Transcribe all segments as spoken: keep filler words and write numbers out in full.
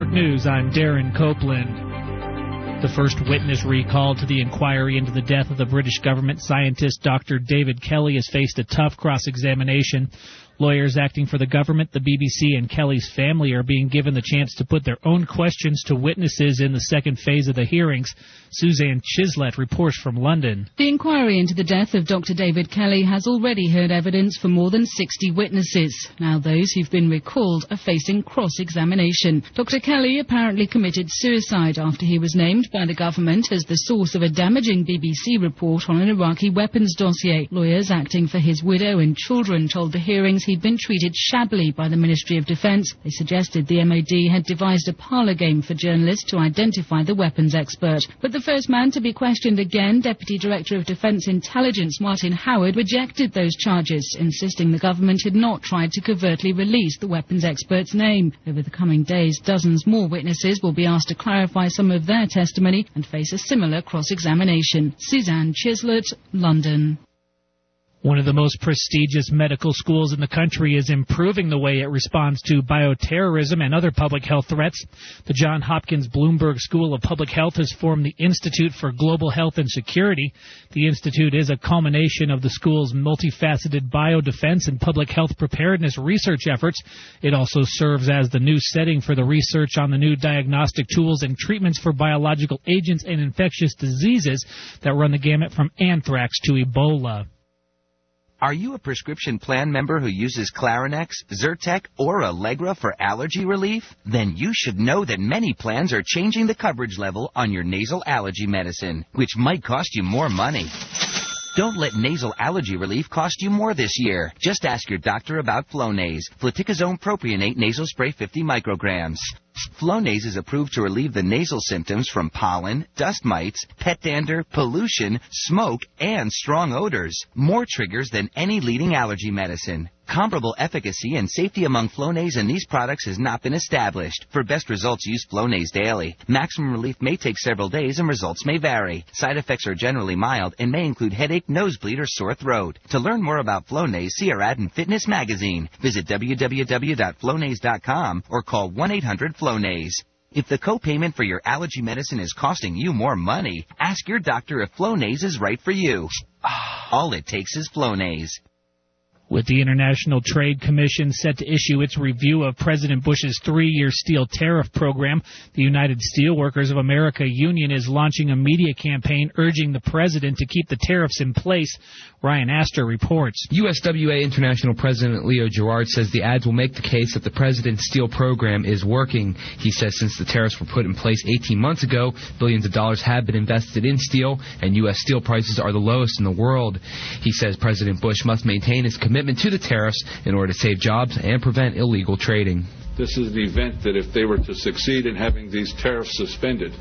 Network News, I'm Darren Copeland. The first witness recalled to the inquiry into the death of the British government scientist Doctor David Kelly has faced a tough cross-examination. Lawyers acting for the government, the B B C, and Kelly's family are being given the chance to put their own questions to witnesses in the second phase of the hearings. Suzanne Chislett reports from London. The inquiry into the death of Doctor David Kelly has already heard evidence for more than sixty witnesses. Now those who've been recalled are facing cross-examination. Doctor Kelly apparently committed suicide after he was named by the government as the source of a damaging B B C report on an Iraqi weapons dossier. Lawyers acting for his widow and children told the hearings he'd been treated shabbily by the Ministry of Defence. They suggested the M O D had devised a parlour game for journalists to identify the weapons expert. But the first man to be questioned again, Deputy Director of Defence Intelligence Martin Howard, rejected those charges, insisting the government had not tried to covertly release the weapons expert's name. Over the coming days, dozens more witnesses will be asked to clarify some of their testimony and face a similar cross-examination. Suzanne Chislett, London. One of the most prestigious medical schools in the country is improving the way it responds to bioterrorism and other public health threats. The Johns Hopkins Bloomberg School of Public Health has formed the Institute for Global Health and Security. The institute is a culmination of the school's multifaceted biodefense and public health preparedness research efforts. It also serves as the new setting for the research on the new diagnostic tools and treatments for biological agents and infectious diseases that run the gamut from anthrax to Ebola. Are you a prescription plan member who uses Clarinex, Zyrtec, or Allegra for allergy relief? Then you should know that many plans are changing the coverage level on your nasal allergy medicine, which might cost you more money. Don't let nasal allergy relief cost you more this year. Just ask your doctor about Flonase, fluticasone propionate nasal spray fifty micrograms. Flonase is approved to relieve the nasal symptoms from pollen, dust mites, pet dander, pollution, smoke, and strong odors. More triggers than any leading allergy medicine. Comparable efficacy and safety among Flonase and these products has not been established. For best results, use Flonase daily. Maximum relief may take several days and results may vary. Side effects are generally mild and may include headache, nosebleed, or sore throat. To learn more about Flonase, see our ad in Fitness Magazine. Visit w w w dot flonase dot com or call one eight hundred Flonase. If the copayment for your allergy medicine is costing you more money, ask your doctor if Flonase is right for you. All it takes is Flonase. With the International Trade Commission set to issue its review of President Bush's three-year steel tariff program, the United Steelworkers of America Union is launching a media campaign urging the president to keep the tariffs in place. Ryan Astor reports. U S W A International President Leo Gerard says the ads will make the case that the president's steel program is working. He says since the tariffs were put in place eighteen months ago, billions of dollars have been invested in steel, and U S steel prices are the lowest in the world. He says President Bush must maintain his commitment to the tariffs in order to save jobs and prevent illegal trading. This is the event that if they were to succeed in having these tariffs suspended,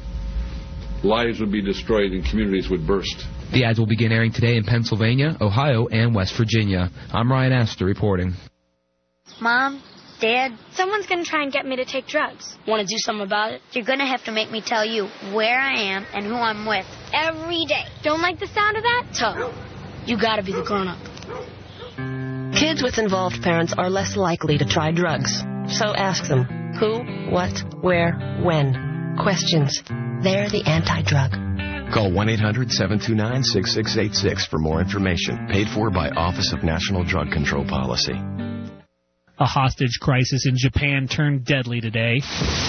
lives would be destroyed and communities would burst. The ads will begin airing today in Pennsylvania, Ohio, and West Virginia. I'm Ryan Astor reporting. Mom, Dad, someone's going to try and get me to take drugs. Want to do something about it? You're going to have to make me tell you where I am and who I'm with every day. Don't like the sound of that? Tough. You got to be the grown-up. Kids with involved parents are less likely to try drugs. So ask them who, what, where, when. Questions. They're the anti-drug. Call one eight hundred seven two nine six six eight six for more information. Paid for by Office of National Drug Control Policy. A hostage crisis in Japan turned deadly today.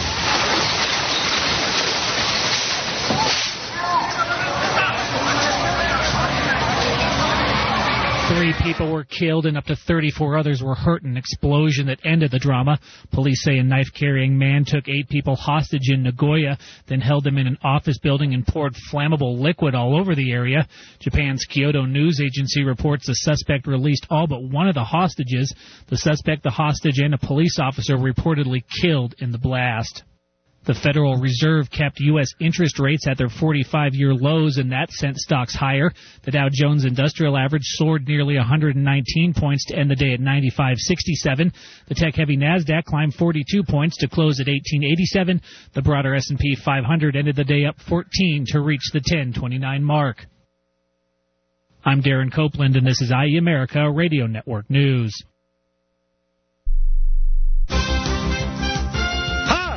Three people were killed and up to thirty-four others were hurt in an explosion that ended the drama. Police say a knife-carrying man took eight people hostage in Nagoya, then held them in an office building and poured flammable liquid all over the area. Japan's Kyodo News Agency reports the suspect released all but one of the hostages. The suspect, the hostage, and a police officer reportedly killed in the blast. The Federal Reserve kept U S interest rates at their forty-five-year lows, and that sent stocks higher. The Dow Jones Industrial Average soared nearly one hundred nineteen points to end the day at ninety-five sixty-seven. The tech-heavy NASDAQ climbed forty-two points to close at eighteen eighty-seven. The broader S and P five hundred ended the day up fourteen to reach the ten twenty-nine mark. I'm Darren Copeland, and this is I E America Radio Network News.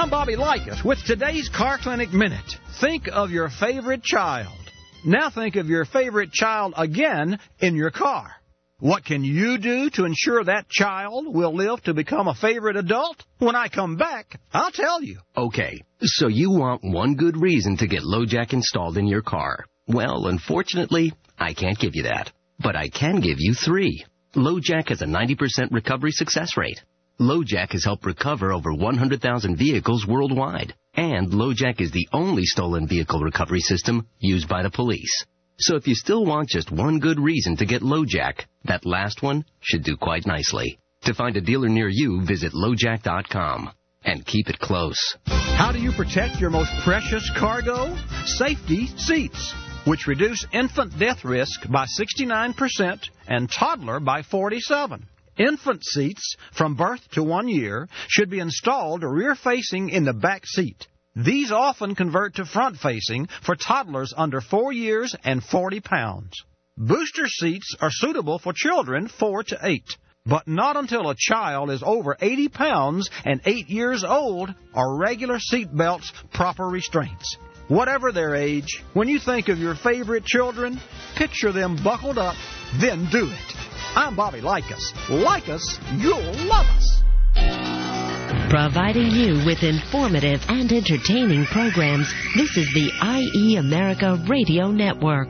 I'm Bobby Likas with today's Car Clinic Minute. Think of your favorite child. Now think of your favorite child again in your car. What can you do to ensure that child will live to become a favorite adult? When I come back, I'll tell you. Okay, so you want one good reason to get LoJack installed in your car. Well, unfortunately, I can't give you that. But I can give you three. LoJack has a ninety percent recovery success rate. LoJack has helped recover over one hundred thousand vehicles worldwide. And LoJack is the only stolen vehicle recovery system used by the police. So if you still want just one good reason to get LoJack, that last one should do quite nicely. To find a dealer near you, visit LoJack dot com. And keep it close. How do you protect your most precious cargo? Safety seats, which reduce infant death risk by sixty-nine percent and toddler by forty-seven percent. Infant seats from birth to one year should be installed rear-facing in the back seat. These often convert to front-facing for toddlers under four years and forty pounds. Booster seats are suitable for children four to eight, but not until a child is over eighty pounds and eight years old are regular seat belts proper restraints. Whatever their age, when you think of your favorite children, picture them buckled up, then do it. I'm Bobby Likas. Like us, you'll love us. Providing you with informative and entertaining programs, this is the I E America Radio Network.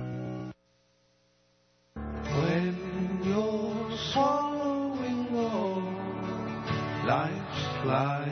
When you're swallowing all life's lies,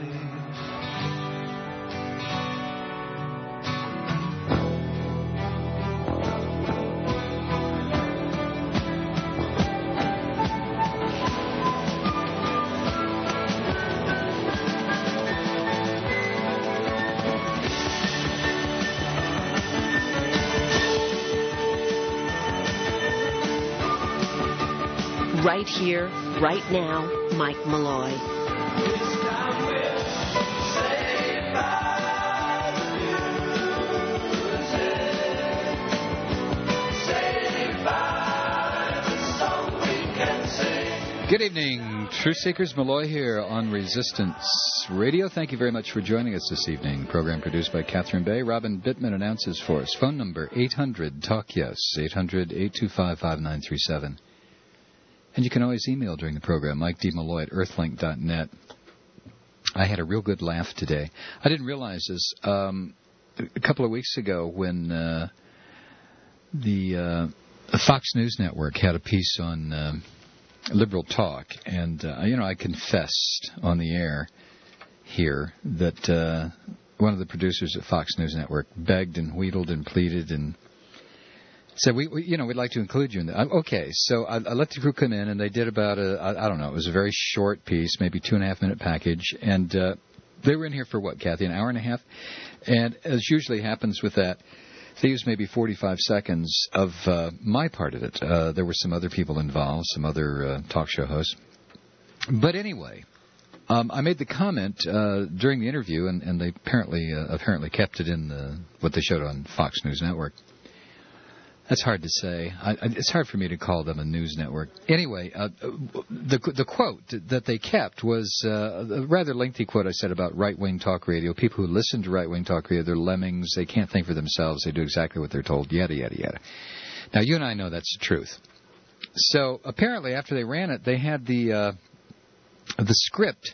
Right here, right now, Mike Malloy. Good evening, Truth Seekers. Malloy here on Resistance Radio. Thank you very much for joining us this evening. Program produced by Catherine Bay. Robin Bittman announces for us. Phone number eight hundred talk yes, eight hundred, eight two five, five nine three seven. And you can always email during the program, Mike D. Malloy at earthlink dot net. I had a real good laugh today. I didn't realize this. Um, a couple of weeks ago when uh, the uh, Fox News Network had a piece on uh, liberal talk, and, uh, you know, I confessed on the air here that uh, one of the producers at Fox News Network begged and wheedled and pleaded and said, we, we, you know, we'd like to include you in that. Okay, so I, I let the crew come in, and they did about a, I, I don't know, it was a very short piece, maybe two and a half minute package, and uh, they were in here for what, Kathy, an hour and a half? And as usually happens with that, they used maybe forty-five seconds of uh, my part of it. Uh, there were some other people involved, some other uh, talk show hosts. But anyway, um, I made the comment uh, during the interview, and, and they apparently uh, apparently kept it in the, what they showed on Fox News Network. That's hard to say. I, it's hard for me to call them a news network. Anyway, uh, the the quote that they kept was uh, a rather lengthy quote I said about right-wing talk radio. People who listen to right-wing talk radio, they're lemmings. They can't think for themselves. They do exactly what they're told, yada, yada, yada. Now, you and I know that's the truth. So apparently after they ran it, they had the uh, the script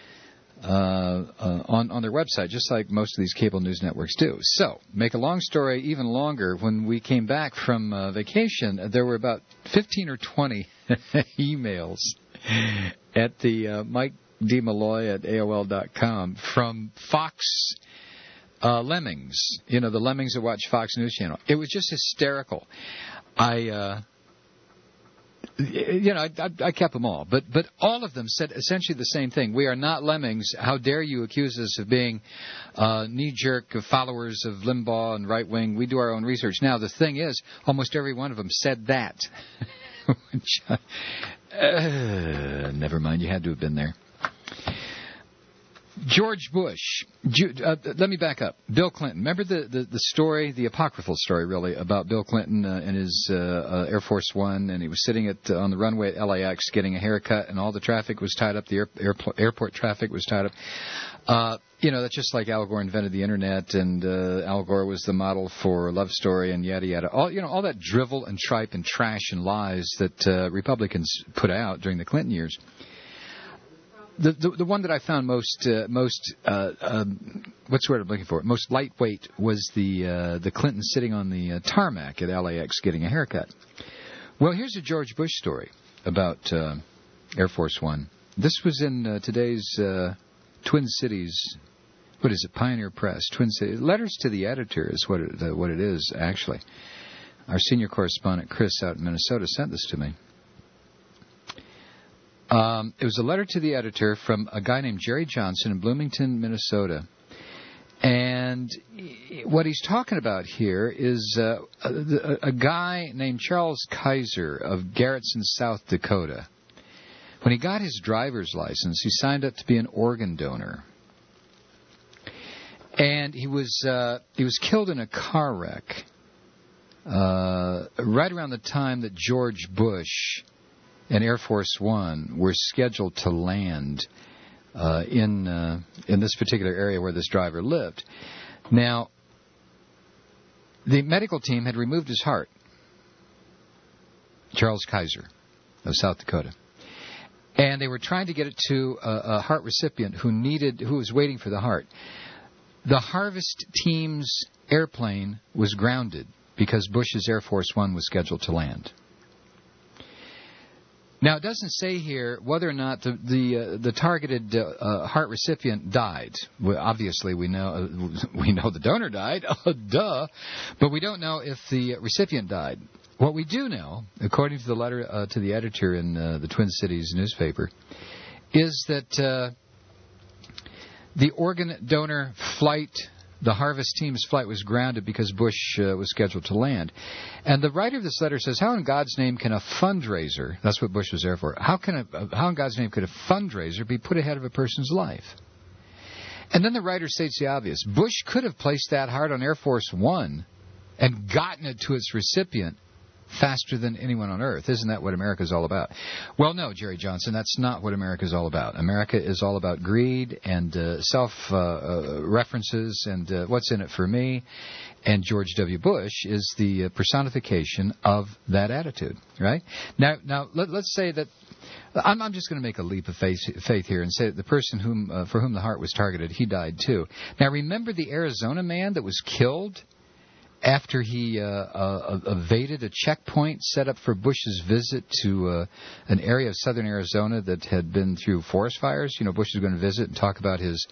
Uh, uh, on, on their website, just like most of these cable news networks do. So, make a long story even longer, when we came back from uh, vacation, there were about fifteen or twenty emails at the uh, Mike D. Malloy at A O L dot com from Fox uh, Lemmings, you know, the lemmings that watch Fox News Channel. It was just hysterical. I... Uh, You know, I, I, I kept them all, but but all of them said essentially the same thing. We are not lemmings. How dare you accuse us of being uh, knee-jerk followers of Limbaugh and right-wing? We do our own research. Now, the thing is, almost every one of them said that. Which, uh, uh, never mind, you had to have been there. George Bush. Uh, let me back up. Bill Clinton. Remember the, the, the story, the apocryphal story, really, about Bill Clinton uh, and his uh, uh, Air Force One, and he was sitting at uh, on the runway at L A X getting a haircut, and all the traffic was tied up. The air, airport, airport traffic was tied up. Uh, you know, that's just like Al Gore invented the internet, and uh, Al Gore was the model for a love story, and yada yada. All you know, all that drivel and tripe and trash and lies that uh, Republicans put out during the Clinton years. The, the the one that I found most uh, most uh, um, what's the word I'm looking for? Most lightweight was the uh, the Clinton sitting on the uh, tarmac at L A X getting a haircut. Well, here's a George Bush story about uh, Air Force One. This was in uh, today's uh, Twin Cities. What is it? Pioneer Press. Twin Cities. Letters to the editor is what it, uh, what it is actually. Our senior correspondent Chris out in Minnesota sent this to me. Um, it was a letter to the editor from a guy named Jerry Johnson in Bloomington, Minnesota. And what he's talking about here is uh, a, a guy named Charles Kaiser of Garretson, South Dakota. When he got his driver's license, he signed up to be an organ donor. And he was uh, he was killed in a car wreck uh, right around the time that George Bush and Air Force One were scheduled to land uh, in uh, in this particular area where this driver lived. Now, the medical team had removed his heart. Charles Kaiser of South Dakota. And they were trying to get it to a, a heart recipient who needed, who was waiting for the heart. The Harvest team's airplane was grounded because Bush's Air Force One was scheduled to land. Now, it doesn't say here whether or not the the, uh, the targeted uh, uh, heart recipient died. Well, obviously, we know uh, we know the donor died, uh, duh, but we don't know if the recipient died. What we do know, according to the letter uh, to the editor in uh, the Twin Cities newspaper, is that uh, the organ donor flight, the Harvest team's flight, was grounded because Bush uh, was scheduled to land. And the writer of this letter says, how in God's name can a fundraiser, that's what Bush was there for, how can a, how in God's name could a fundraiser be put ahead of a person's life? And then the writer states the obvious. Bush could have placed that heart on Air Force One and gotten it to its recipient faster than anyone on earth. Isn't that what America's all about? Well, no, Jerry Johnson, that's not what America's all about. America is all about greed and uh, self-references uh, uh, and uh, what's in it for me. And George W. Bush is the uh, personification of that attitude, right? Now, now let, let's say that I'm, I'm just going to make a leap of faith, faith here and say that the person whom uh, for whom the heart was targeted, he died too. Now, remember the Arizona man that was killed after he uh, uh, evaded a checkpoint set up for Bush's visit to uh, an area of southern Arizona that had been through forest fires. You know, Bush was going to visit and talk about his,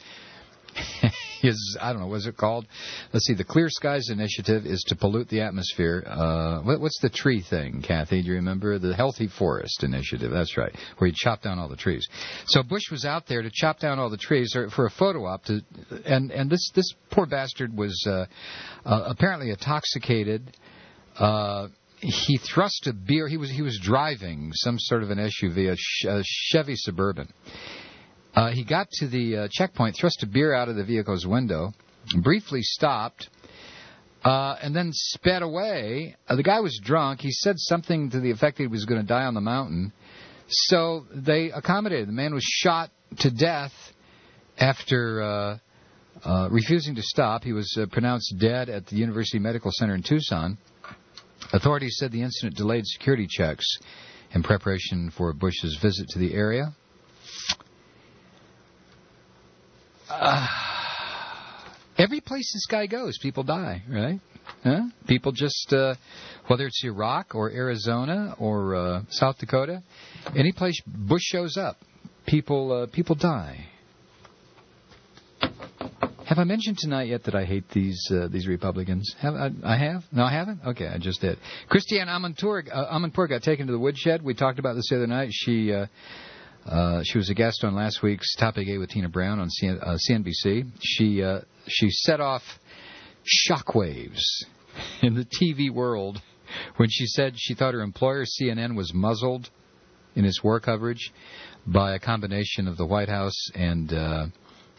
his I don't know, what's it called? Let's see, the Clear Skies Initiative is to pollute the atmosphere. Uh, what, what's the tree thing, Kathy? Do you remember? The Healthy Forest Initiative, that's right, where he chopped down all the trees. So Bush was out there to chop down all the trees for a photo op, to, and, and this, this poor bastard was uh, uh, apparently intoxicated. Uh, he thrust a beer. He was he was driving some sort of an S U V, a, a Chevy Suburban. Uh, he got to the uh, checkpoint, thrust a beer out of the vehicle's window, briefly stopped, uh, and then sped away. Uh, the guy was drunk. He said something to the effect that he was going to die on the mountain. So they accommodated. The man was shot to death after uh, uh, refusing to stop. He was uh, pronounced dead at the University Medical Center in Tucson. Authorities said the incident delayed security checks in preparation for Bush's visit to the area. Uh, every place this guy goes, people die, right? Huh? People just, uh, whether it's Iraq or Arizona or uh, South Dakota, any place Bush shows up, people uh, people die. Have I mentioned tonight yet that I hate these uh, these Republicans? Have I, I have? No, I haven't? Okay, I just did. Christiane Amanpour, uh, Amanpour got taken to the woodshed. We talked about this the other night. She... Uh, Uh, she was a guest on last week's Topic eight with Tina Brown on C N, uh, C N B C. She uh, she set off shockwaves in the T V world when she said she thought her employer, C N N, was muzzled in its war coverage by a combination of the White House and uh,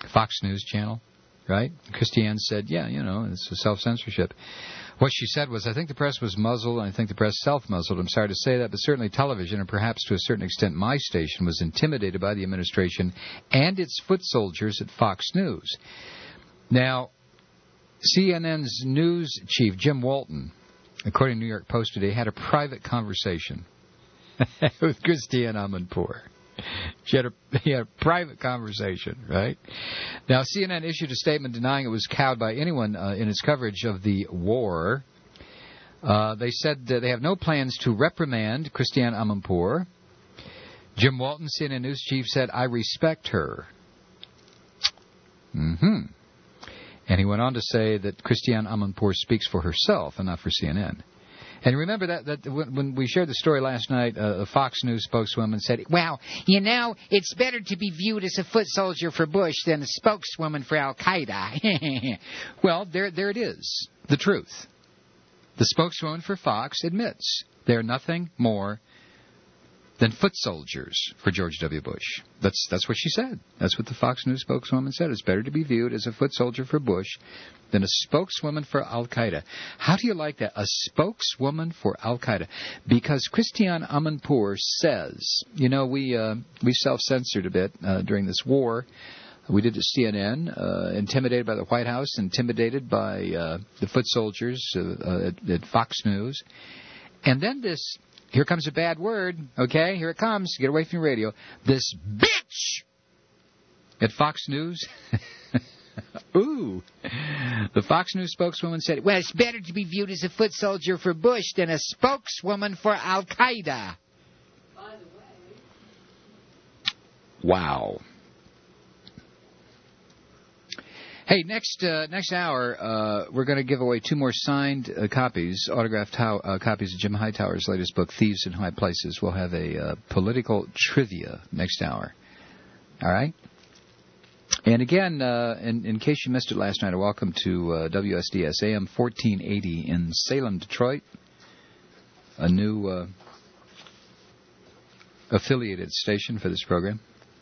Fox News channel, right? Christiane said, yeah, you know, it's a self-censorship. What she said was, I think the press was muzzled, and I think the press self-muzzled. I'm sorry to say that, but certainly television, and perhaps to a certain extent my station, was intimidated by the administration and its foot soldiers at Fox News. Now, C N N's news chief, Jim Walton, according to New York Post today, had a private conversation with Christiane Amanpour. She had, a, he had a private conversation, right? Now, C N N issued a statement denying it was cowed by anyone uh, in its coverage of the war. Uh, they said that they have no plans to reprimand Christiane Amanpour. Jim Walton, C N N news chief, said, I respect her. Mm-hmm. And he went on to say that Christiane Amanpour speaks for herself and not for C N N. And remember that, that when we shared the story last night, uh, a Fox News spokeswoman said, well, you know, it's better to be viewed as a foot soldier for Bush than a spokeswoman for Al-Qaeda. Well, there, there it is, the truth. The spokeswoman for Fox admits they're nothing more than foot soldiers for George W. Bush. That's that's what she said. That's what the Fox News spokeswoman said. It's better to be viewed as a foot soldier for Bush than a spokeswoman for Al-Qaeda. How do you like that? A spokeswoman for Al-Qaeda. Because Christiane Amanpour says, you know, we uh, we self-censored a bit uh, during this war. We did at C N N, uh, intimidated by the White House, intimidated by uh, the foot soldiers uh, uh, at, at Fox News. And then this... Here comes a bad word, okay? Here it comes. Get away from your radio. This bitch at Fox News. Ooh. The Fox News spokeswoman said, well, it's better to be viewed as a foot soldier for Bush than a spokeswoman for Al-Qaeda. By the way. Wow. Hey, next uh, next hour, uh, we're going to give away two more signed uh, copies, autographed how, uh, copies of Jim Hightower's latest book, Thieves in High Places. We'll have a uh, political trivia next hour. All right? And again, uh, in, in case you missed it last night, welcome to uh, W S D S A M fourteen eighty in Salem, Detroit, a new uh, affiliated station for this program.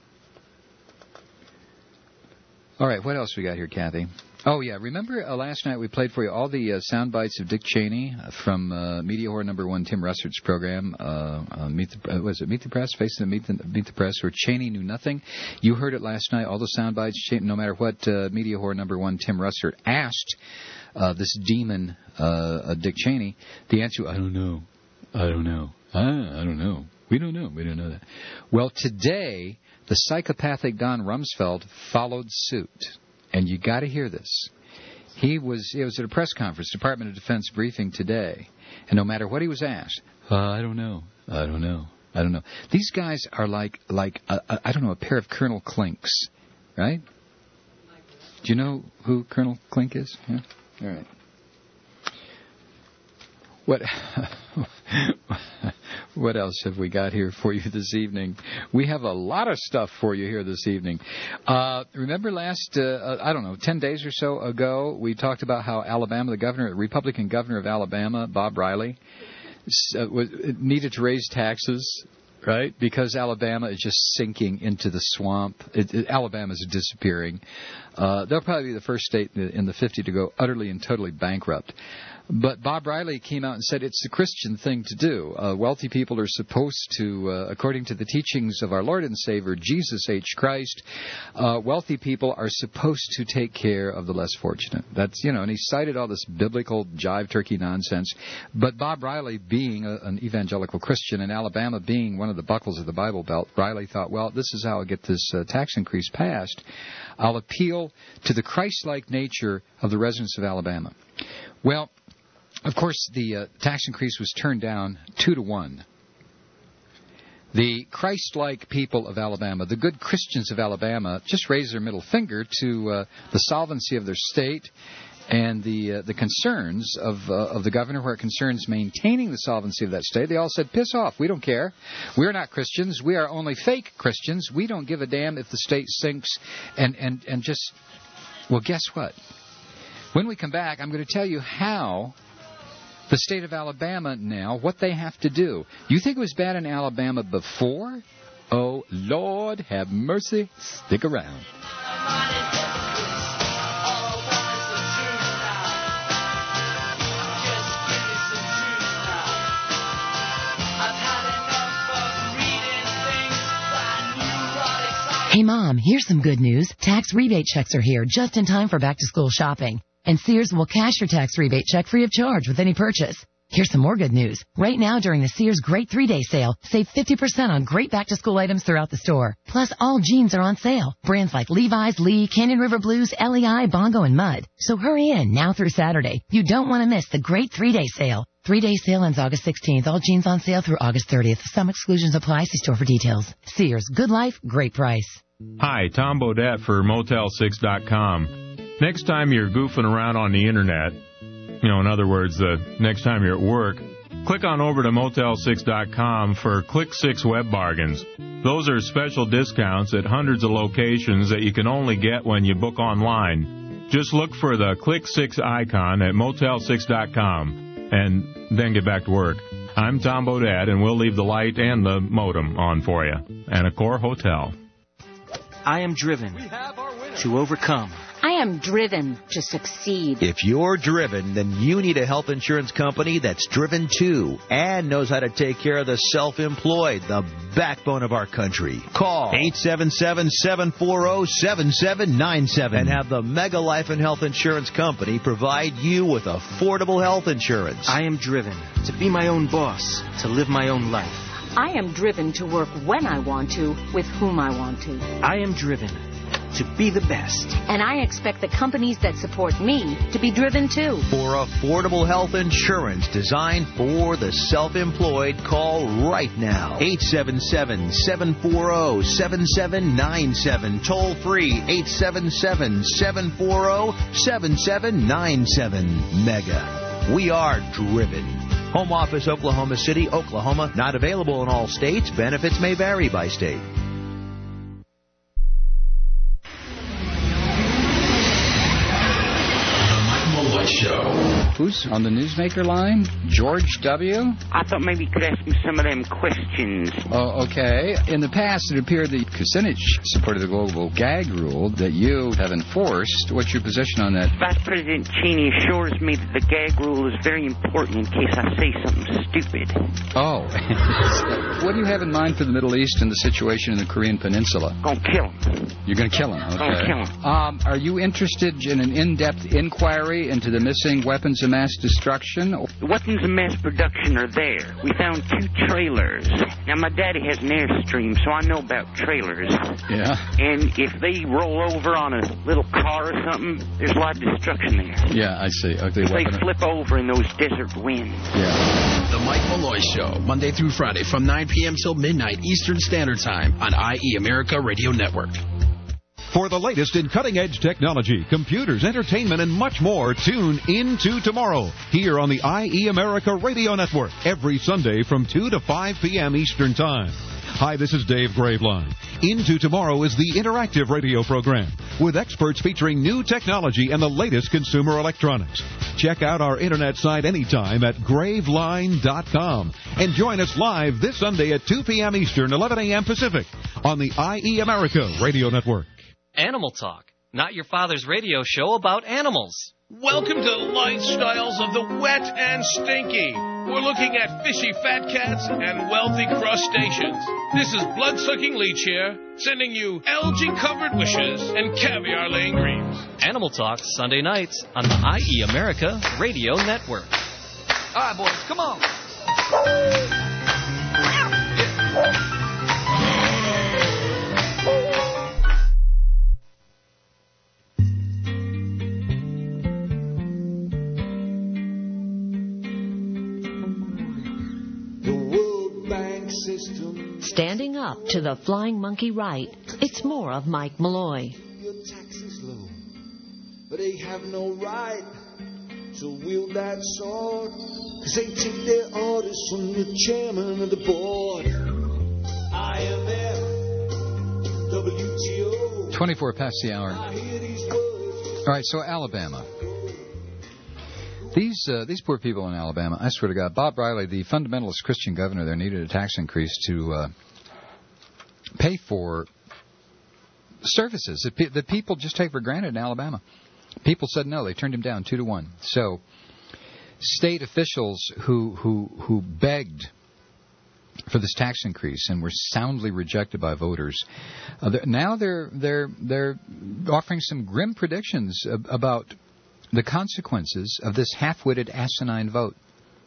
All right, what else we got here, Kathy? Oh, yeah, remember uh, last night we played for you all the uh, sound bites of Dick Cheney from uh, Media Whore number one, Tim Russert's program, uh, uh, Meet the, uh, was it Meet the Press, Face the Meet, the Meet the Press, where Cheney knew nothing. You heard it last night, all the sound bites, no matter what uh, Media Whore number one, Tim Russert asked uh, this demon, uh, uh, Dick Cheney, the answer, I don't know, I don't know, ah, I don't know, we don't know, we don't know that. Well, today... the psychopathic Don Rumsfeld followed suit. And you got to hear this. He was it was at a press conference, Department of Defense briefing today. And no matter what he was asked, uh, I don't know, I don't know, I don't know. These guys are like, like a, a, I don't know, a pair of Colonel Clinks, right? Do you know who Colonel Klink is? Yeah? All right. What... What else have we got here for you this evening? We have a lot of stuff for you here this evening. Uh, remember last, uh, I don't know, ten days or so ago, we talked about how Alabama, the governor, the Republican governor of Alabama, Bob Riley, uh, was, needed to raise taxes, right? Because Alabama is just sinking into the swamp. It, it, Alabama is disappearing. Uh, they'll probably be the first state in the, in the fifty to go utterly and totally bankrupt. But Bob Riley came out and said it's the Christian thing to do. Uh, wealthy people are supposed to, uh, according to the teachings of our Lord and Savior, Jesus H. Christ, uh, wealthy people are supposed to take care of the less fortunate. That's, you know, and he cited all this biblical jive turkey nonsense. But Bob Riley, being a, an evangelical Christian, and Alabama being one of the buckles of the Bible Belt, Riley thought, well, this is how I'll get this uh, tax increase passed. I'll appeal to the Christ-like nature of the residents of Alabama. Well, of course, the uh, tax increase was turned down two to one. The Christ-like people of Alabama, the good Christians of Alabama, just raised their middle finger to uh, the solvency of their state and the uh, the concerns of uh, of the governor, where it concerns maintaining the solvency of that state. They all said, piss off, we don't care. We're not Christians. We are only fake Christians. We don't give a damn if the state sinks. And, and, and just, well, guess what? When we come back, I'm going to tell you how the state of Alabama now, what they have to do. You think it was bad in Alabama before? Oh, Lord, have mercy. Stick around. Hey, Mom, here's some good news. Tax rebate checks are here just in time for back-to-school shopping. And Sears will cash your tax rebate check free of charge with any purchase. Here's some more good news. Right now, during the Sears Great three-Day Sale, save fifty percent on great back-to-school items throughout the store. Plus, all jeans are on sale. Brands like Levi's, Lee, Canyon River Blues, L E I, Bongo, and Mudd. So hurry in now through Saturday. You don't want to miss the Great three-Day Sale. Three-day sale ends August sixteenth. All jeans on sale through August thirtieth. Some exclusions apply. See store for details. Sears, good life, great price. Hi, Tom Bodette for Motel six dot com. Next time you're goofing around on the Internet, you know, in other words, the next time you're at work, click on over to Motel six dot com for Click six Web Bargains. Those are special discounts at hundreds of locations that you can only get when you book online. Just look for the Click six icon at Motel six dot com and then get back to work. I'm Tom Bodette, and we'll leave the light and the modem on for you. And Accor Hotel. I am driven to overcome. I am driven to succeed. If you're driven, then you need a health insurance company that's driven too and knows how to take care of the self-employed, the backbone of our country. Call eight seven seven, seven four zero, seven seven nine seven and have the Mega Life and Health Insurance Company provide you with affordable health insurance. I am driven to be my own boss, to live my own life. I am driven to work when I want to, with whom I want to. I am driven to be the best. And I expect the companies that support me to be driven too. For affordable health insurance designed for the self-employed, call right now. eight seven seven, seven four zero, seven seven nine seven. Toll free eight seven seven, seven four zero, seven seven nine seven. Mega. We are driven. Home office, Oklahoma City, Oklahoma. Not available in all states. Benefits may vary by state. Show. Who's on the newsmaker line? George W.? I thought maybe you could ask me some of them questions. Oh, okay. In the past, it appeared that Kucinich supported the global gag rule that you have enforced. What's your position on that? Vice President Cheney assures me that the gag rule is very important in case I say something stupid. Oh. What do you have in mind for the Middle East and the situation in the Korean Peninsula? Gonna kill him. You're gonna kill him? Okay. Gonna kill him. Um, are you interested in an in-depth inquiry into the missing weapons of mass destruction? The weapons of mass production are there. We found two trailers. Now, my daddy has an Airstream, so I know about trailers. Yeah? And if they roll over on a little car or something, there's a lot of destruction there. Yeah, I see. Okay, if they flip over in those desert winds. Yeah. The Mike Malloy Show, Monday through Friday from nine p.m. till midnight Eastern Standard Time on I E America Radio Network. For the latest in cutting-edge technology, computers, entertainment, and much more, tune into tomorrow here on the I E America Radio Network every Sunday from two to five p.m. Eastern Time. Hi, this is Dave Graveline. Into Tomorrow is the interactive radio program with experts featuring new technology and the latest consumer electronics. Check out our internet site anytime at graveline dot com and join us live this Sunday at two p.m. Eastern, eleven a.m. Pacific on the I E America Radio Network. Animal Talk, not your father's radio show about animals. Welcome to the lifestyles of the wet and stinky. We're looking at fishy fat cats and wealthy crustaceans. This is Blood-Sucking Leech here, sending you algae-covered wishes and caviar-laying dreams. Animal Talk, Sunday nights on the I E America Radio Network. All right, boys, come on. Standing up to the flying monkey right, it's more of Mike Malloy. Your taxes low, but they have no right to wield that sword, 'cause they take their orders from the chairman of the board. I M F, W T O. twenty-four past the hour. All right, so Alabama. These uh, these poor people in Alabama, I swear to God, Bob Riley, the fundamentalist Christian governor there, needed a tax increase to uh, pay for services that, pe- that people just take for granted in Alabama. People said no. They turned him down two to one. So state officials who who who begged for this tax increase and were soundly rejected by voters. Uh, they're, now they're they're they're offering some grim predictions ab- about the consequences of this half-witted, asinine vote.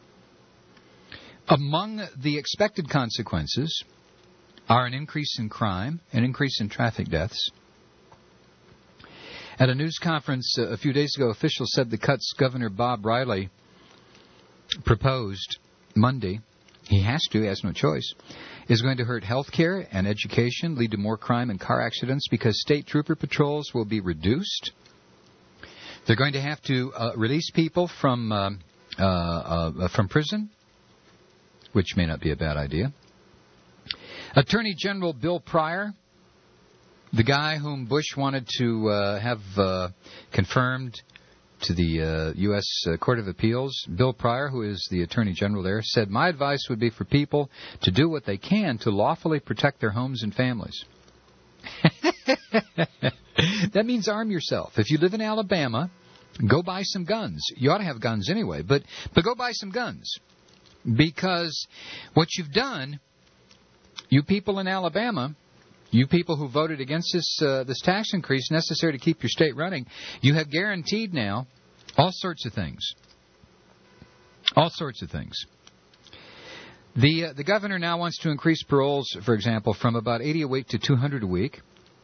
Among the expected consequences are an increase in crime, an increase in traffic deaths. At a news conference uh, a few days ago, officials said the cuts Governor Bob Riley proposed Monday, he has to, he has no choice, is going to hurt health care and education, lead to more crime and car accidents because state trooper patrols will be reduced. They're going to have to uh, release people from uh, uh, uh, from prison, which may not be a bad idea. Attorney General Bill Pryor, the guy whom Bush wanted to uh, have uh, confirmed to the uh, U S Uh, Court of Appeals, Bill Pryor, who is the Attorney General there, said, "My advice would be for people to do what they can to lawfully protect their homes and families." That means arm yourself. If you live in Alabama, go buy some guns. You ought to have guns anyway, but but go buy some guns. Because what you've done, you people in Alabama, you people who voted against this uh, this tax increase necessary to keep your state running, you have guaranteed now all sorts of things. All sorts of things. The uh, the governor now wants to increase paroles, for example, from about eighty a week to two hundred a week.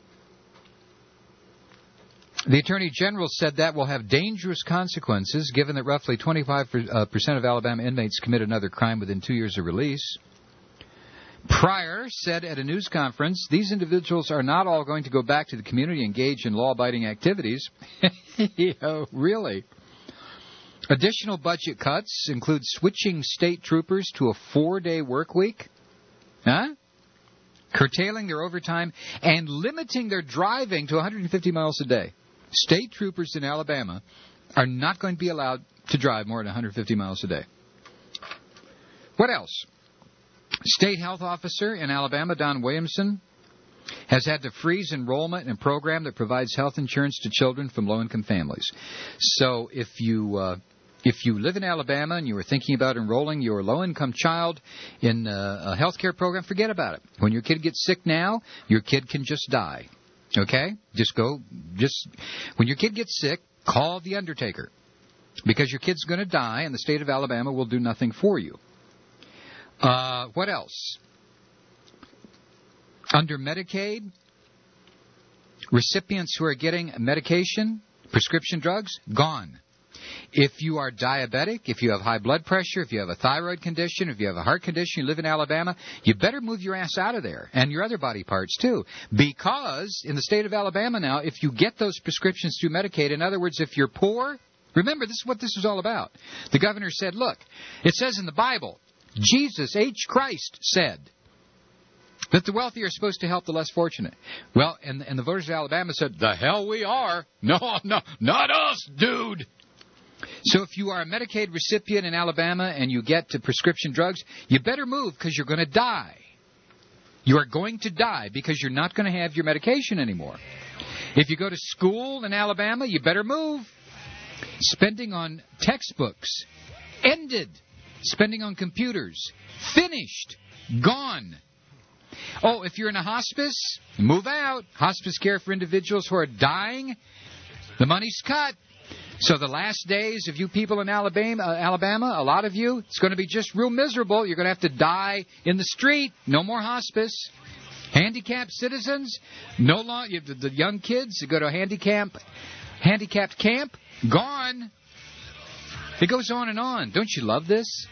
The Attorney General said that will have dangerous consequences, given that roughly twenty-five percent of Alabama inmates commit another crime within two years of release. Pryor said at a news conference, these individuals are not all going to go back to the community engaged in law-abiding activities. Oh, really? Additional budget cuts include switching state troopers to a four-day work week, huh? curtailing their overtime, and limiting their driving to one hundred fifty miles a day. State troopers in Alabama are not going to be allowed to drive more than one hundred fifty miles a day. What else? State health officer in Alabama, Don Williamson, has had to freeze enrollment in a program that provides health insurance to children from low-income families. So if you uh, if you live in Alabama and you are thinking about enrolling your low-income child in a, a health care program, forget about it. When your kid gets sick now, your kid can just die. Okay? Just go, just, when your kid gets sick, call the undertaker. Because your kid's going to die and the state of Alabama will do nothing for you. Uh, what else? Under Medicaid, recipients who are getting medication, prescription drugs, gone. If you are diabetic, if you have high blood pressure, if you have a thyroid condition, if you have a heart condition, you live in Alabama, you better move your ass out of there, and your other body parts too. Because in the state of Alabama now, if you get those prescriptions through Medicaid, in other words, if you're poor, remember, this is what this is all about. The governor said, look, it says in the Bible, Jesus H. Christ said that the wealthy are supposed to help the less fortunate. Well, and, and the voters of Alabama said, the hell we are. No, no, not us, dude. So if you are a Medicaid recipient in Alabama and you get to prescription drugs, you better move because you're going to die. You are going to die because you're not going to have your medication anymore. If you go to school in Alabama, you better move. Spending on textbooks ended. Spending on computers finished. Gone. Oh, if you're in a hospice, move out. Hospice care for individuals who are dying, the money's cut. So the last days of you people in Alabama, uh, Alabama, a lot of you, it's going to be just real miserable. You're going to have to die in the street. No more hospice. Handicapped citizens, no longer. The young kids who go to a handicap, handicapped camp, gone. It goes on and on. Don't you love this?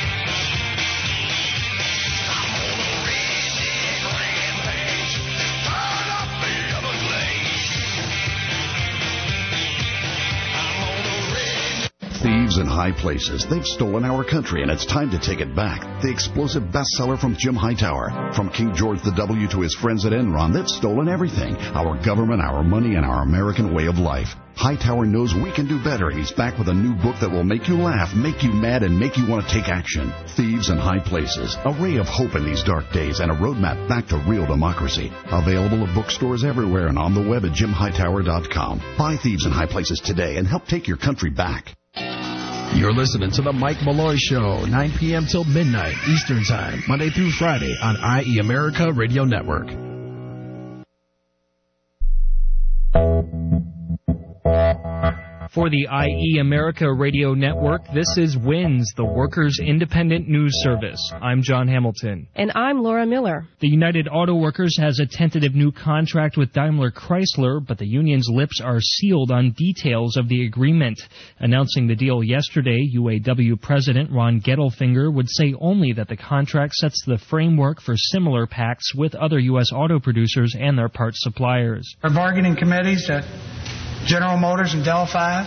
Thieves in high places. They've stolen our country, and it's time to take it back. The explosive bestseller from Jim Hightower. From King George the W to his friends at Enron, they've stolen everything. Our government, our money, and our American way of life. Hightower knows we can do better, and he's back with a new book that will make you laugh, make you mad, and make you want to take action. Thieves in High Places. A ray of hope in these dark days and a roadmap back to real democracy. Available at bookstores everywhere and on the web at jim hightower dot com. Buy Thieves in High Places today and help take your country back. You're listening to The Mike Malloy Show, nine p.m. till midnight Eastern Time, Monday through Friday on I E America Radio Network. For the I E America Radio Network, this is WINS, the Workers' Independent News Service. I'm John Hamilton. And I'm Laura Miller. The United Auto Workers has a tentative new contract with Daimler Chrysler, but the union's lips are sealed on details of the agreement. Announcing the deal yesterday, U A W President Ron Gettelfinger would say only that the contract sets the framework for similar pacts with other U S auto producers and their parts suppliers. Our bargaining committees at General Motors and Delphi,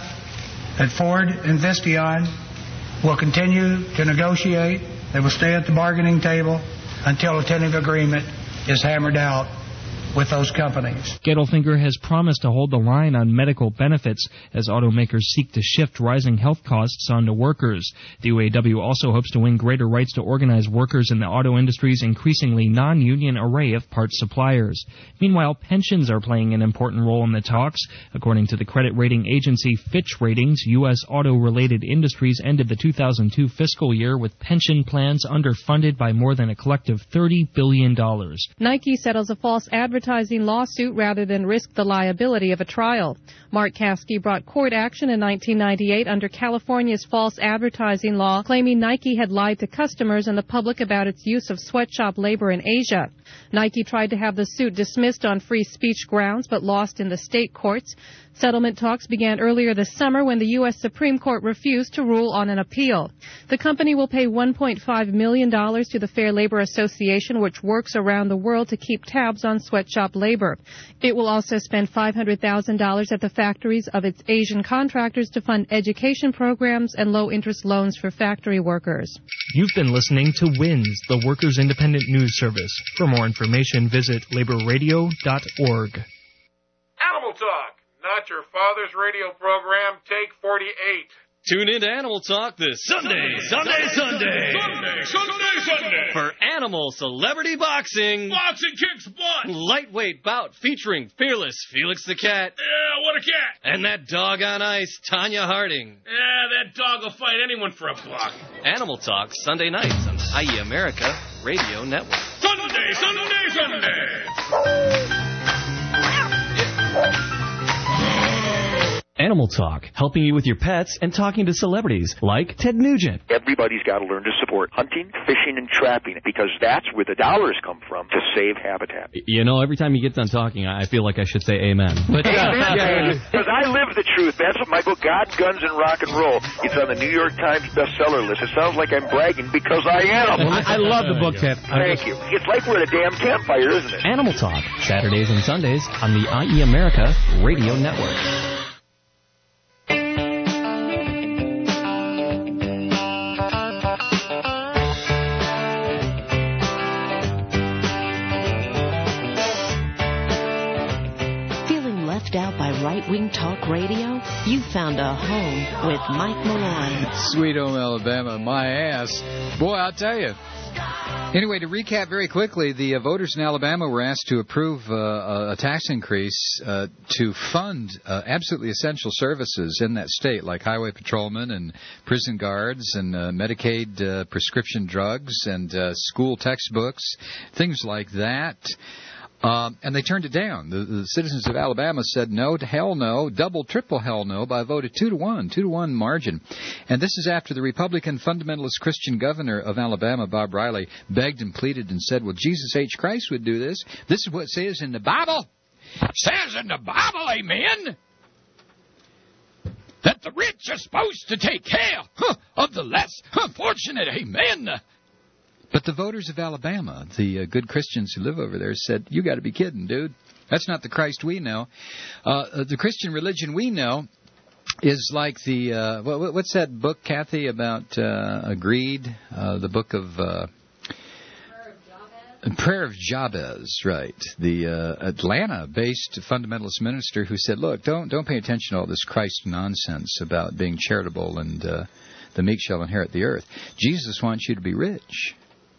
at Ford and Visteon, will continue to negotiate. They will stay at the bargaining table until a tentative agreement is hammered out with those companies. Gettelfinger has promised to hold the line on medical benefits as automakers seek to shift rising health costs onto workers. The U A W also hopes to win greater rights to organize workers in the auto industry's increasingly non-union array of parts suppliers. Meanwhile, pensions are playing an important role in the talks. According to the credit rating agency Fitch Ratings, U S auto-related industries ended the two thousand two fiscal year with pension plans underfunded by more than a collective thirty billion dollars. Nike settles a false advertising lawsuit rather than risk the liability of a trial. Mark Caskey brought court action in nineteen ninety-eight under California's false advertising law, claiming Nike had lied to customers and the public about its use of sweatshop labor in Asia. Nike tried to have the suit dismissed on free speech grounds, but lost in the state courts. Settlement talks began earlier this summer when the U S Supreme Court refused to rule on an appeal. The company will pay one point five million dollars to the Fair Labor Association, which works around the world to keep tabs on sweatshop labor. It will also spend five hundred thousand dollars at the factories of its Asian contractors to fund education programs and low-interest loans for factory workers. You've been listening to WINS, the Workers' Independent News Service. For more information, visit labor radio dot org. Animal Talk, not your father's radio program, take forty-eight. Tune in to Animal Talk this Sunday, Sunday, Sunday. Sunday, Sunday, Sunday. For Animal Celebrity Boxing. Boxing kicks butt. Lightweight bout featuring fearless Felix the Cat. Yeah, what a cat. And that dog on ice, Tanya Harding. Yeah, that dog will fight anyone for a buck. Animal Talk, Sunday nights on the I E America Radio Network. Sunday, Sunday, Sunday. Animal Talk, helping you with your pets and talking to celebrities like Ted Nugent. Everybody's got to learn to support hunting, fishing, and trapping because that's where the dollars come from to save habitat. You know, every time he gets on talking, I feel like I should say amen. But, amen, because I live the truth. That's what my book, God, Guns, and Rock and Roll. It's on the New York Times bestseller list. It sounds like I'm bragging because I am. Well, I love the book, Ted. Thank you. It's like we're at a damn campfire, isn't it? Animal Talk, Saturdays and Sundays on the I E America Radio Network. Out by right-wing talk radio? You found a home with Mike Malloy. Sweet home Alabama, my ass. Boy, I'll tell you. Anyway, to recap very quickly, the uh, voters in Alabama were asked to approve uh, a tax increase uh, to fund uh, absolutely essential services in that state, like highway patrolmen and prison guards and uh, Medicaid uh, prescription drugs and uh, school textbooks, things like that. Um, and they turned it down. The, the citizens of Alabama said no to hell no, double, triple hell no, by a vote of two to one, two to one margin. And this is after the Republican fundamentalist Christian governor of Alabama, Bob Riley, begged and pleaded and said, well, Jesus H. Christ would do this. This is what it says in the Bible. It says in the Bible, amen, that the rich are supposed to take care huh, of the less huh, fortunate, amen. But the voters of Alabama, the uh, good Christians who live over there, said, you got to be kidding, dude. That's not the Christ we know. Uh, the Christian religion we know is like the, uh, what, what's that book, Kathy, about uh, greed? Uh, the book of... Uh, Prayer of Jabez, right. The uh, Atlanta-based fundamentalist minister who said, look, don't don't pay attention to all this Christ nonsense about being charitable and uh, the meek shall inherit the earth. Jesus wants you to be rich.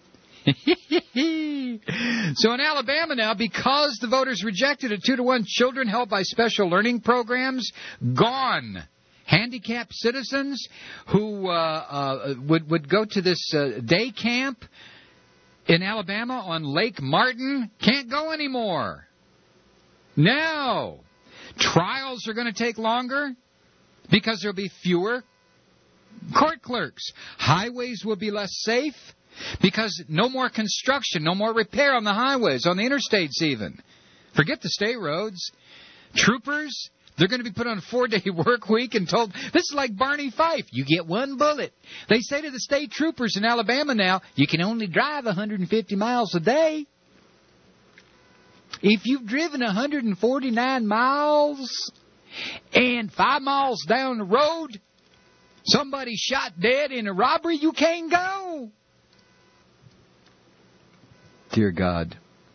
So in Alabama now, because the voters rejected a two to one children helped by special learning programs, gone. handicapped citizens who uh, uh, would, would go to this uh, day camp in Alabama on Lake Martin can't go anymore. No. Trials are going to take longer because there will be fewer court clerks. Highways will be less safe because no more construction, no more repair on the highways, on the interstates even. Forget the state roads. Troopers, they're going to be put on a four-day work week and told, this is like Barney Fife, you get one bullet. They say to the state troopers in Alabama now, you can only drive one hundred fifty miles a day. If you've driven one hundred forty-nine miles and five miles down the road, somebody shot dead in a robbery, you can't go. Dear God.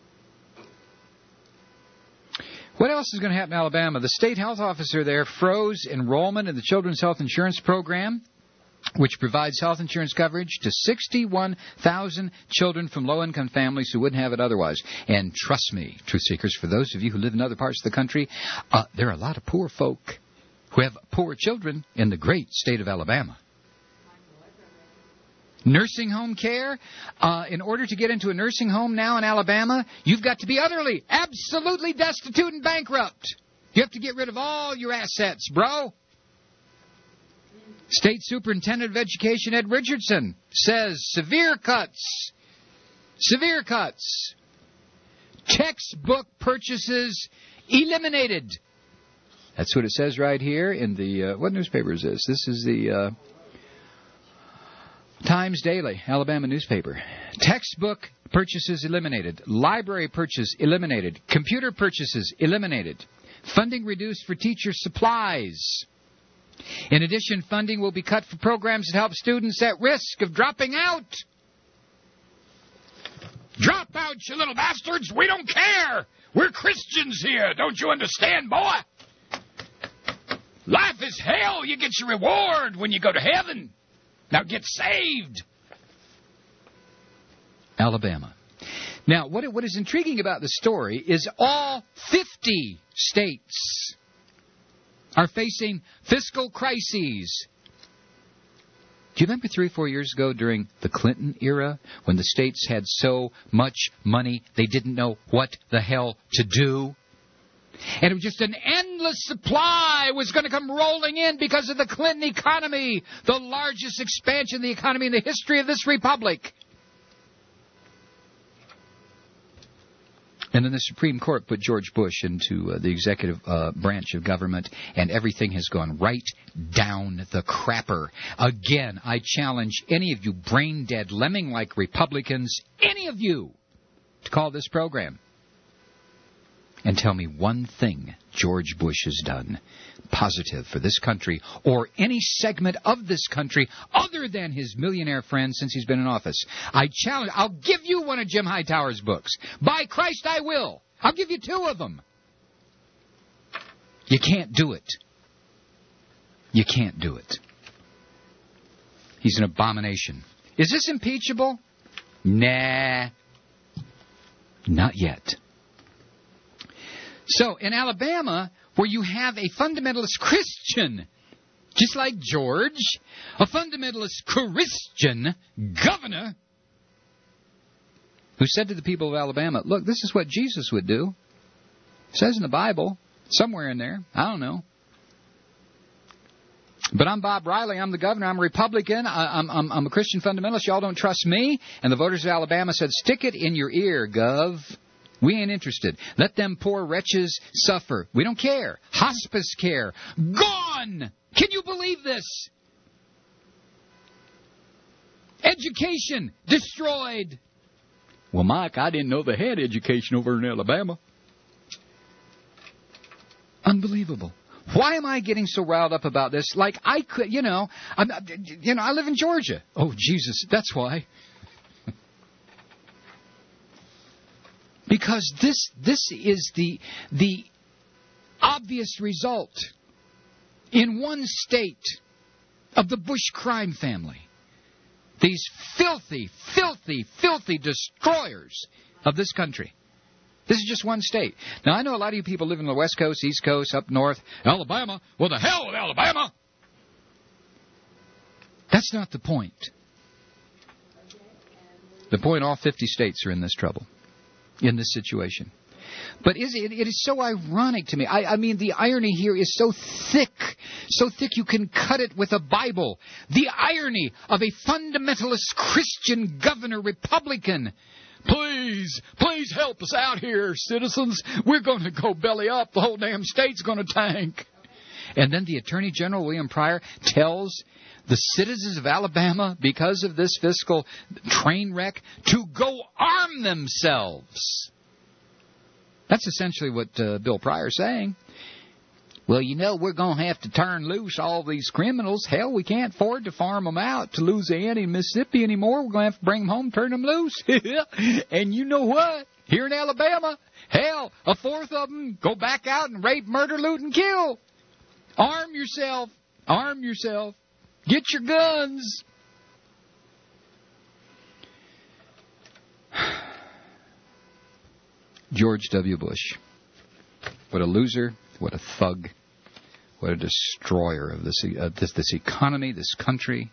What else is going to happen in Alabama? The state health officer there froze enrollment in the Children's Health Insurance Program, which provides health insurance coverage to sixty-one thousand children from low-income families who wouldn't have it otherwise. And trust me, truth seekers, for those of you who live in other parts of the country, uh, there are a lot of poor folk who have poor children in the great state of Alabama. Nursing home care. Uh, in order to get into a nursing home now in Alabama, you've got to be utterly, absolutely destitute and bankrupt. You have to get rid of all your assets, bro. State Superintendent of Education Ed Richardson says severe cuts. Severe cuts. Textbook purchases eliminated. That's what it says right here in the, uh, what newspaper is this? This is the uh, Times Daily, Alabama newspaper. Textbook purchases eliminated. Library purchase eliminated. Computer purchases eliminated. Funding reduced for teacher supplies. In addition, funding will be cut for programs that help students at risk of dropping out. Drop out, you little bastards! We don't care! We're Christians here! Don't you understand, boy? Life is hell! You get your reward when you go to heaven! Now get saved! Alabama. Now, what, what is intriguing about the story is all fifty states are facing fiscal crises. Do you remember three or four years ago during the Clinton era when the states had so much money they didn't know what the hell to do? And it was just an endless supply was going to come rolling in because of the Clinton economy, the largest expansion of the economy in the history of this republic. And then the Supreme Court put George Bush into uh, the executive uh, branch of government, and everything has gone right down the crapper. Again, I challenge any of you brain-dead, lemming-like Republicans, any of you, to call this program and tell me one thing George Bush has done positive for this country or any segment of this country other than his millionaire friends since he's been in office. I challenge, I'll give you one of Jim Hightower's books. By Christ, I will. I'll give you two of them. You can't do it. You can't do it. He's an abomination. Is this impeachable? Nah. Not yet. So, in Alabama, where you have a fundamentalist Christian, just like George, a fundamentalist Christian governor, who said to the people of Alabama, look, this is what Jesus would do. It says in the Bible, somewhere in there, I don't know. But I'm Bob Riley, I'm the governor, I'm a Republican, I, I'm, I'm, I'm a Christian fundamentalist, y'all don't trust me. And the voters of Alabama said, stick it in your ear, Gov. We ain't interested. Let them poor wretches suffer. We don't care. Hospice care. Gone! Can you believe this? Education destroyed. Well, Mike, I didn't know they had education over in Alabama. Unbelievable. Why am I getting so riled up about this? Like I could, you know, I'm, you know, I live in Georgia. Oh, Jesus, that's why. Because this this is the the obvious result in one state of the Bush crime family. These filthy, filthy, filthy destroyers of this country. This is just one state. Now, I know a lot of you people live in the West Coast, East Coast, up north. Alabama? Well, the hell with Alabama! That's not the point. The point, all fifty states are in this trouble, in this situation. But is it, it is so ironic to me. I, I mean, the irony here is so thick, so thick you can cut it with a Bible. The irony of a fundamentalist Christian governor, Republican. Please, please help us out here, citizens. We're going to go belly up. The whole damn state's going to tank. And then the Attorney General, William Pryor, tells the citizens of Alabama, because of this fiscal train wreck, to go arm themselves. That's essentially what uh, Bill Pryor's saying. Well, you know, we're going to have to turn loose all these criminals. Hell, we can't afford to farm them out to Louisiana and Mississippi anymore. We're going to have to bring them home, turn them loose. And you know what? Here in Alabama, hell, a fourth of them go back out and rape, murder, loot, and kill. Arm yourself. Arm yourself. Get your guns. George W. Bush. What a loser. What a thug. What a destroyer of this, uh, this, this economy, this country.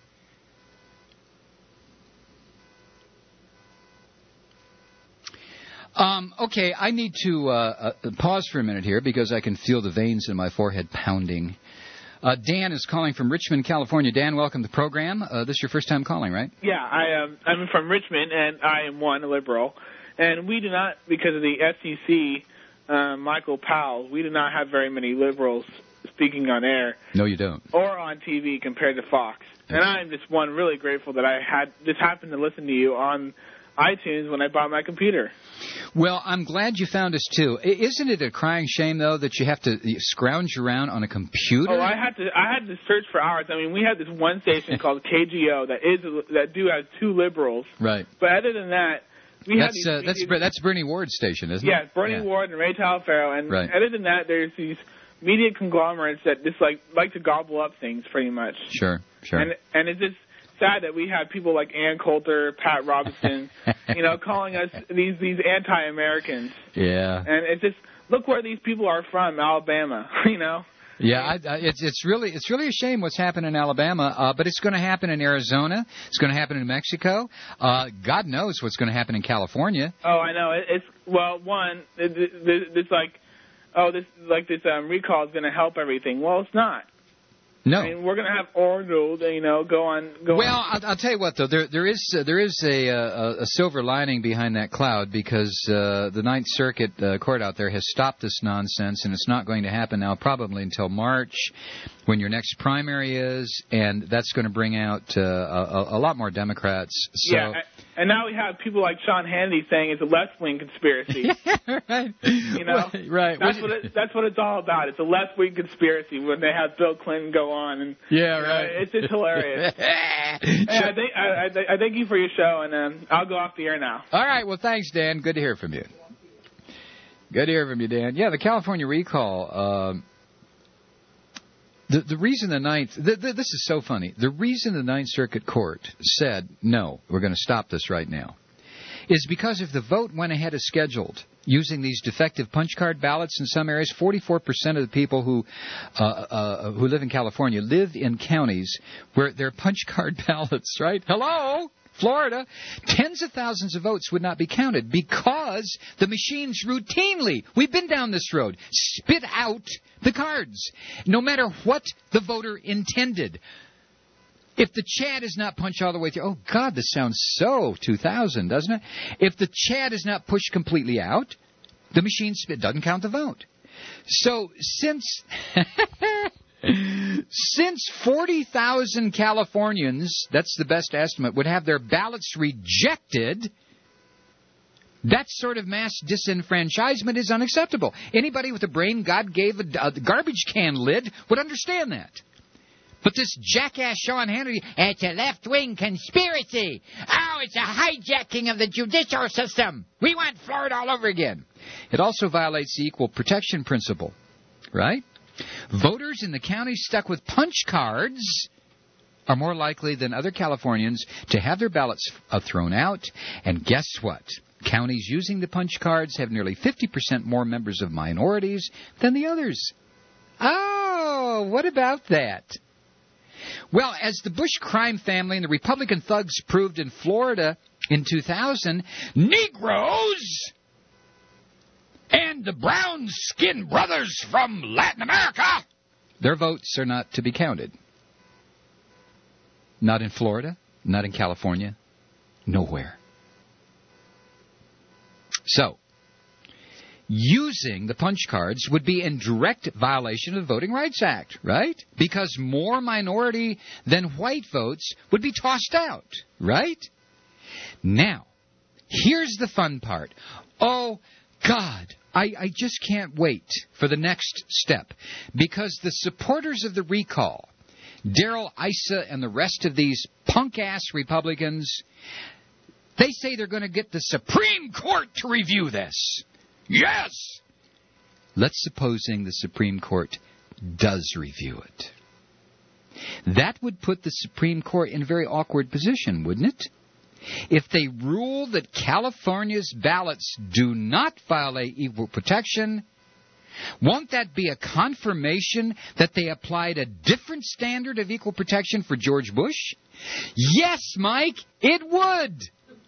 Um, okay, I need to uh, uh, pause for a minute here because I can feel the veins in my forehead pounding. Uh, Dan is calling from Richmond, California. Dan, welcome to the program. Uh, this is your first time calling, right? Yeah, I am. I'm from Richmond, and I am one, a liberal. And we do not, because of the F C C, uh, Michael Powell, we do not have very many liberals speaking on air. No, you don't. Or on T V compared to Fox. And I'm just one really grateful that I had just happened to listen to you on iTunes when I bought my computer. Well, I'm glad you found us, too. Isn't it a crying shame, though, that you have to scrounge around on a computer? Oh, I had to I had to search for hours. I mean, we had this one station called K G O that is that do have two liberals. Right. But other than that, we that's had uh, that's that's Bernie Ward's station, isn't yeah, it? Bernie yeah, Ward and Ray Talfaro. And right. other than that, there's these media conglomerates that just like like to gobble up things, pretty much. Sure, sure. And and it's just sad that we have people like Ann Coulter, Pat Robertson, you know, calling us these these anti-Americans. Yeah. And it's just look where these people are from, Alabama. You know. Yeah, I, I, it's it's really it's really a shame what's happened in Alabama, uh, but it's going to happen in Arizona. It's going to happen in Mexico. Uh, God knows what's going to happen in California. Oh, I know. It, it's well, one, it, it, it's like, oh, this like this um, recall is going to help everything. Well, it's not. No, I mean, we're going to have Orville, you know, go on. Go well, on. I'll, I'll tell you what, though, there there is uh, there is a, a a silver lining behind that cloud because uh, the Ninth Circuit uh, Court out there has stopped this nonsense, and it's not going to happen now probably until March, when your next primary is, and that's going to bring out uh, a, a lot more Democrats. So. Yeah, and now we have people like Sean Hannity saying it's a left-wing conspiracy. Right. You know, right. That's what it, that's what it's all about. It's a left-wing conspiracy when they have Bill Clinton go on, and yeah, right. Uh, it's just hilarious. Hey, I think I, I, I thank you for your show, and um, I'll go off the air now. All right. Well, thanks, Dan. Good to hear from you. Good to hear from you, Dan. Yeah, the California recall. Uh, the the reason the Ninth the, the, this is so funny. The reason the Ninth Circuit Court said no, we're going to stop this right now, is because if the vote went ahead as scheduled, using these defective punch card ballots in some areas, forty-four percent of the people who uh, uh, who live in California live in counties where they're punch card ballots, right? Hello? Florida, tens of thousands of votes would not be counted because the machines routinely, we've been down this road, spit out the cards, no matter what the voter intended. If the Chad is not punched all the way through, oh, God, this sounds so two thousand, doesn't it? If the Chad is not pushed completely out, the machine spit doesn't count the vote. So since since forty thousand Californians, that's the best estimate, would have their ballots rejected, that sort of mass disenfranchisement is unacceptable. Anybody with a brain God gave a, a garbage can lid would understand that. But this jackass Sean Hannity, it's a left-wing conspiracy. Oh, it's a hijacking of the judicial system. We want Florida all over again. It also violates the equal protection principle, right? Voters in the counties stuck with punch cards are more likely than other Californians to have their ballots uh, thrown out. And guess what? Counties using the punch cards have nearly fifty percent more members of minorities than the others. Oh, what about that? Well, as the Bush crime family and the Republican thugs proved in Florida in two thousand, Negroes and the brown-skinned brothers from Latin America, their votes are not to be counted. Not in Florida, not in California, nowhere. So, using the punch cards would be in direct violation of the Voting Rights Act, right? Because more minority than white votes would be tossed out, right? Now, here's the fun part. Oh, God, I, I just can't wait for the next step. Because the supporters of the recall, Darrell Issa and the rest of these punk-ass Republicans, they say they're going to get the Supreme Court to review this. Yes! Let's supposing the Supreme Court does review it. That would put the Supreme Court in a very awkward position, wouldn't it? If they rule that California's ballots do not violate equal protection, won't that be a confirmation that they applied a different standard of equal protection for George Bush? Yes, Mike, it would.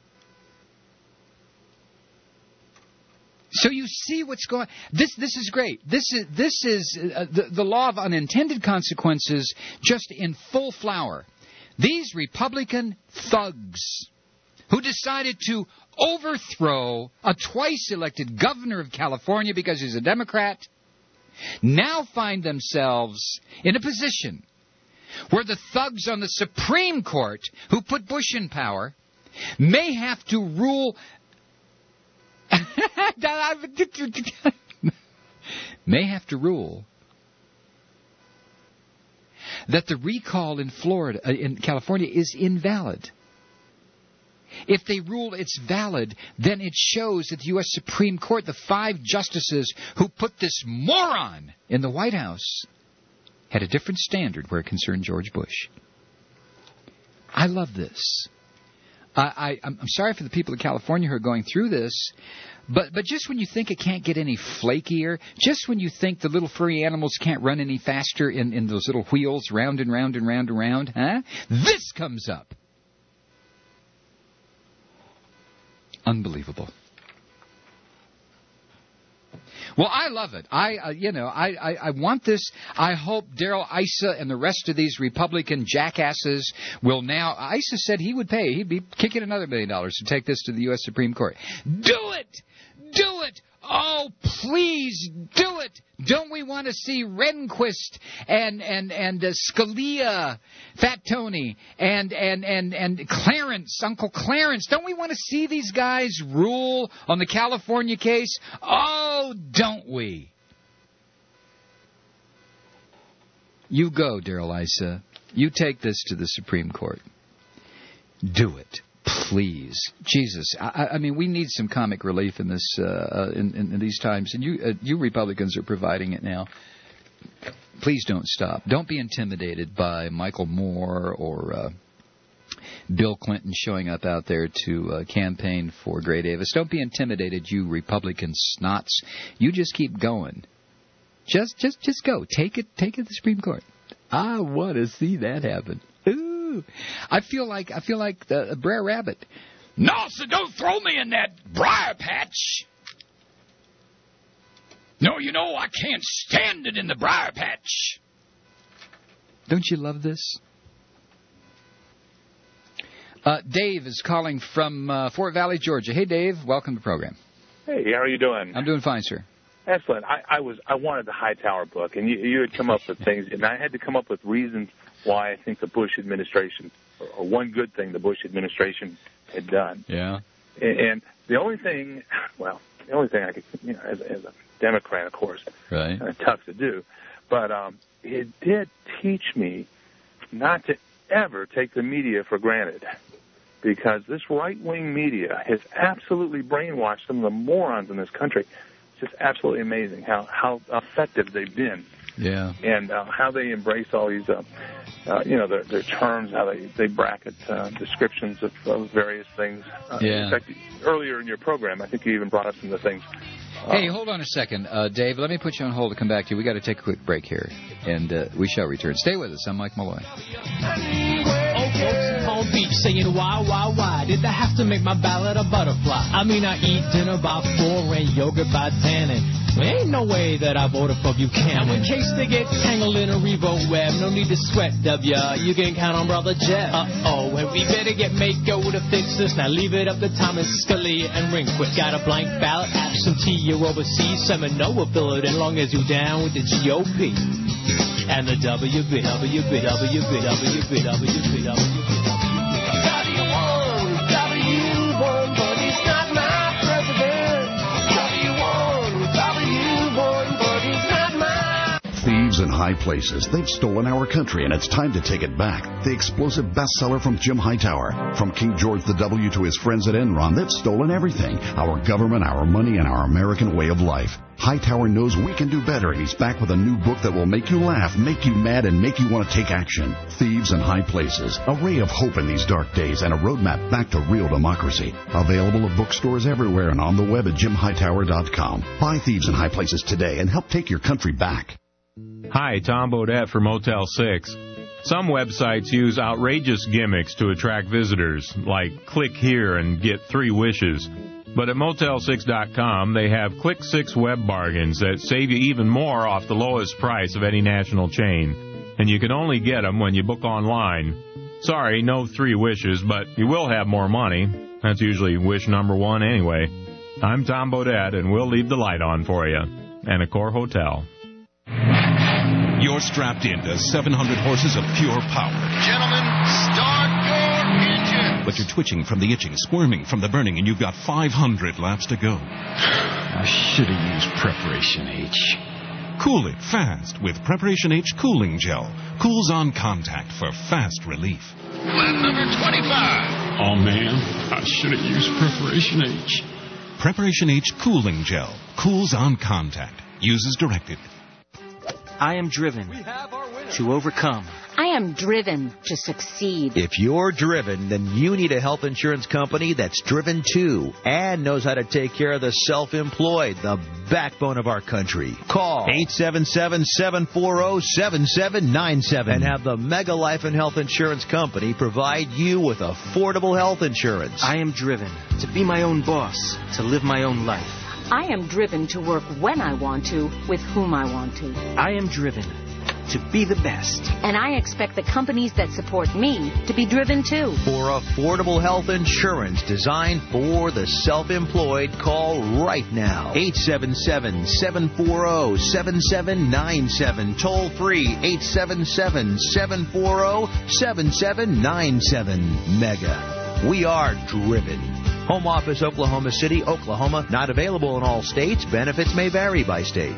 So you see what's going on. This this is great. This is this is uh, the, the law of unintended consequences just in full flower. These Republican thugs who decided to overthrow a twice-elected governor of California because he's a Democrat now find themselves in a position where the thugs on the Supreme Court who put Bush in power may have to rule may have to rule that the recall in Florida, uh, in California, is invalid. If they rule it's valid, then it shows that the U S Supreme Court, the five justices who put this moron in the White House, had a different standard where it concerned George Bush. I love this. I, I, I'm sorry for the people of California who are going through this, but but just when you think it can't get any flakier, just when you think the little furry animals can't run any faster in, in those little wheels round and round and round and round, huh? This comes up. Unbelievable. Well, I love it. I, uh, you know, I, I, I want this. I hope Darrell Issa and the rest of these Republican jackasses will now. Issa said he would pay. He'd be kicking another million dollars to take this to the U S Supreme Court. Do it! Do it! Oh, please do it! Don't we want to see Rehnquist and and and uh, Scalia, Fat Tony, and and and and Clarence, Uncle Clarence? Don't we want to see these guys rule on the California case? Oh, don't we? You go, Darrell Issa. You take this to the Supreme Court. Do it. Please, Jesus! I, I mean, we need some comic relief in this uh, in, in, in these times, and you uh, you Republicans are providing it now. Please don't stop. Don't be intimidated by Michael Moore or uh, Bill Clinton showing up out there to uh, campaign for Gray Davis. Don't be intimidated, you Republican snots. You just keep going. Just just just go. Take it. Take it to the Supreme Court. I want to see that happen. I feel like I feel like the Brer Rabbit. No, so don't throw me in that briar patch. No, you know, I can't stand it in the briar patch. Don't you love this? Uh, Dave is calling from uh, Fort Valley, Georgia. Hey, Dave, welcome to the program. Hey, how are you doing? I'm doing fine, sir. Excellent. I, I was I wanted the Hightower book, and you, you had come up with things, and I had to come up with reasons why I think the Bush administration, or one good thing the Bush administration had done. Yeah. And, and the only thing, well, the only thing I could, you know, as, as a Democrat, of course, right, uh, tough to do, but um, it did teach me not to ever take the media for granted, because this right-wing media has absolutely brainwashed some of the morons in this country. It's just absolutely amazing how, how effective they've been Yeah. And uh, how they embrace all these, uh, uh, you know, their, their terms, how they, they bracket uh, descriptions of, of various things. Uh, Yeah. In fact, earlier in your program, I think you even brought up some of the things. Uh, Hey, hold on a second. Uh, Dave, let me put you on hold to come back to you. We got to take a quick break here, and uh, we shall return. Stay with us. I'm Mike Malloy. Old folks in Palm Beach saying why, why, why did I have to make my ballad a butterfly? I mean, I eat dinner by four and yogurt by ten, and there ain't no way that I voted for Buchanan. Now, in case they get tangled in a Revo web, no need to sweat, W. You can count on Brother Jeff. Uh-oh, and we better get Mako to fix this. Now leave it up to Thomas Scalia and Rehnquist. Got a blank ballot, absentee, you're overseas. Seminole will fill it in long as you're down with the G O P. And the W B, W B, W B, W B, W B, W B, W B. W won, W won, but he's not my president. W won, W won, but he's not my... Thieves in high places. They've stolen our country, and it's time to take it back. The explosive bestseller from Jim Hightower. From King George the W to his friends at Enron, they've stolen everything. Our government, our money, and our American way of life. Hightower knows we can do better, and he's back with a new book that will make you laugh, make you mad, and make you want to take action. Thieves in High Places. A ray of hope in these dark days and a roadmap back to real democracy. Available at bookstores everywhere and on the web at jim hightower dot com. Buy Thieves in High Places today and help take your country back. Hi, Tom Bodette for Motel six. Some websites use outrageous gimmicks to attract visitors, like click here and get three wishes. But at motel six dot com, they have Click six web bargains that save you even more off the lowest price of any national chain. And you can only get them when you book online. Sorry, no three wishes, but you will have more money. That's usually wish number one anyway. I'm Tom Bodette, and we'll leave the light on for you. And Accor Hotel. You're strapped into seven hundred horses of pure power. Gentlemen, start your engine. But you're twitching from the itching, squirming from the burning, and you've got five hundred laps to go. I should have used Preparation H. Cool it fast with Preparation H Cooling Gel. Cools on contact for fast relief. Lap number twenty-five. Oh, man, I should have used Preparation H. Preparation H Cooling Gel. Cools on contact. Use as directed. I am driven to overcome. I am driven to succeed. If you're driven, then you need a health insurance company that's driven too and knows how to take care of the self-employed, the backbone of our country. Call eight seven seven, seven four zero, seven seven nine seven and have the Mega Life and Health Insurance Company provide you with affordable health insurance. I am driven to be my own boss, to live my own life. I am driven to work when I want to, with whom I want to. I am driven to be the best. And I expect the companies that support me to be driven too. For affordable health insurance designed for the self-employed, call right now. eight seven seven, seven four zero, seven seven nine seven. Toll free eight seven seven, seven four zero, seven seven nine seven. Mega. We are driven. Home office, Oklahoma City, Oklahoma. Not available in all states. Benefits may vary by state.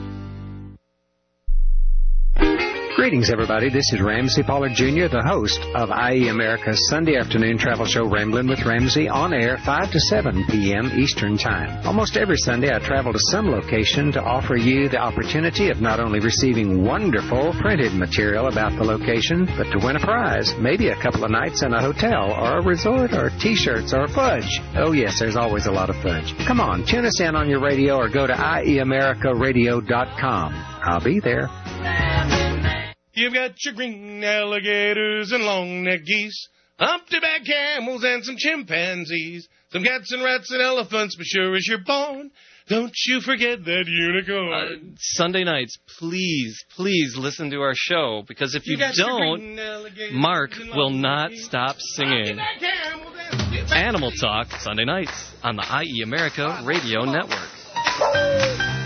Greetings, everybody. This is Ramsey Pollard Junior, the host of I E America's Sunday afternoon travel show, Ramblin' with Ramsey, on air five to seven p.m. Eastern Time. Almost every Sunday, I travel to some location to offer you the opportunity of not only receiving wonderful printed material about the location, but to win a prize, maybe a couple of nights in a hotel or a resort or T-shirts or fudge. Oh, yes, there's always a lot of fudge. Come on, tune us in on your radio or go to I E America Radio dot com. I'll be there. You've got your green alligators and long-necked geese, humpty-back camels and some chimpanzees, some cats and rats and elephants, but sure as you're born, don't you forget that unicorn. Uh, Sunday nights, please, please listen to our show, because if you, you don't, Mark will not stop singing. Animal Talk, Sunday nights on the I E America Radio Network.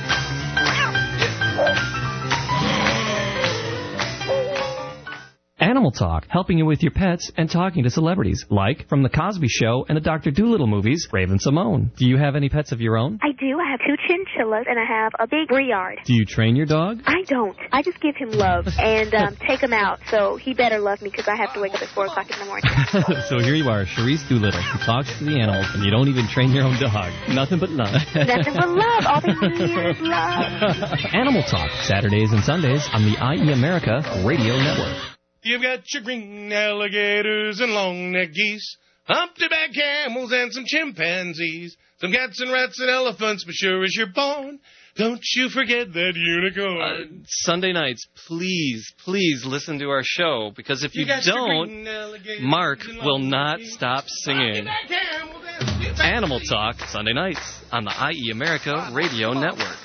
Animal Animal Talk, helping you with your pets and talking to celebrities, like from The Cosby Show and the Doctor Dolittle movies, Raven Simone. Do you have any pets of your own? I do. I have two chinchillas, and I have a big Briard. Do you train your dog? I don't. I just give him love and um, take him out, so he better love me because I have to wake up at four o'clock in the morning. So here you are, Charisse Doolittle, who talks to the animals, and you don't even train your own dog. Nothing but love. Nothing but love. All they need is love. Animal Talk, Saturdays and Sundays on the I E America Radio Network. You've got your green alligators and long-necked geese, humpty-back camels and some chimpanzees, some cats and rats and elephants, but sure as you're born, don't you forget that unicorn. Uh, Sunday nights, please, please listen to our show, because if you, you don't, Mark will not stop singing. Animal Talk, Sunday nights on the I E America Radio Network.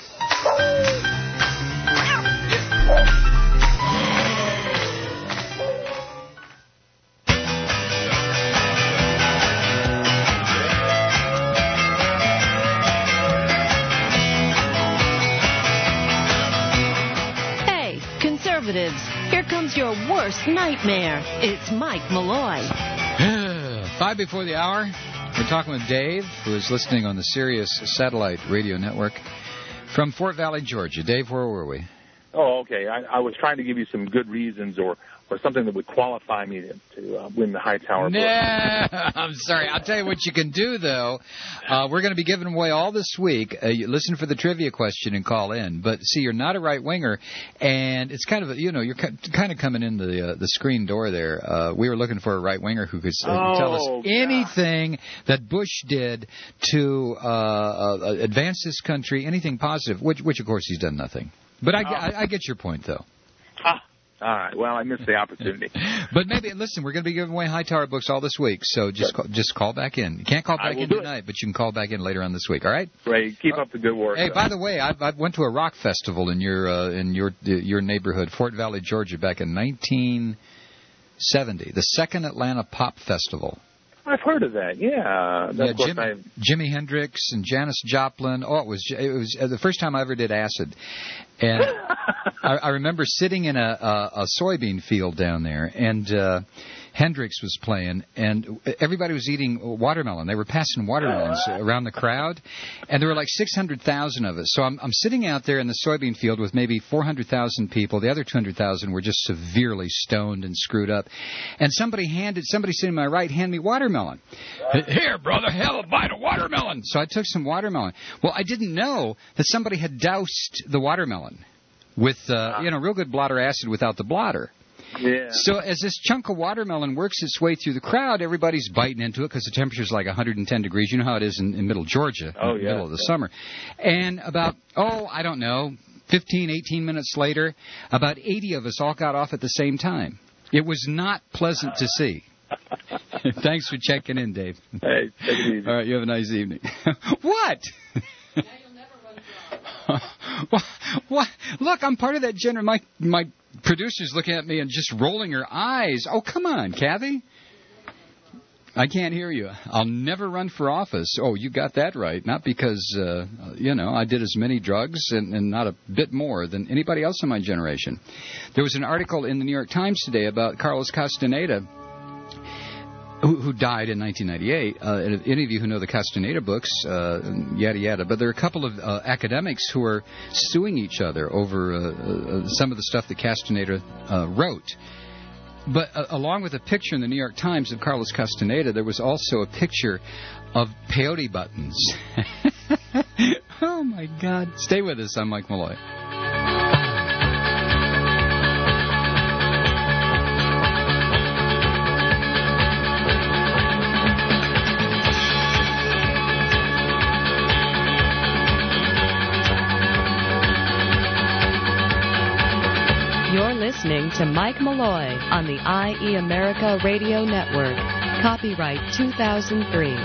Conservatives, here comes your worst nightmare. It's Mike Malloy. Five before the hour, we're talking with Dave, who is listening on the Sirius Satellite Radio Network from Fort Valley, Georgia. Dave, where were we? Oh, okay. I, I was trying to give you some good reasons or, or something that would qualify me to, to uh, win the Hightower book. Nah, I'm sorry. I'll tell you what you can do, though. Uh, we're going to be giving away all this week. Uh, you listen for the trivia question and call in. But, see, you're not a right-winger, and it's kind of, a, you know, you're kind of coming in the, uh, the screen door there. Uh, we were looking for a right-winger who could uh, oh, tell us God. anything that Bush did to uh, uh, advance this country, anything positive, which, which, of course, he's done nothing. But I, I, I get your point, though. Ah, all right. Well, I missed the opportunity. But maybe, listen, we're going to be giving away Hightower books all this week, so just call, just call back in. You can't call back in tonight, it. but you can call back in later on this week, all right? Great. Keep up the good work. Hey, by the way, I, I went to a rock festival in your uh, in your your neighborhood, Fort Valley, Georgia, back in nineteen seventy, the Second Atlanta Pop Festival. I've heard of that. Yeah, yeah Jim, Jimi Hendrix and Janis Joplin. Oh, it was it was uh, the first time I ever did acid, and I, I remember sitting in a, a, a soybean field down there, and uh, Hendrix was playing, and everybody was eating watermelon. They were passing watermelons around the crowd, and there were like six hundred thousand of us. So I'm, I'm sitting out there in the soybean field with maybe four hundred thousand people. The other two hundred thousand were just severely stoned and screwed up. And somebody handed, somebody sitting to my right handed me watermelon. Here, brother, have a bite of watermelon. So I took some watermelon. Well, I didn't know that somebody had doused the watermelon with, uh, you know, real good blotter acid without the blotter. Yeah. So as this chunk of watermelon works its way through the crowd, everybody's biting into it because the temperature's like one hundred ten degrees. You know how it is in, in middle Georgia, oh, in the yeah, middle of the yeah. summer. And about, oh, I don't know, fifteen, eighteen minutes later, about eighty of us all got off at the same time. It was not pleasant to see. Thanks for checking in, Dave. Hey, take it easy. All right, you have a nice evening. What? what? What? Look, I'm part of that general. My my producer's looking at me and just rolling her eyes. Oh, come on, Kathy. I can't hear you. I'll never run for office. Oh, you got that right. Not because, uh, you know, I did as many drugs and, and not a bit more than anybody else in my generation. There was an article in the New York Times today about Carlos Castaneda, who, who died in nineteen ninety-eight. Uh, and if any of you who know the Castaneda books, uh, yada, yada. But there are a couple of uh, academics who are suing each other over uh, uh, some of the stuff that Castaneda uh, wrote. But uh, along with a picture in the New York Times of Carlos Castaneda, there was also a picture of peyote buttons. Oh, my God. Stay with us. I'm Mike Malloy. You're listening to Mike Malloy on the I E America Radio Network. Copyright two thousand three.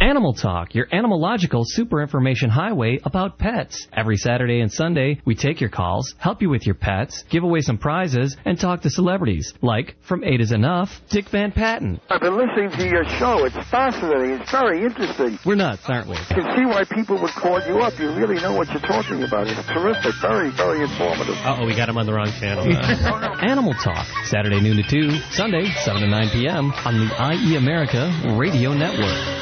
Animal Talk, your animalogical super information highway about pets. Every Saturday and Sunday, we take your calls, help you with your pets, give away some prizes, and talk to celebrities, like From Eight Is Enough, Dick Van Patten. I've been listening to your show. It's fascinating. It's very interesting. We're nuts, aren't we? I can see why people would call you up. You really know what you're talking about. It's terrific. Very, very informative. Uh-oh, we got him on the wrong channel. Animal Talk, Saturday noon to two, Sunday seven to nine p.m. on the I E America Radio Network.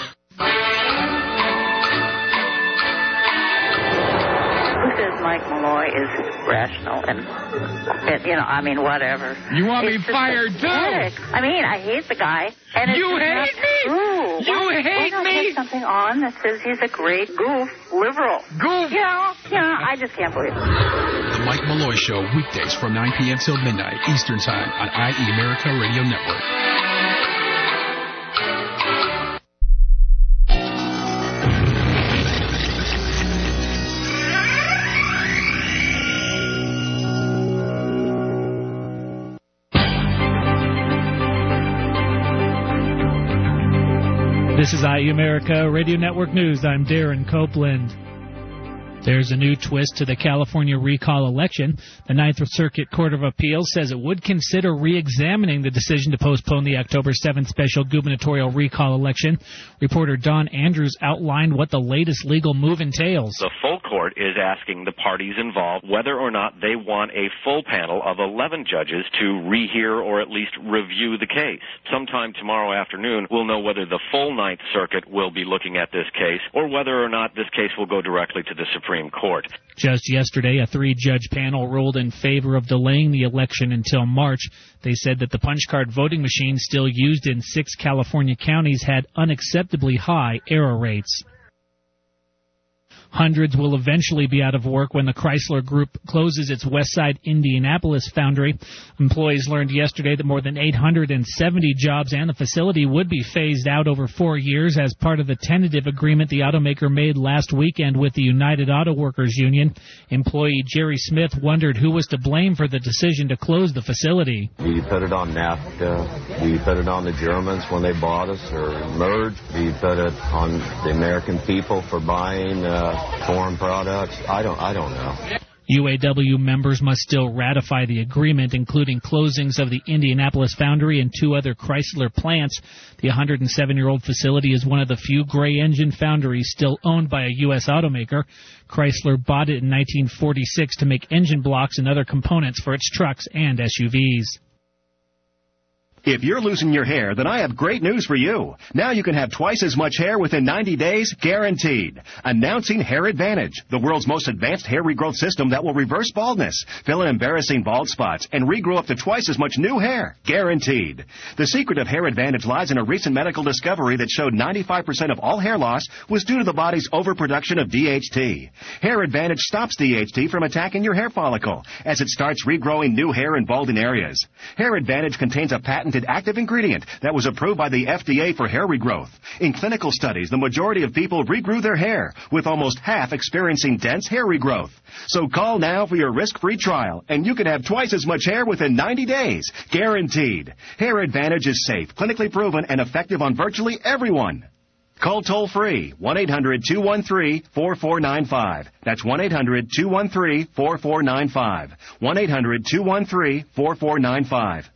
Mike Malloy is rational and, and, you know, I mean, whatever. You want it's me fired, too? I mean, I hate the guy. And it's you hate me? True. You why, hate why not me? Put something on that says he's a great goof, liberal. Goof? You know, you know, I just can't believe it. The Mike Malloy Show, weekdays from nine p.m. till midnight Eastern Time on I E America Radio Network. This is I E America Radio Network News. I'm Darren Copeland. There's a new twist to the California recall election. The Ninth Circuit Court of Appeals says it would consider re-examining the decision to postpone the October seventh special gubernatorial recall election. Reporter Don Andrews outlined what the latest legal move entails. The full court is asking the parties involved whether or not they want a full panel of eleven judges to rehear or at least review the case. Sometime tomorrow afternoon, we'll know whether the full Ninth Circuit will be looking at this case or whether or not this case will go directly to the Supreme Court. Just yesterday, a three-judge panel ruled in favor of delaying the election until March. They said that the punch card voting machines still used in six California counties had unacceptably high error rates. Hundreds will eventually be out of work when the Chrysler Group closes its Westside Indianapolis foundry. Employees learned yesterday that more than eight hundred seventy jobs and the facility would be phased out over four years as part of the tentative agreement the automaker made last weekend with the United Auto Workers Union. Employee Jerry Smith wondered who was to blame for the decision to close the facility. Do you put it on NAFTA? Do you put it on the Germans when they bought us or merged? Do you put it on the American people for buying uh, foreign products? I don't I don't know. U A W members must still ratify the agreement, including closings of the Indianapolis foundry and two other Chrysler plants. The one hundred seven-year-old facility is one of the few gray-engine foundries still owned by a U S automaker. Chrysler bought it in nineteen forty-six to make engine blocks and other components for its trucks and S U Vs. If you're losing your hair, then I have great news for you. Now you can have twice as much hair within ninety days, guaranteed. Announcing Hair Advantage, the world's most advanced hair regrowth system that will reverse baldness, fill in embarrassing bald spots, and regrow up to twice as much new hair, guaranteed. The secret of Hair Advantage lies in a recent medical discovery that showed ninety-five percent of all hair loss was due to the body's overproduction of D H T. Hair Advantage stops D H T from attacking your hair follicle as it starts regrowing new hair in balding areas. Hair Advantage contains a patented active ingredient that was approved by the F D A for hair regrowth. In clinical studies, the majority of people regrew their hair, with almost half experiencing dense hair regrowth. So call now for your risk-free trial, and you can have twice as much hair within ninety days, guaranteed. Hair Advantage is safe, clinically proven, and effective on virtually everyone. Call toll-free, one eight hundred two one three four four nine five. That's one eight hundred two one three four four nine five. one eight hundred two one three four four nine five.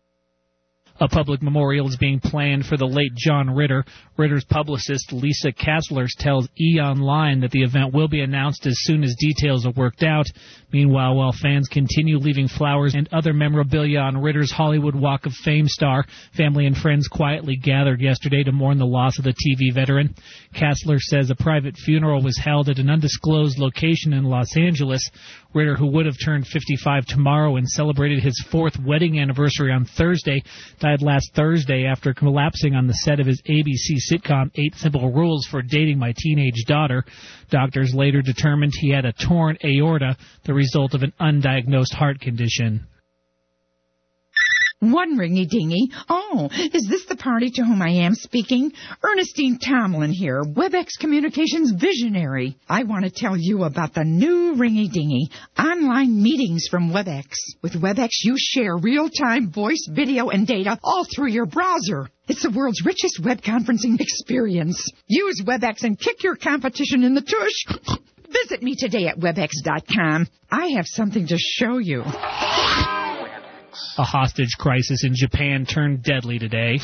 A public memorial is being planned for the late John Ritter. Ritter's publicist, Lisa Kasslers, tells E! Online that the event will be announced as soon as details are worked out. Meanwhile, while fans continue leaving flowers and other memorabilia on Ritter's Hollywood Walk of Fame star, family and friends quietly gathered yesterday to mourn the loss of the T V veteran. Kassler says a private funeral was held at an undisclosed location in Los Angeles. Ritter, who would have turned fifty-five tomorrow and celebrated his fourth wedding anniversary on Thursday, died last Thursday after collapsing on the set of his A B C sitcom Eight Simple Rules for Dating My Teenage Daughter. Doctors later determined he had a torn aorta, the result of an undiagnosed heart condition. One ringy-dingy. Oh, is this the party to whom I am speaking? Ernestine Tomlin here, WebEx Communications visionary. I want to tell you about the new ringy-dingy, online meetings from WebEx. With WebEx, you share real-time voice, video, and data all through your browser. It's the world's richest web conferencing experience. Use WebEx and kick your competition in the tush. Visit me today at webex dot com. I have something to show you. A hostage crisis in Japan turned deadly today.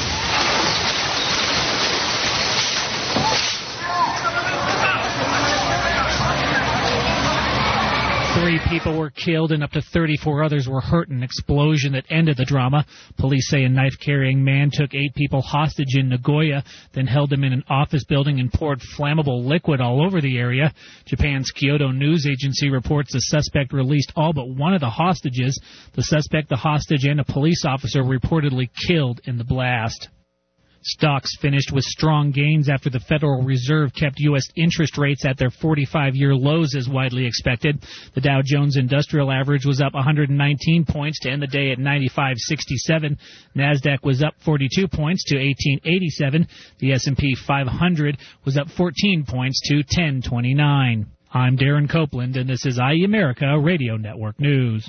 Three people were killed and up to thirty-four others were hurt in an explosion that ended the drama. Police say a knife-carrying man took eight people hostage in Nagoya, then held them in an office building and poured flammable liquid all over the area. Japan's Kyodo News Agency reports the suspect released all but one of the hostages. The suspect, the hostage, and a police officer were reportedly killed in the blast. Stocks finished with strong gains after the Federal Reserve kept U S interest rates at their forty-five-year lows as widely expected. The Dow Jones Industrial Average was up one hundred nineteen points to end the day at ninety-five sixty-seven. NASDAQ was up forty-two points to eighteen eighty-seven. The S and P five hundred was up fourteen points to ten twenty-nine. I'm Darren Copeland, and this is I E America Radio Network News.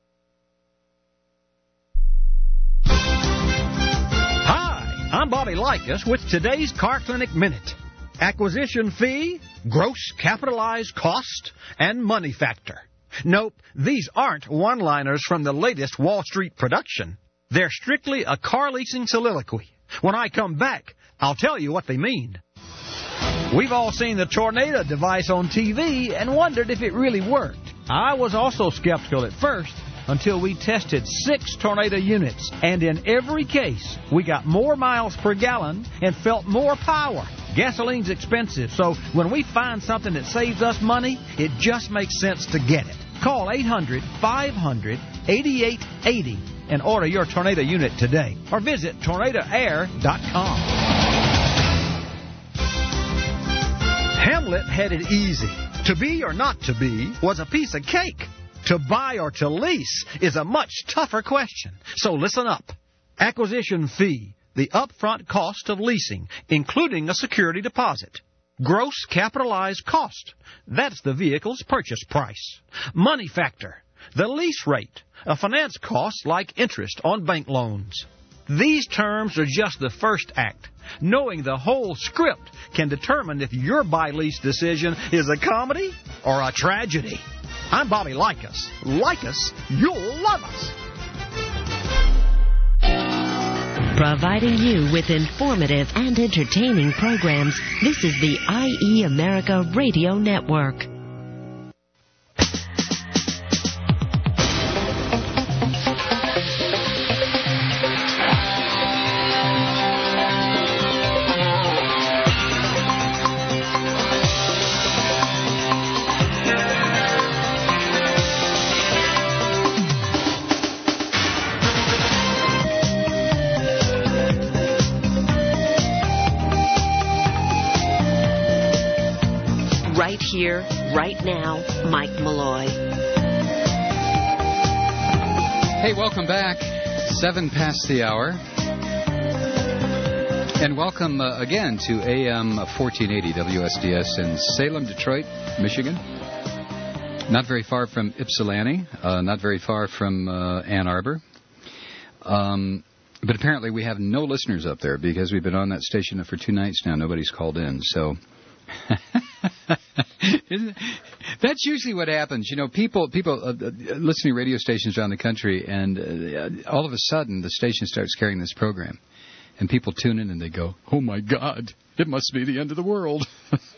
I'm Bobby Likas with today's Car Clinic Minute. Acquisition fee, gross capitalized cost, and money factor. Nope, these aren't one-liners from the latest Wall Street production. They're strictly a car leasing soliloquy. When I come back, I'll tell you what they mean. We've all seen the Tornado device on T V and wondered if it really worked. I was also skeptical at first, until we tested six Tornado units. And in every case, we got more miles per gallon and felt more power. Gasoline's expensive, so when we find something that saves us money, it just makes sense to get it. Call eight hundred, five hundred, eighty-eight eighty and order your Tornado unit today. Or visit tornado air dot com. Hamlet had it easy. To be or not to be was a piece of cake. To buy or to lease is a much tougher question. So listen up. Acquisition fee, the upfront cost of leasing, including a security deposit. Gross capitalized cost, that's the vehicle's purchase price. Money factor, the lease rate, a finance cost like interest on bank loans. These terms are just the first act. Knowing the whole script can determine if your buy-lease decision is a comedy or a tragedy. I'm Bobby Likas. Like us, you'll love us. Providing you with informative and entertaining programs, this is the I E America Radio Network. Here, right now, Mike Malloy. Hey, welcome back. Seven past the hour. And welcome uh, again to A M fourteen eighty W S D S in Salem, Detroit, Michigan. Not very far from Ypsilanti, uh, not very far from uh, Ann Arbor. Um, but apparently we have no listeners up there because we've been on that station for two nights now. Nobody's called in, so... That's usually what happens. You know, people people uh, listening to radio stations around the country, and uh, all of a sudden the station starts carrying this program, and people tune in and they go, "Oh my God, it must be the end of the world."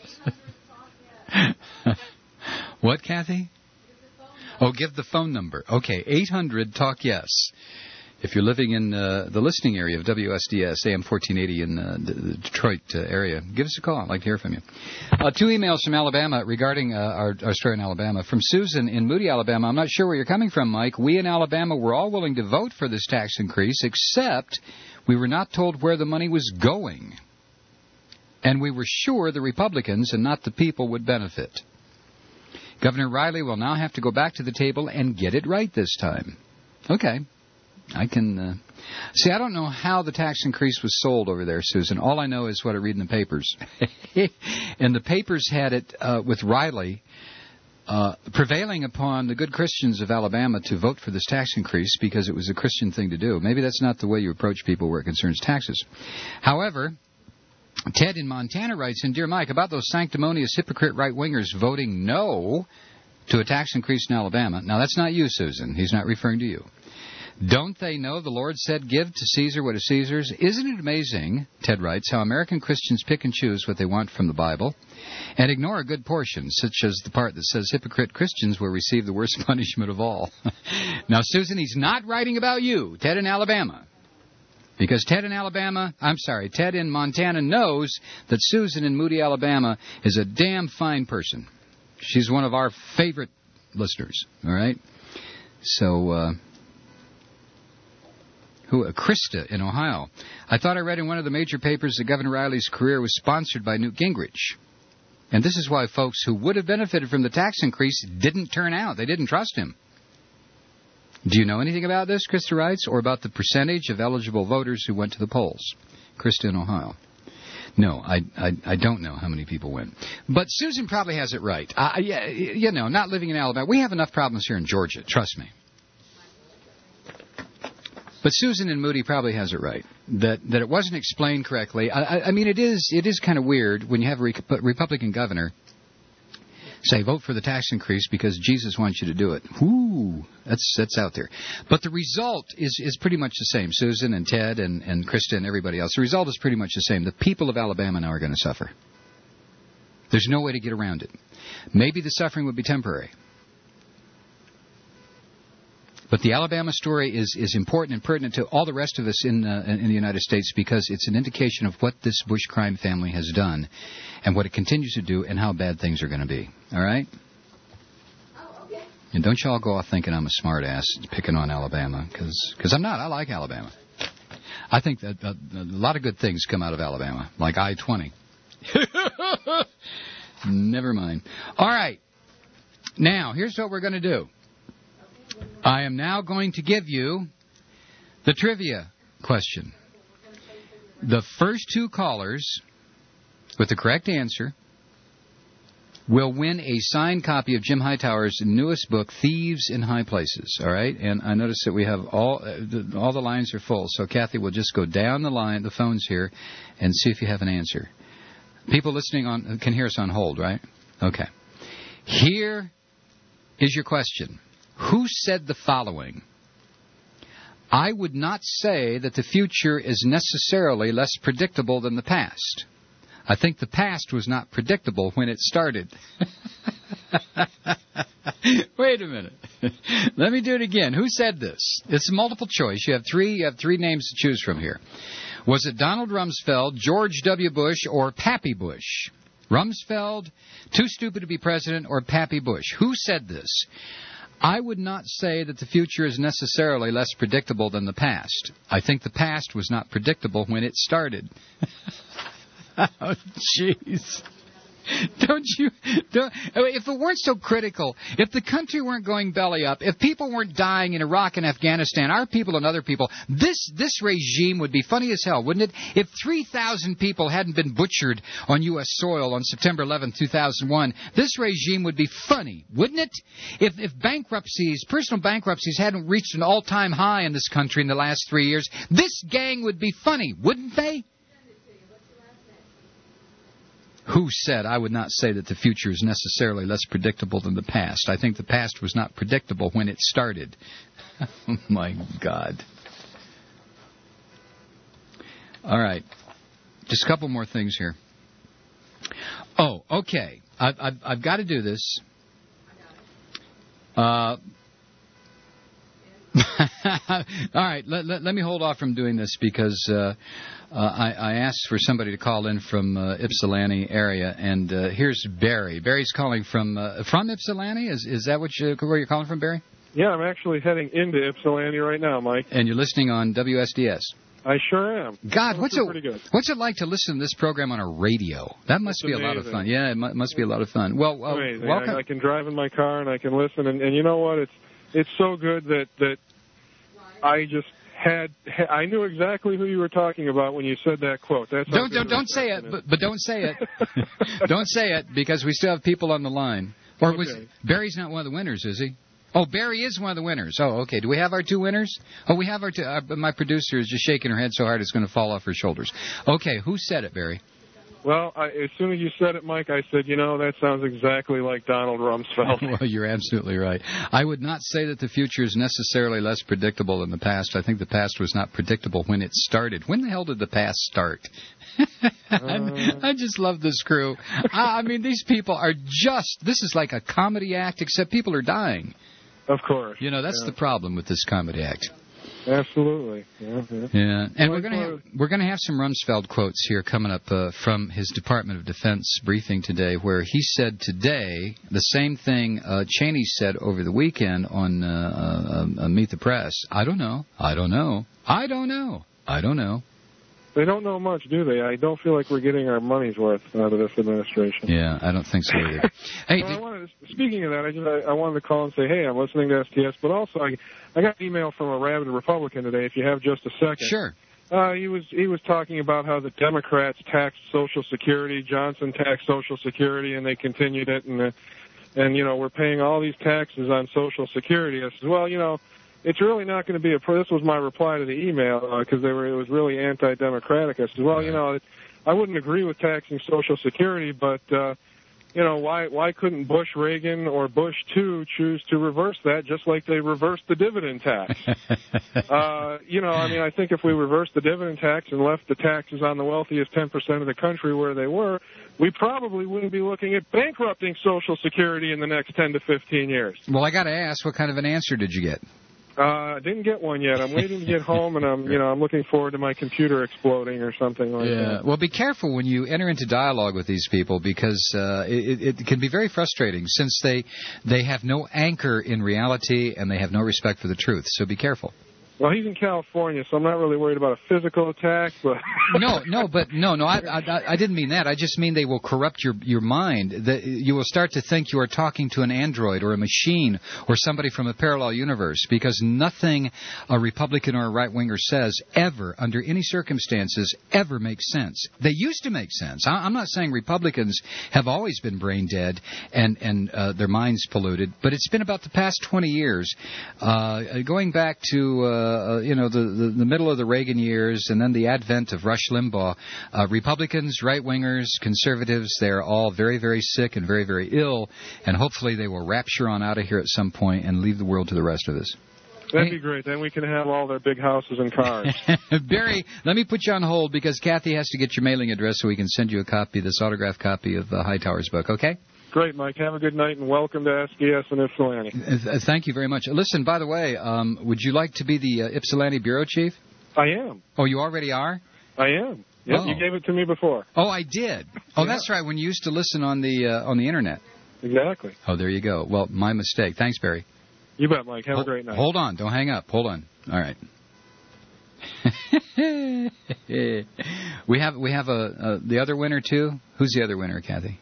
What, Kathy? Oh, give the phone number. Okay, eight hundred talk yes. If you're living in uh, the listening area of W S D S, A M fourteen eighty in uh, the Detroit uh, area, give us a call. I'd like to hear from you. Uh, two emails from Alabama regarding uh, our, our story in Alabama. From Susan in Moody, Alabama. I'm not sure where you're coming from, Mike. We in Alabama were all willing to vote for this tax increase, except we were not told where the money was going. And we were sure the Republicans and not the people would benefit. Governor Riley will now have to go back to the table and get it right this time. Okay. I can... Uh, see, I don't know how the tax increase was sold over there, Susan. All I know is what I read in the papers. And the papers had it uh, with Riley uh, prevailing upon the good Christians of Alabama to vote for this tax increase because it was a Christian thing to do. Maybe that's not the way you approach people where it concerns taxes. However, Ted in Montana writes in, Dear Mike, about those sanctimonious hypocrite right-wingers voting no to a tax increase in Alabama. Now, that's not you, Susan. He's not referring to you. Don't they know the Lord said, give to Caesar what is Caesar's? Isn't it amazing, Ted writes, how American Christians pick and choose what they want from the Bible and ignore a good portion, such as the part that says hypocrite Christians will receive the worst punishment of all. Now, Susan, he's not writing about you, Ted in Alabama. Because Ted in Alabama, I'm sorry, Ted in Montana knows that Susan in Moody, Alabama is a damn fine person. She's one of our favorite listeners, all right? So, uh... Who? Uh, Krista in Ohio. I thought I read in one of the major papers that Governor Riley's career was sponsored by Newt Gingrich. And this is why folks who would have benefited from the tax increase didn't turn out. They didn't trust him. Do you know anything about this, Krista writes, or about the percentage of eligible voters who went to the polls? Krista in Ohio. No, I, I I don't know how many people went. But Susan probably has it right. Uh, yeah, you know, not living in Alabama. We have enough problems here in Georgia, trust me. But Susan and Moody probably has it right, that that it wasn't explained correctly. I, I, I mean, it is it is kind of weird when you have a re- Republican governor say, vote for the tax increase because Jesus wants you to do it. Whoo, that's that's out there. But the result is, is pretty much the same. Susan and Ted and, and Krista and everybody else, the result is pretty much the same. The people of Alabama now are going to suffer. There's no way to get around it. Maybe the suffering would be temporary. But the Alabama story is, is important and pertinent to all the rest of us in, uh, in the United States because it's an indication of what this Bush crime family has done and what it continues to do and how bad things are going to be. All right? Oh, okay. And don't you all go off thinking I'm a smart ass picking on Alabama, because I'm not. I like Alabama. I think that uh, a lot of good things come out of Alabama, like I twenty. Never mind. All right. Now, here's what we're going to do. I am now going to give you the trivia question. The first two callers with the correct answer will win a signed copy of Jim Hightower's newest book, Thieves in High Places. All right? And I notice that we have all uh, the, all the lines are full. So Kathy will just go down the line, the phones here, and see if you have an answer. People listening on can hear us on hold, right? Okay. Here is your question. Who said the following? I would not say that the future is necessarily less predictable than the past. I think the past was not predictable when it started. Wait a minute. Let me do it again. Who said this? It's multiple choice. You have three, you have three names to choose from here. Was it Donald Rumsfeld, George W. Bush, or Pappy Bush? Rumsfeld, too stupid to be president, or Pappy Bush? Who said this? I would not say that the future is necessarily less predictable than the past. I think the past was not predictable when it started. Oh, jeez. Don't you... Don't, if it weren't so critical, if the country weren't going belly up, if people weren't dying in Iraq and Afghanistan, our people and other people, this this regime would be funny as hell, wouldn't it? If three thousand people hadn't been butchered on U S soil on September eleventh, two thousand one, this regime would be funny, wouldn't it? If, if bankruptcies, personal bankruptcies hadn't reached an all-time high in this country in the last three years, this gang would be funny, wouldn't they? Who said, I would not say that the future is necessarily less predictable than the past. I think the past was not predictable when it started. Oh, my God. All right. Just a couple more things here. Oh, okay. I've, I've, I've got to do this. Uh, all right. Let, let, let me hold off from doing this because... Uh, Uh, I, I asked for somebody to call in from uh, Ypsilanti area, and uh, here's Barry. Barry's calling from uh, from Ypsilanti. Is is that what you, where you're calling from, Barry? Yeah, I'm actually heading into Ypsilanti right now, Mike. And you're listening on W S D S. I sure am. God, what's it what's it like to listen to this program on a radio? That must it's be amazing. A lot of fun. Yeah, it must be a lot of fun. Well, uh, welcome. I, I can drive in my car and I can listen, and, and you know what? It's it's so good that that I just had, had I knew exactly who you were talking about when you said that quote. That's don't don't don't say it, but, but don't say it. Don't say it because we still have people on the line. Or was Okay. Barry's not one of the winners, is he? Oh, Barry is one of the winners. Oh, okay. Do we have our two winners? Oh, we have our two. Uh, my producer is just shaking her head so hard it's going to fall off her shoulders. Okay, who said it, Barry? Well, I, as soon as you said it, Mike, I said, you know, that sounds exactly like Donald Rumsfeld. Well, you're absolutely right. I would not say that the future is necessarily less predictable than the past. I think the past was not predictable when it started. When the hell did the past start? Uh, I just love this crew. I mean, these people are just, this is like a comedy act, except people are dying. Of course. You know, that's yeah. the problem with this comedy act. Absolutely. Yeah, yeah. Yeah, and we're going to have, we're going to have some Rumsfeld quotes here coming up uh, from his Department of Defense briefing today, where he said today the same thing uh, Cheney said over the weekend on uh, uh, uh, Meet the Press. I don't know. I don't know. I don't know. I don't know. They don't know much, do they? I don't feel like we're getting our money's worth out of this administration. Yeah, I don't think so either. Hey, well, I wanted to, speaking of that, I just I, I wanted to call and say, hey, I'm listening to S T S, but also I, I got an email from a rabid Republican today. If you have just a second, sure. Uh, he was he was talking about how the Democrats taxed Social Security, Johnson taxed Social Security, and they continued it, and uh, and you know we're paying all these taxes on Social Security. I said, well, you know. It's really not going to be a. This was my reply to the email because uh, they were. It was really anti-democratic. I said, well, you know, I wouldn't agree with taxing Social Security, but uh, you know, why why couldn't Bush, Reagan, or Bush two choose to reverse that, just like they reversed the dividend tax? uh, you know, I mean, I think if we reversed the dividend tax and left the taxes on the wealthiest ten percent of the country where they were, we probably wouldn't be looking at bankrupting Social Security in the next ten to fifteen years. Well, I got to ask, what kind of an answer did you get? Uh, I didn't get one yet. I'm waiting to get home, and I'm, you know, I'm looking forward to my computer exploding or something like yeah. that. Well, be careful when you enter into dialogue with these people because uh, it, it can be very frustrating since they they have no anchor in reality and they have no respect for the truth. So be careful. Well, he's in California, so I'm not really worried about a physical attack. But no, no, but no, no, I, I, I didn't mean that. I just mean they will corrupt your your mind. That you will start to think you are talking to an android or a machine or somebody from a parallel universe because nothing a Republican or a right winger says ever, under any circumstances, ever makes sense. They used to make sense. I, I'm not saying Republicans have always been brain dead and and uh, their minds polluted, but it's been about the past twenty years, uh, going back to. Uh, Uh, you know, the, the, the middle of the Reagan years and then the advent of Rush Limbaugh, uh, Republicans, right-wingers, conservatives, they're all very, very sick and very, very ill, and hopefully they will rapture on out of here at some point and leave the world to the rest of us. That'd hey. be great. Then we can have all their big houses and cars. Barry, let me put you on hold because Kathy has to get your mailing address so we can send you a copy, this autographed copy of uh, Hightower's book, okay? Great, Mike. Have a good night, and welcome to S D S and Ypsilanti. Uh, thank you very much. Listen, by the way, um, would you like to be the uh, Ypsilanti Bureau Chief? I am. Oh, you already are? I am. Yes, oh. You gave it to me before. Oh, I did. Oh, yeah. That's right, when you used to listen on the uh, on the Internet. Exactly. Oh, there you go. Well, my mistake. Thanks, Barry. You bet, Mike. Have hold, a great night. Hold on. Don't hang up. Hold on. All right. we have we have a, a the other winner, too? Who's the other winner, Kathy?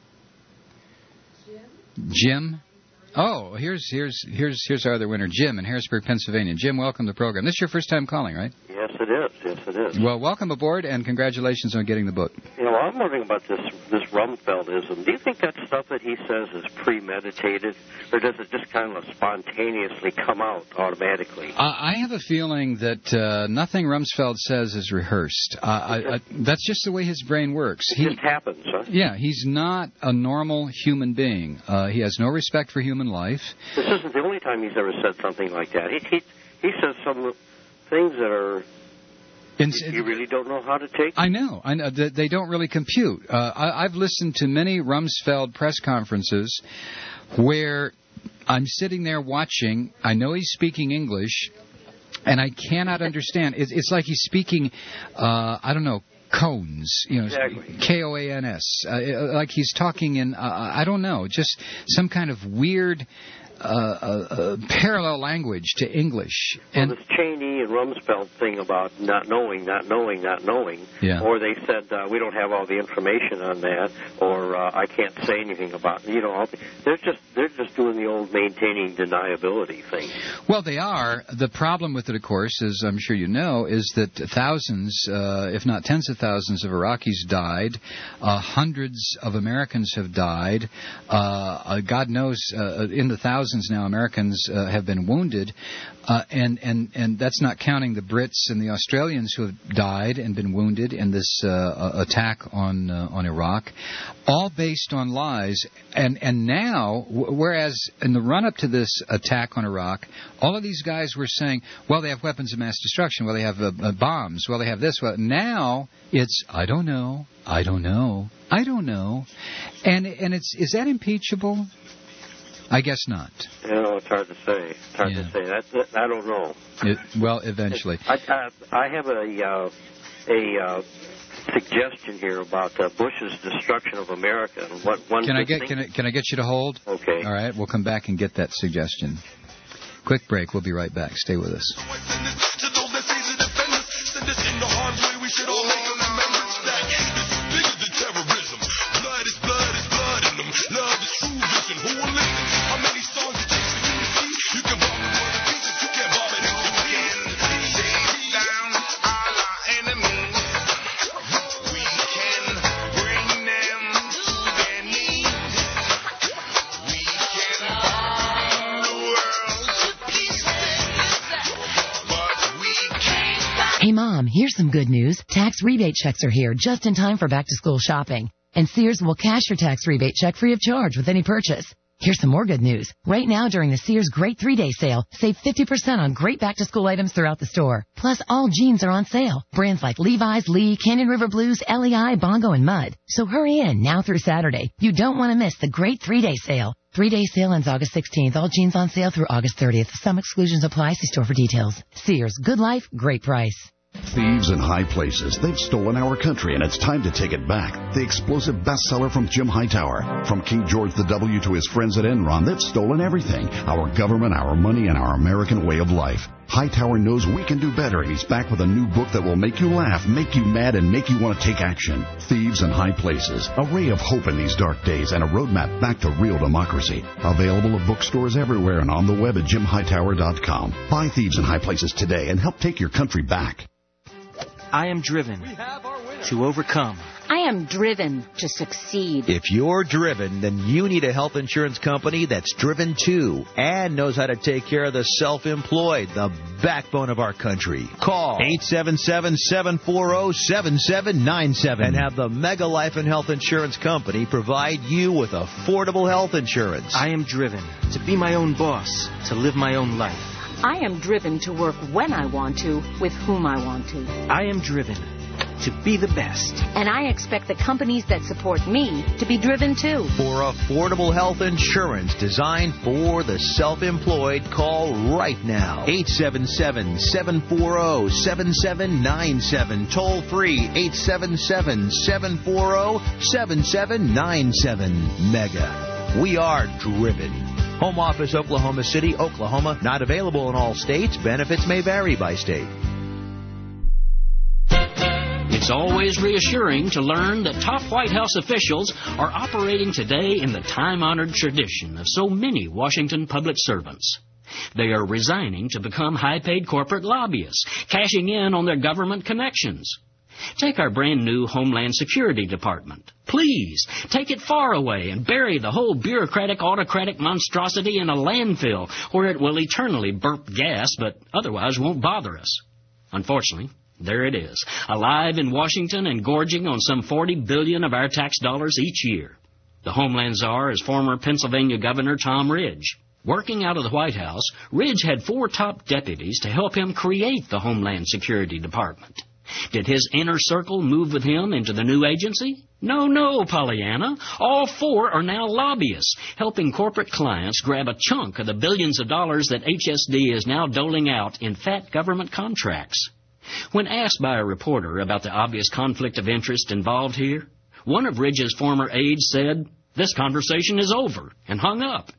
Jim? Oh, here's here's here's here's our other winner, Jim in Harrisburg, Pennsylvania. Jim, welcome to the program. This is your first time calling, right? Yes, it is. Yes, it is. Well, welcome aboard, and congratulations on getting the book. You know, I'm wondering about this this Rumsfeldism. Do you think that stuff that he says is premeditated, or does it just kind of spontaneously come out automatically? Uh, I have a feeling that uh, nothing Rumsfeld says is rehearsed. Uh, I, I, that's just the way his brain works. It he, just happens, huh? Yeah, he's not a normal human being. Uh, he has no respect for human life. This isn't the only time he's ever said something like that. He he, he says some things that are In, you really don't know how to take. I know. I know. They don't really compute. Uh, I, I've listened to many Rumsfeld press conferences where I'm sitting there watching. I know he's speaking English, and I cannot understand. It's, it's like he's speaking, uh, I don't know, cones, you know, exactly. K O A N S, uh, like he's talking in, uh, I don't know, just some kind of weird uh, uh, parallel language to English. And well, this Cheney and Rumsfeld thing about not knowing, not knowing, not knowing, yeah. or they said uh, we don't have all the information on that, or uh, I can't say anything about it. You know, all the, they're just they're just doing the old maintaining deniability thing. Well, they are. The problem with it, of course, as I'm sure you know, is that thousands, uh, if not tens of thousands, of Iraqis died. Uh, hundreds of Americans have died. Uh, God knows, uh, in the thousands now, Americans uh, have been wounded. Uh, and, and, and that's not counting the Brits and the Australians who have died and been wounded in this uh, attack on uh, on Iraq, all based on lies. And and now, w- whereas in the run-up to this attack on Iraq, all of these guys were saying, well, they have weapons of mass destruction, well, they have uh, uh, bombs, well, they have this. Well, now it's, I don't know, I don't know, I don't know. And and it's is that impeachable? I guess not. You know, it's hard to say. It's hard yeah. to say. That's, I don't know. It, well, eventually. I, I, I have a uh, a uh, suggestion here about uh, Bush's destruction of America. And what one can I get thing... can I, can I get you to hold? Okay. All right. We'll come back and get that suggestion. Quick break. We'll be right back. Stay with us. Hey, Mom, here's some good news. Tax rebate checks are here just in time for back-to-school shopping. And Sears will cash your tax rebate check free of charge with any purchase. Here's some more good news. Right now, during the Sears Great three-Day Sale, save fifty percent on great back-to-school items throughout the store. Plus, all jeans are on sale. Brands like Levi's, Lee, Canyon River Blues, L E I, Bongo, and Mud. So hurry in now through Saturday. You don't want to miss the Great three-Day Sale. Three-day sale ends August sixteenth. All jeans on sale through August thirtieth. Some exclusions apply. See store for details. Sears. Good life. Great price. Thieves in high places. They've stolen our country, and it's time to take it back. The explosive bestseller from Jim Hightower. From King George the W to his friends at Enron, they've stolen everything. Our government, our money, and our American way of life. Hightower knows we can do better, and he's back with a new book that will make you laugh, make you mad, and make you want to take action. Thieves in High Places. A ray of hope in these dark days and a roadmap back to real democracy. Available at bookstores everywhere and on the web at jim hightower dot com. Buy Thieves in High Places today and help take your country back. I am driven to overcome. I am driven to succeed. If you're driven, then you need a health insurance company that's driven too and knows how to take care of the self-employed, the backbone of our country. Call eight seven seven, seven four zero, seven seven nine seven and have the Mega Life and Health Insurance Company provide you with affordable health insurance. I am driven to be my own boss, to live my own life. I am driven to work when I want to, with whom I want to. I am driven to be the best. And I expect the companies that support me to be driven too. For affordable health insurance designed for the self-employed, call right now. eight seven seven, seven four zero, seven seven nine seven. Toll free eight seven seven, seven four zero, seven seven nine seven. Mega. We are driven. Home Office, Oklahoma City, Oklahoma. Not available in all states. Benefits may vary by state. It's always reassuring to learn that top White House officials are operating today in the time-honored tradition of so many Washington public servants. They are resigning to become high-paid corporate lobbyists, cashing in on their government connections. Take our brand-new Homeland Security Department. Please, take it far away and bury the whole bureaucratic, autocratic monstrosity in a landfill where it will eternally burp gas but otherwise won't bother us. Unfortunately, there it is, alive in Washington and gorging on some forty billion dollars of our tax dollars each year. The Homeland Czar is former Pennsylvania Governor Tom Ridge. Working out of the White House, Ridge had four top deputies to help him create the Homeland Security Department. Did his inner circle move with him into the new agency? No, no, Pollyanna. All four are now lobbyists, helping corporate clients grab a chunk of the billions of dollars that H S D is now doling out in fat government contracts. When asked by a reporter about the obvious conflict of interest involved here, one of Ridge's former aides said, "This conversation is over," and hung up.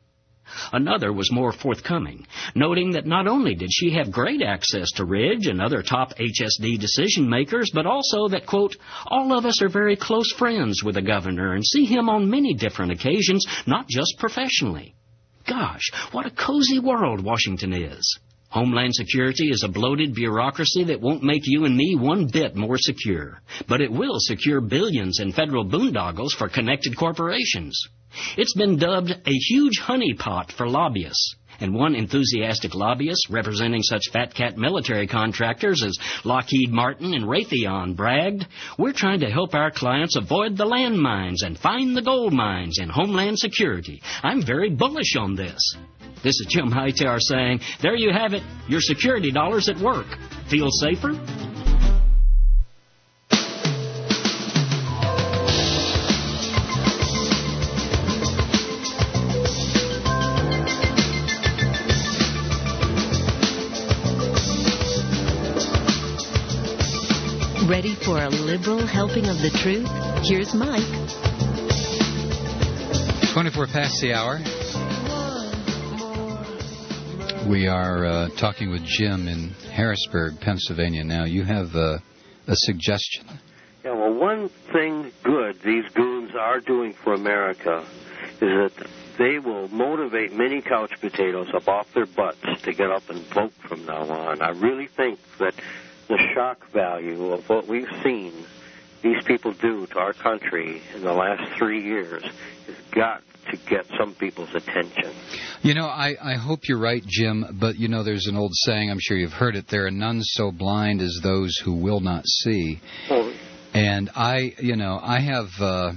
Another was more forthcoming, noting that not only did she have great access to Ridge and other top H S D decision makers, but also that, quote, all of us are very close friends with the governor and see him on many different occasions, not just professionally. Gosh, what a cozy world Washington is. Homeland Security is a bloated bureaucracy that won't make you and me one bit more secure, but it will secure billions in federal boondoggles for connected corporations. It's been dubbed a huge honeypot for lobbyists, and one enthusiastic lobbyist representing such fat cat military contractors as Lockheed Martin and Raytheon bragged, we're trying to help our clients avoid the landmines and find the gold mines in Homeland Security. I'm very bullish on this. This is Jim Hightower saying, there you have it, your security dollars at work. Feel safer? Ready for a liberal helping of the truth? Here's Mike. twenty-four past the hour. We are uh, talking with Jim in Harrisburg, Pennsylvania. Now, you have uh, a suggestion. Yeah, well, one thing good these goons are doing for America is that they will motivate many couch potatoes up off their butts to get up and vote from now on. I really think that the shock value of what we've seen these people do to our country in the last three years has got to get some people's attention. You know, I, I hope you're right, Jim, but, you know, there's an old saying, I'm sure you've heard it, there are none so blind as those who will not see. Oh. And I, you know, I have, uh,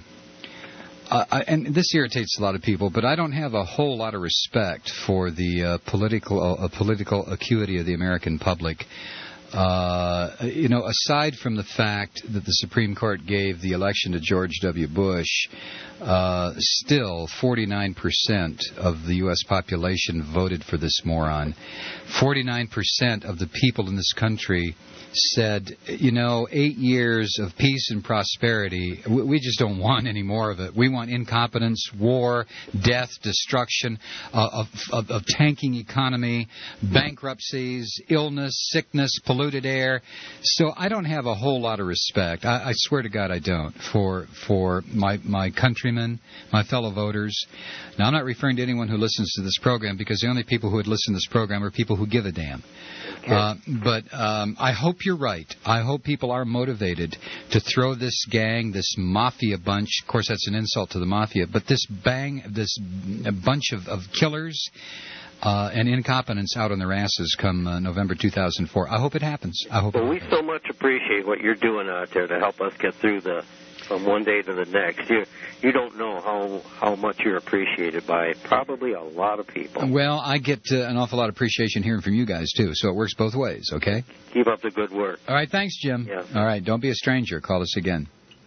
I, and this irritates a lot of people, but I don't have a whole lot of respect for the uh, political, uh, political acuity of the American public. Uh, you know, aside from the fact that the Supreme Court gave the election to George W. Bush, uh, still forty-nine percent of the U S population voted for this moron. forty-nine percent of the people in this country said, you know, eight years of peace and prosperity, we just don't want any more of it. We want incompetence, war, death, destruction, uh, of, of, of tanking economy, bankruptcies, illness, sickness, polluted air. So I don't have a whole lot of respect. I, I swear to God I don't for for my, my countrymen, my fellow voters. Now, I'm not referring to anyone who listens to this program, because the only people who would listen to this program are people who give a damn. Uh, but um, I hope you're right. I hope people are motivated to throw this gang, this mafia bunch. Of course, that's an insult to the mafia, but this bang, this bunch of, of killers uh, and incompetents out on their asses come uh, November two thousand four. I hope it happens. I hope. Well, we so much appreciate what you're doing out there to help us get through the from one day to the next. You you don't know how how much you're appreciated by probably a lot of people. Well, I get uh, an awful lot of appreciation hearing from you guys, too, so it works both ways, okay? Keep up the good work. All right, thanks, Jim. Yeah. All right, don't be a stranger. Call us again.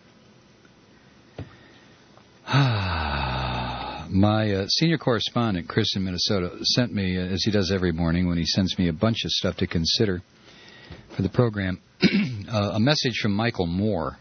My uh, senior correspondent, Chris in Minnesota, sent me, uh, as he does every morning when he sends me a bunch of stuff to consider for the program, uh, a message from Michael Moore.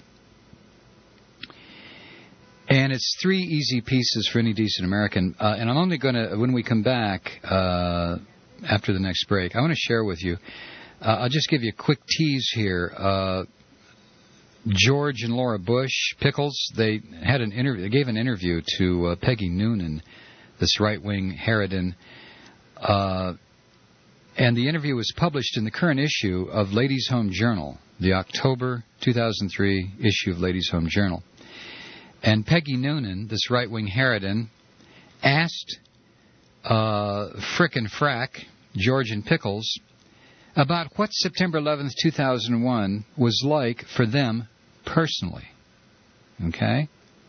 And it's three easy pieces for any decent American. Uh, and I'm only going to, when we come back uh, after the next break, I want to share with you, uh, I'll just give you a quick tease here. Uh, George and Laura Bush, Pickles, they had an interview, they gave an interview to uh, Peggy Noonan, this right-wing harridan. Uh, and the interview was published in the current issue of Ladies' Home Journal, the October two thousand three issue of Ladies' Home Journal. And Peggy Noonan, this right-wing harridan, asked uh, Frick and Frack, George and Pickles, about what September eleventh, two thousand one was like for them personally. Okay?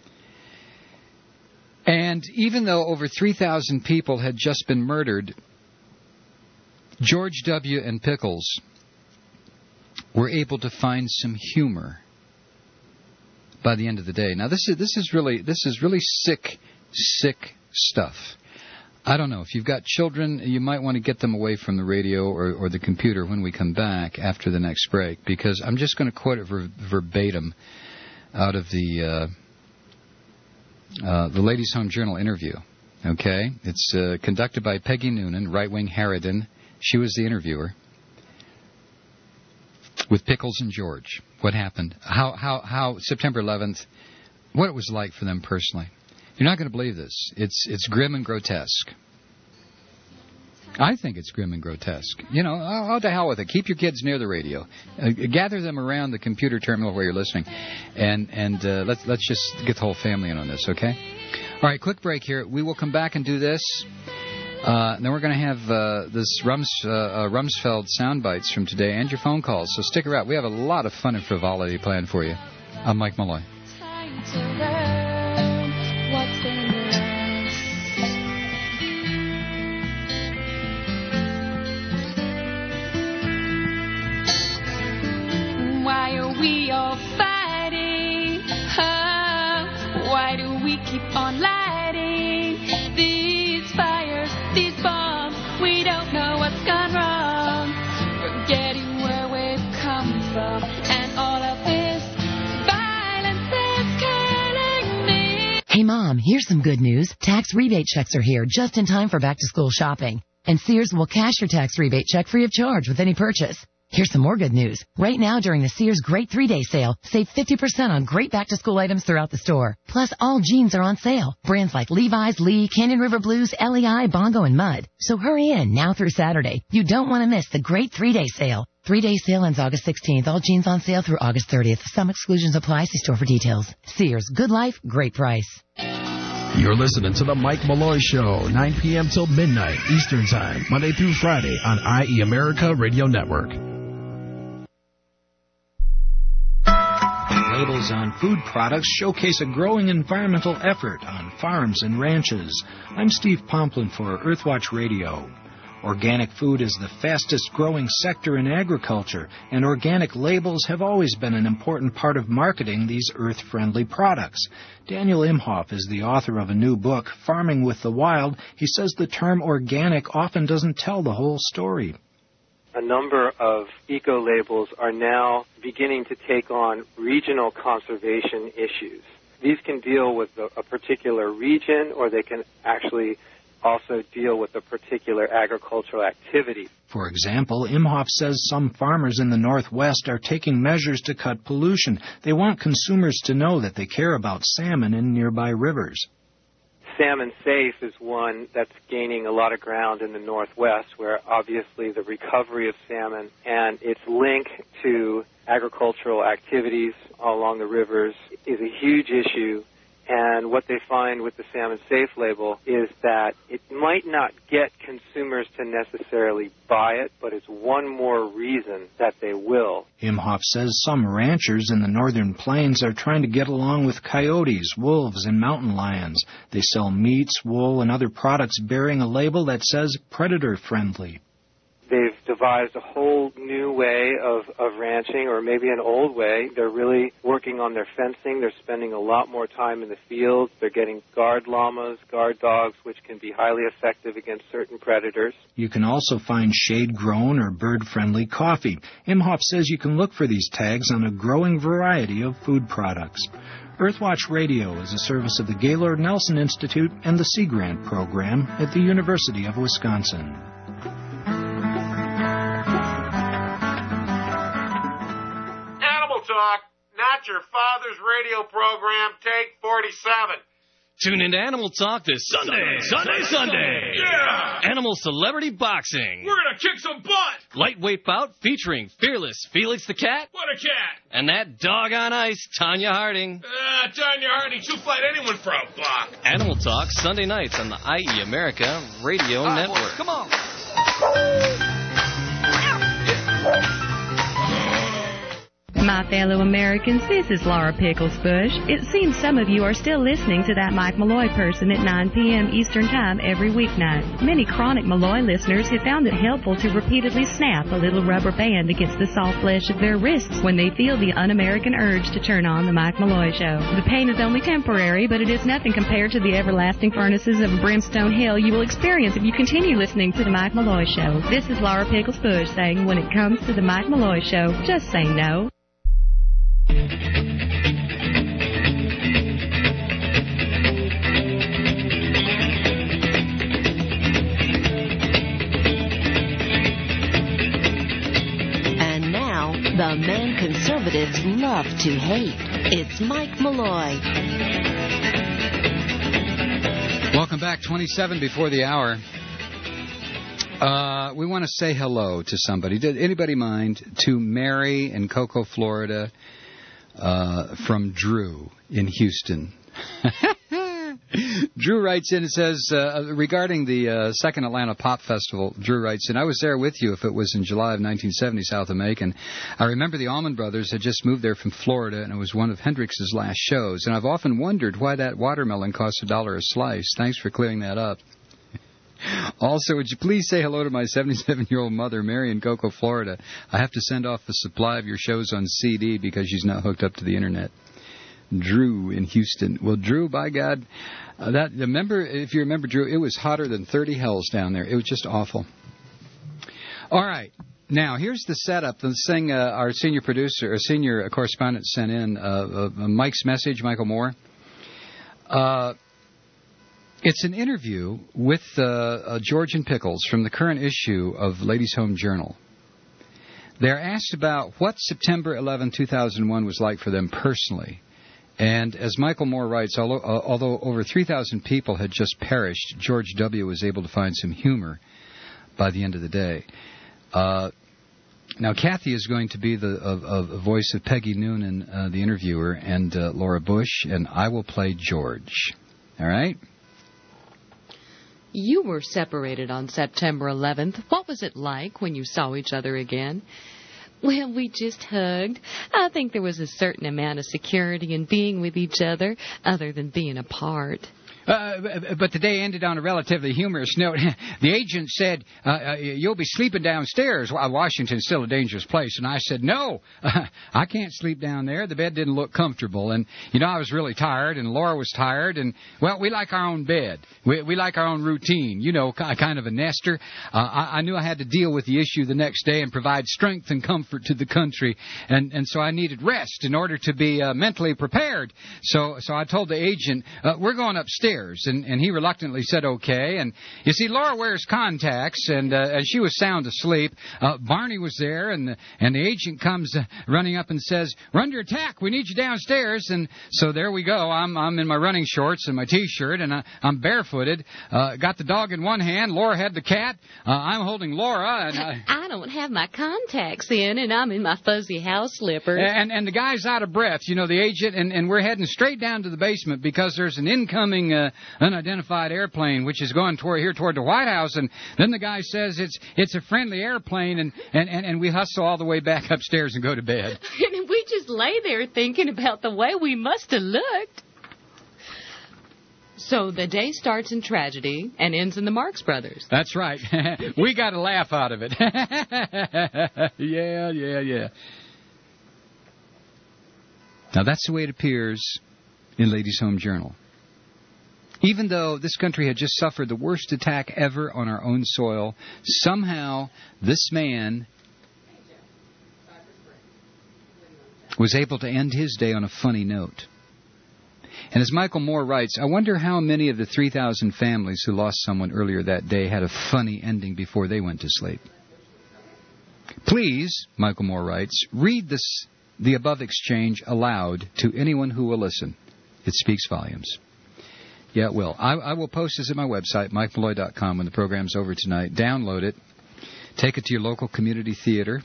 And even though over three thousand people had just been murdered, George W. and Pickles were able to find some humor by the end of the day. Now, this is this is really this is really sick, sick stuff. I don't know. If you've got children, you might want to get them away from the radio or, or the computer when we come back after the next break, because I'm just going to quote it ver- verbatim out of the uh, uh, the Ladies' Home Journal interview. Okay? It's uh, conducted by Peggy Noonan, right-wing Harridan. She was the interviewer. With Pickles and George. What happened? How, how, how September eleventh, what it was like for them personally. You're not going to believe this. It's, it's grim and grotesque. I think it's grim and grotesque. You know, oh, to hell with it. Keep your kids near the radio. Uh, gather them around the computer terminal where you're listening, and and uh, let's let's just get the whole family in on this, okay? All right, quick break here. We will come back and do this. Uh, then we're going to have uh, this Rums, uh, uh, Rumsfeld sound bites from today and your phone calls. So stick around. We have a lot of fun and frivolity planned for you. I'm Mike Malloy. Why are we all fighting? Huh? Why do we keep on lighting these fires, these bombs? We don't know what's gone wrong. Forgetting where we've come from, and all of this violence is killing me. Hey, Mom, here's some good news. Tax rebate checks are here just in time for back-to-school shopping. And Sears will cash your tax rebate check free of charge with any purchase. Here's some more good news. Right now, during the Sears Great three-Day Sale, save fifty percent on great back-to-school items throughout the store. Plus, all jeans are on sale. Brands like Levi's, Lee, Canyon River Blues, L E I, Bongo, and Mudd. So hurry in now through Saturday. You don't want to miss the Great three-Day Sale. Three-day sale ends August sixteenth. All jeans on sale through August thirtieth. Some exclusions apply. See store for details. Sears, good life, great price. You're listening to the Mike Malloy Show, nine p.m. till midnight Eastern Time, Monday through Friday on I E America Radio Network. Labels on food products showcase a growing environmental effort on farms and ranches. I'm Steve Pomplin for Earthwatch Radio. Organic food is the fastest growing sector in agriculture, and organic labels have always been an important part of marketing these earth-friendly products. Daniel Imhoff is the author of a new book, Farming with the Wild. He says the term organic often doesn't tell the whole story. A number of eco-labels are now beginning to take on regional conservation issues. These can deal with a particular region, or they can actually also deal with a particular agricultural activity. For example, Imhoff says some farmers in the Northwest are taking measures to cut pollution. They want consumers to know that they care about salmon in nearby rivers. Salmon Safe is one that's gaining a lot of ground in the Northwest, where obviously the recovery of salmon and its link to agricultural activities along the rivers is a huge issue. And what they find with the Salmon Safe label is that it might not get consumers to necessarily buy it, but it's one more reason that they will. Imhoff says some ranchers in the northern plains are trying to get along with coyotes, wolves, and mountain lions. They sell meats, wool, and other products bearing a label that says predator-friendly. They've devised a whole new way of, of ranching, or maybe an old way. They're really working on their fencing. They're spending a lot more time in the fields. They're getting guard llamas, guard dogs, which can be highly effective against certain predators. You can also find shade-grown or bird-friendly coffee. Imhoff says you can look for these tags on a growing variety of food products. Earthwatch Radio is a service of the Gaylord Nelson Institute and the Sea Grant Program at the University of Wisconsin. Talk, not your father's radio program, take forty-seven. Tune into Animal Talk this Sunday, Sunday, Sunday. Sunday. Yeah! Animal Celebrity Boxing. We're going to kick some butt. Lightweight bout featuring fearless Felix the Cat. What a cat. And that dog on ice, Tanya Harding. Uh, Tanya Harding, she'll fight anyone for a buck. Animal Talk, Sunday nights on the I E America Radio All right, Network. boys, come on. My fellow Americans, this is Laura Pickles Bush. It seems some of you are still listening to that Mike Malloy person at nine p.m. Eastern Time every weeknight. Many chronic Malloy listeners have found it helpful to repeatedly snap a little rubber band against the soft flesh of their wrists when they feel the un-American urge to turn on the Mike Malloy Show. The pain is only temporary, but it is nothing compared to the everlasting furnaces of brimstone hell you will experience if you continue listening to the Mike Malloy Show. This is Laura Pickles Bush saying, when it comes to the Mike Malloy Show, just say no. conservatives love to hate. It's Mike Malloy. Welcome back, twenty-seven before the hour. Uh, we want to say hello to somebody. Did anybody mind? To Mary in Cocoa, Florida, uh, from Drew in Houston. Drew writes in and says, uh, regarding the uh, second Atlanta Pop Festival, Drew writes in, I was there with you if it was in July of nineteen seventy, South of Macon. I remember the Allman Brothers had just moved there from Florida, and it was one of Hendrix's last shows. And I've often wondered why that watermelon cost a dollar a slice. Thanks for clearing that up. Also, would you please say hello to my seventy-seven-year-old mother, Mary, in Cocoa, Florida. I have to send off a supply of your shows on C D because she's not hooked up to the Internet. Drew in Houston. Well, Drew, by God, uh, that remember, if you remember, Drew, it was hotter than thirty hells down there. It was just awful. All right. Now, here's the setup. The thing uh, our senior producer, or senior correspondent sent in, uh, uh, Mike's message, Michael Moore. Uh, it's an interview with uh, uh, George and Pickles from the current issue of Ladies' Home Journal. They're asked about what September eleventh, two thousand one was like for them personally. And as Michael Moore writes, although, uh, although over three thousand people had just perished, George W. was able to find some humor by the end of the day. Uh, now, Kathy is going to be the uh, uh, voice of Peggy Noonan, uh, the interviewer, and uh, Laura Bush, and I will play George. All right? You were separated on September eleventh. What was it like when you saw each other again? Well, we just hugged. I think there was a certain amount of security in being with each other, other than being apart. Uh, but the day ended on a relatively humorous note. The agent said, uh, uh, you'll be sleeping downstairs. Well, Washington's still a dangerous place. And I said, no, uh, I can't sleep down there. The bed didn't look comfortable. And, you know, I was really tired, and Laura was tired. And, well, we like our own bed. We, we like our own routine, you know, kind of a nester. Uh, I, I knew I had to deal with the issue the next day and provide strength and comfort to the country. And, and so I needed rest in order to be uh, mentally prepared. So, so I told the agent, uh, we're going upstairs. And, and he reluctantly said okay. And you see, Laura wears contacts, and uh, as she was sound asleep, uh, Barney was there, and the, and the agent comes uh, running up and says, "We're under attack. We need you downstairs." And so there we go. I'm I'm in my running shorts and my T-shirt, and I, I'm barefooted. Uh, got the dog in one hand. Laura had the cat. Uh, I'm holding Laura, and I, I don't have my contacts in, and I'm in my fuzzy house slippers. And and the guy's out of breath. You know, the agent, and, and we're heading straight down to the basement because there's an incoming Uh, unidentified airplane which is going toward here toward the White House, and then the guy says it's it's a friendly airplane, and, and, and, and we hustle all the way back upstairs and go to bed. And we just lay there thinking about the way we must have looked. So the day starts in tragedy and ends in the Marx Brothers. That's right. We got a laugh out of it. Yeah, yeah, yeah. Now that's the way it appears in Ladies' Home Journal. Even though this country had just suffered the worst attack ever on our own soil, somehow this man was able to end his day on a funny note. And as Michael Moore writes, I wonder how many of the three thousand families who lost someone earlier that day had a funny ending before they went to sleep. Please, Michael Moore writes, read this, the above exchange aloud to anyone who will listen. It speaks volumes. Yeah, it will. I, I will post this at my website, mike malloy dot com, when the program's over tonight. Download it. Take it to your local community theater.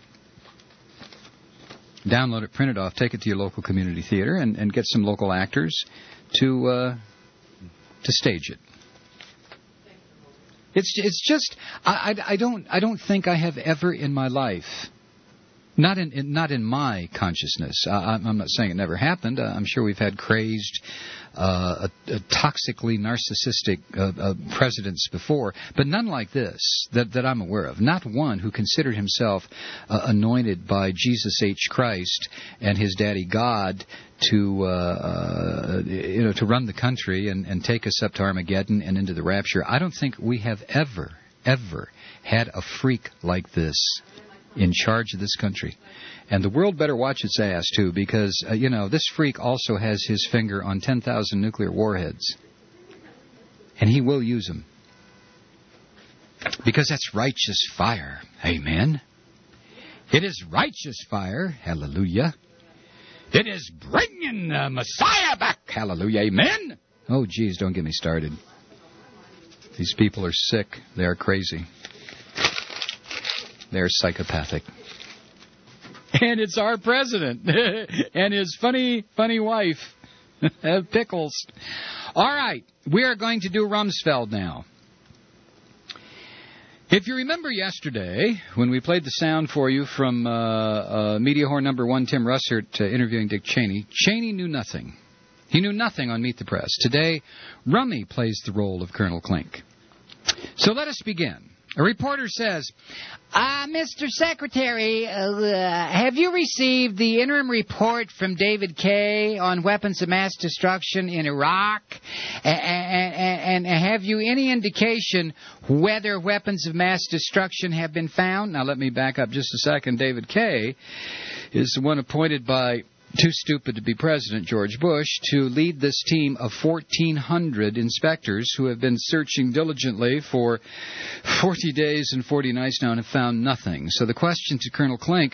Download it, print it off, take it to your local community theater, and, and get some local actors to uh, to stage it. It's it's just I, I, I don't I don't think I have ever in my life, not in, in not in my consciousness. Uh, I'm not saying it never happened. Uh, I'm sure we've had crazed, uh, uh, toxically narcissistic uh, uh, presidents before, but none like this that, that I'm aware of. Not one who considered himself uh, anointed by Jesus H. Christ and his daddy God to uh, uh, you know to run the country and, and take us up to Armageddon and into the rapture. I don't think we have ever ever had a freak like this in charge of this country. And the world better watch its ass, too, because, uh, you know, this freak also has his finger on ten thousand nuclear warheads. And he will use them. Because that's righteous fire. Amen. It is righteous fire. Hallelujah. It is bringing the Messiah back. Hallelujah, amen. Oh, geez, don't get me started. These people are sick. They are crazy. They're psychopathic. And it's our president and his funny, funny wife, Pickles. All right, we are going to do Rumsfeld now. If you remember yesterday, when we played the sound for you from uh, uh, Media Whore number one, Tim Russert, uh, interviewing Dick Cheney, Cheney knew nothing. He knew nothing on Meet the Press. Today, Rummy plays the role of Colonel Klink. So let us begin. A reporter says, uh, Mister Secretary, uh, have you received the interim report from David Kaye on weapons of mass destruction in Iraq? And, and, and have you any indication whether weapons of mass destruction have been found? Now, let me back up just a second. David Kaye is the one appointed by too stupid to be president, George Bush, to lead this team of fourteen hundred inspectors who have been searching diligently for forty days and forty nights now and have found nothing. So the question to Colonel Klink,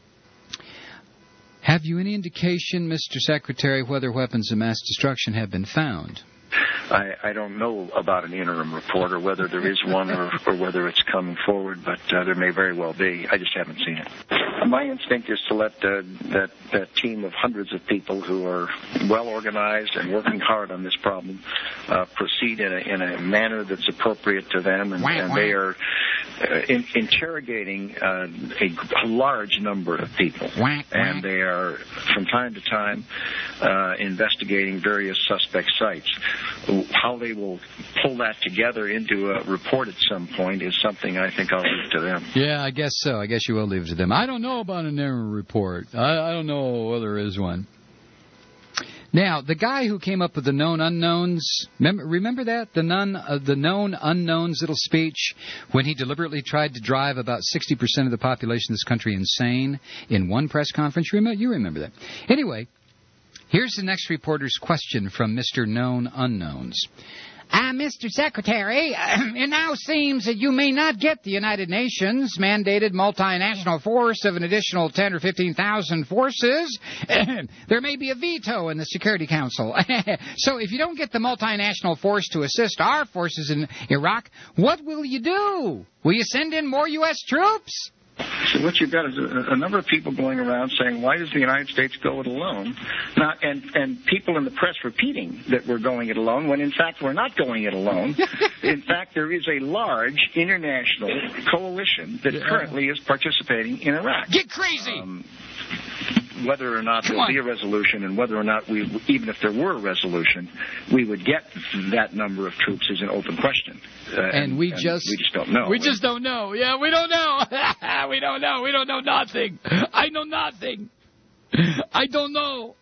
have you any indication, Mister Secretary, whether weapons of mass destruction have been found? I, I don't know about an interim report or whether there is one or, or whether it's coming forward, but uh, there may very well be. I just haven't seen it. My instinct is to let uh, that, that team of hundreds of people who are well organized and working hard on this problem uh, proceed in a, in a manner that's appropriate to them, and, and they are uh, in, interrogating uh, a, a large number of people, and they are from time to time uh, investigating various suspect sites. How they will pull that together into a report at some point is something I think I'll leave to them. Yeah, I guess so. I guess you will leave it to them. I don't know about an interim report. I, I don't know whether there is one. Now, the guy who came up with the known unknowns, remember, remember that? The, none, uh, the known unknowns little speech when he deliberately tried to drive about sixty percent of the population of this country insane in one press conference. You remember, you remember that. Anyway, here's the next reporter's question from Mister Known Unknowns. Ah, uh, Mister Secretary, it now seems that you may not get the United Nations mandated multinational force of an additional ten or fifteen thousand forces. There may be a veto in the Security Council. So if you don't get the multinational force to assist our forces in Iraq, what will you do? Will you send in more U S troops? So what you've got is a, a number of people going around saying, why does the United States go it alone? Not, and, and people in the press repeating that we're going it alone, when in fact we're not going it alone. In fact, there is a large international coalition that yeah. currently is participating in Iraq. Get crazy! Um, whether or not there will be a resolution and whether or not we, even if there were a resolution, we would get that number of troops is an open question. Uh, and, and we and just we just don't know. We just don't know. Yeah, we don't know. we don't know. We don't know nothing. I know nothing. I don't know.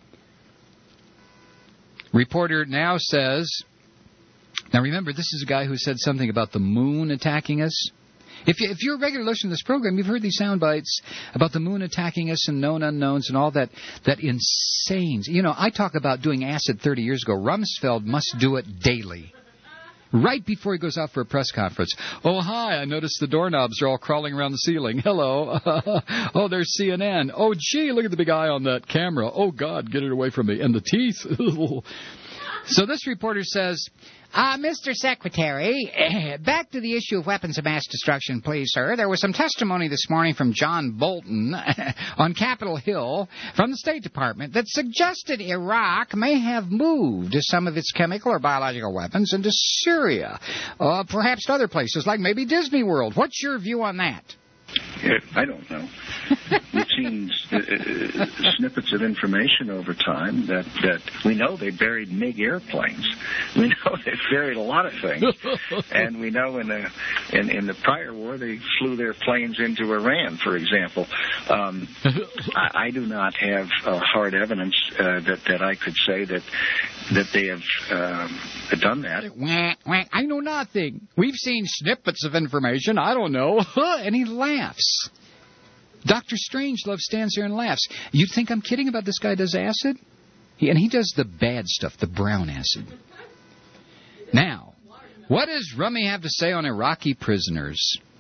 Reporter now says, now remember, this is a guy who said something about the moon attacking us. If, you, if you're a regular listener to this program, you've heard these sound bites about the moon attacking us and known unknowns and all that, that insane. You know, I talk about doing acid thirty years ago. Rumsfeld must do it daily. Right before he goes out for a press conference. Oh, hi, I noticed the doorknobs are all crawling around the ceiling. Hello. Oh, there's C N N. Oh, gee, look at the big eye on that camera. Oh, God, get it away from me. And the teeth. So this reporter says, uh, Mister Secretary, back to the issue of weapons of mass destruction, please, sir. There was some testimony this morning from John Bolton on Capitol Hill from the State Department that suggested Iraq may have moved some of its chemical or biological weapons into Syria, uh, perhaps to other places, like maybe Disney World. What's your view on that? I don't know. We've seen uh, snippets of information over time that, that we know they buried MiG airplanes. We know they buried a lot of things. And we know in the, in, in the prior war they flew their planes into Iran, for example. Um, I, I do not have uh, hard evidence uh, that, that I could say that that they have um, done that. I know nothing. We've seen snippets of information. I don't know. And he laughs. Doctor Strangelove stands there and laughs. You think I'm kidding about this guy does acid? He, and he does the bad stuff, the brown acid. Now, what does Rummy have to say on Iraqi prisoners?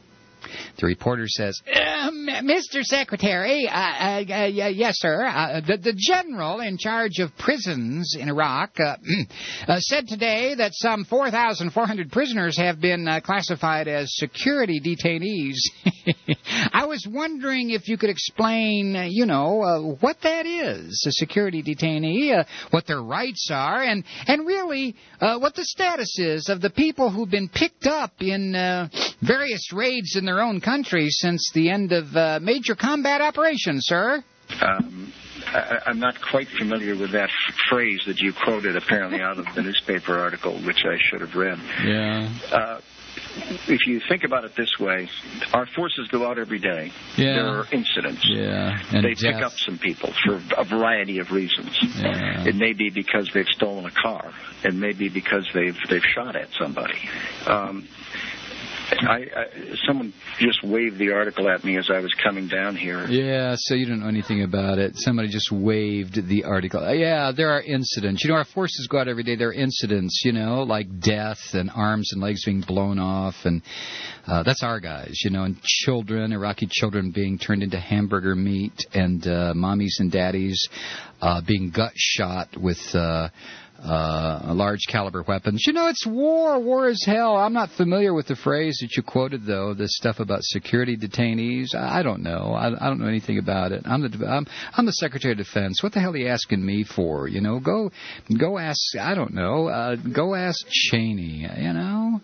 The reporter says, um, Mister Secretary, uh, uh, uh, yes, sir, uh, the, the general in charge of prisons in Iraq uh, uh, said today that some four thousand four hundred prisoners have been uh, classified as security detainees. I was wondering if you could explain, uh, you know, uh, what that is, a security detainee, uh, what their rights are, and, and really uh, what the status is of the people who've been picked up in uh, various raids in their own country since the end of uh, major combat operations, sir. Um, I, I'm not quite familiar with that f- phrase that you quoted, apparently out of the newspaper article, which I should have read. Yeah. Uh, if you think about it this way, our forces go out every day. Yeah. There are incidents. Yeah. And they death. pick up some people for a variety of reasons. Yeah. It may be because they've stolen a car. It may be because they've they've shot at somebody. Um, I, I, someone just waved the article at me as I was coming down here. Yeah, so you don't know anything about it. Somebody just waved the article. Yeah, there are incidents. You know, our forces go out every day. There are incidents, you know, like death and arms and legs being blown off. And uh, that's our guys, you know, and children, Iraqi children being turned into hamburger meat, and uh, mommies and daddies uh, being gut shot with... Uh, Uh, large caliber weapons. You know, it's war. War is hell. I'm not familiar with the phrase that you quoted, though. This stuff about security detainees. I, I don't know. I, I don't know anything about it. I'm the I'm, I'm the Secretary of Defense. What the hell are you asking me for? You know, go go ask. I don't know. Uh, go ask Cheney. You know.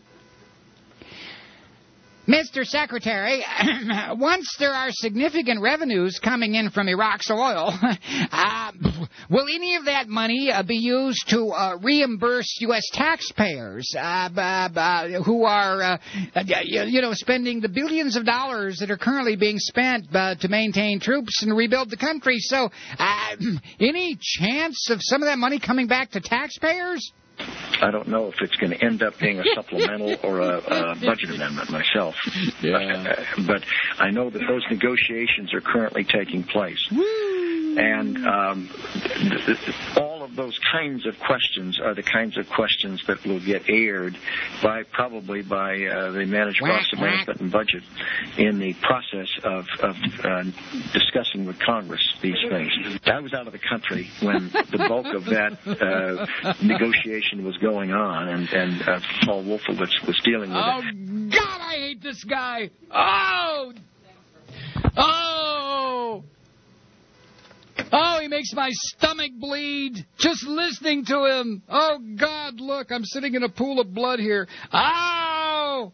Mister Secretary, once there are significant revenues coming in from Iraq's oil, uh, will any of that money uh, be used to uh, reimburse U S taxpayers uh, b- b- who are, uh, you know, spending the billions of dollars that are currently being spent uh, to maintain troops and rebuild the country? So, uh, any chance of some of that money coming back to taxpayers? I don't know if it's going to end up being a supplemental or a, a budget amendment myself. Yeah. But, but I know that those negotiations are currently taking place. Woo! And um, th- th- all of those kinds of questions are the kinds of questions that will get aired by probably by uh, the Managed Cost of Management and Budget in the process of, of uh, discussing with Congress these things. I was out of the country when the bulk of that uh, negotiation was going on, and, and uh, Paul Wolfowitz was dealing with oh, it. Oh, God, I hate this guy. Oh! Oh! Oh, he makes my stomach bleed just listening to him. Oh, God, look, I'm sitting in a pool of blood here. Ow!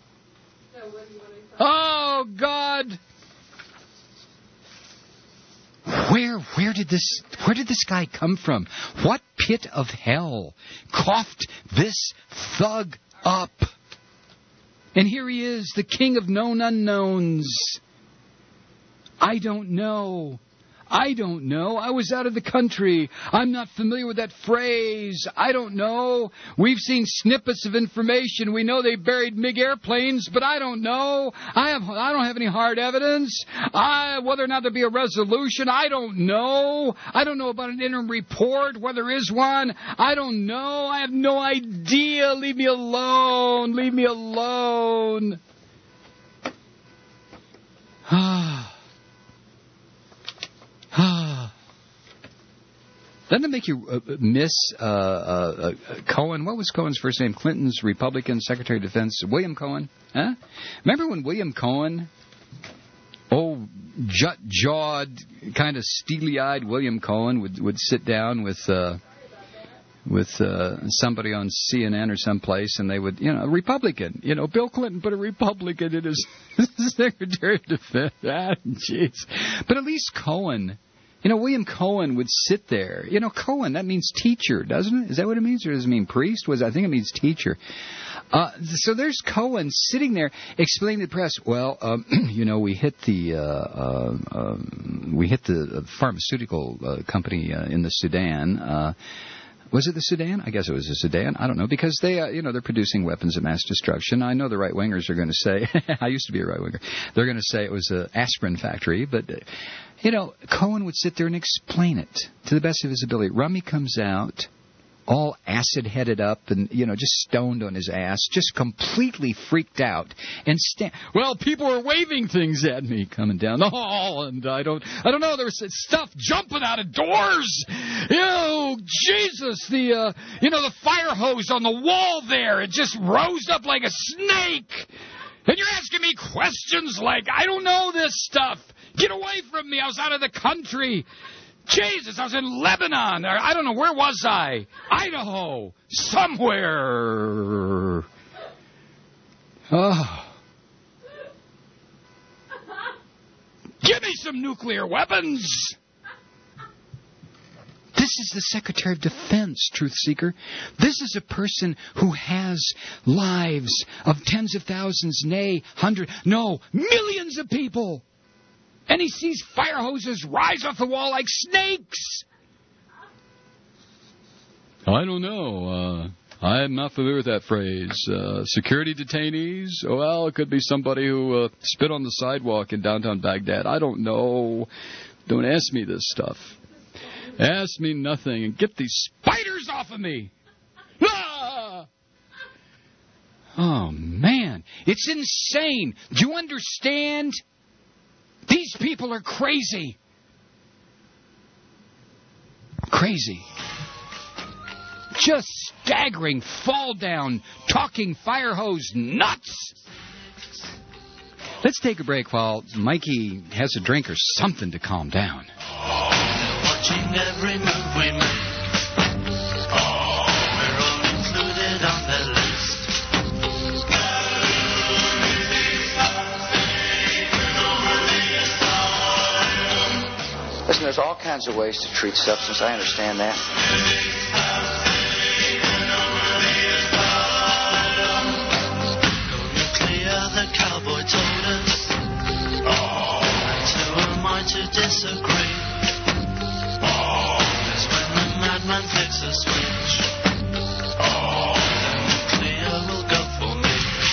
Oh, God. Where, where did this, where did this guy come from? What pit of hell coughed this thug up? And here he is, the king of known unknowns. I don't know. I don't know. I was out of the country. I'm not familiar with that phrase. I don't know. We've seen snippets of information. We know they buried MiG airplanes, but I don't know. I have. I don't have any hard evidence. I, whether or not there be a resolution, I don't know. I don't know about an interim report, whether there is one. I don't know. I have no idea. Leave me alone. Leave me alone. Ah. Doesn't it make you uh, miss uh, uh, uh, Cohen? What was Cohen's first name? Clinton's Republican Secretary of Defense, William Cohen. Huh? Remember when William Cohen, oh, jut-jawed, kind of steely-eyed William Cohen would would sit down with uh, with uh, somebody on C N N or someplace, and they would, you know, a Republican. You know, Bill Clinton put a Republican in his Secretary of Defense. Ah, jeez. But at least Cohen. You know, William Cohen would sit there. You know, Cohen, that means teacher, doesn't it? Is that what it means? Or does it mean priest? Was I think it means teacher. Uh, so there's Cohen sitting there explaining to the press, well, um, you know, we hit the uh, uh, um, we hit the pharmaceutical uh, company uh, in the Sudan. Uh, Was it the Sudan? I guess it was the Sudan. I don't know, because they, uh, you know, they're producing weapons of mass destruction. I know the right wingers are going to say, I used to be a right winger. They're going to say it was an aspirin factory, but, uh, you know, Cohen would sit there and explain it to the best of his ability. Rummy comes out, all acid-headed up and, you know, just stoned on his ass, just completely freaked out. And sta- well, people were waving things at me coming down the hall, and I don't, I don't know, there was stuff jumping out of doors. Ew, Jesus, the, uh, you know, the fire hose on the wall there, it just rose up like a snake. And you're asking me questions like, I don't know this stuff. Get away from me. I was out of the country. Jesus, I was in Lebanon. Or I don't know, where was I? Idaho. Somewhere. Oh. Give me some nuclear weapons. This is the Secretary of Defense, Truth Seeker. This is a person who has lives of tens of thousands, nay, hundreds, no, millions of people. And he sees fire hoses rise off the wall like snakes. I don't know. Uh, I'm not familiar with that phrase. Uh, security detainees? Well, it could be somebody who uh, spit on the sidewalk in downtown Baghdad. I don't know. Don't ask me this stuff. Ask me nothing and get these spiders off of me. Ah! Oh, man. It's insane. Do you understand? These people are crazy. Crazy. Just staggering, fall down, talking fire hose nuts. Let's take a break while Mikey has a drink or something to calm down. Watching every move we make. Oh, we're all included on their list. Listen, there's all kinds of ways to treat substance. I understand that. Go nuclear, the cowboy told us. Oh. And who am I to disagree? Man flicks a switch. Oh, then nuclear will go for me.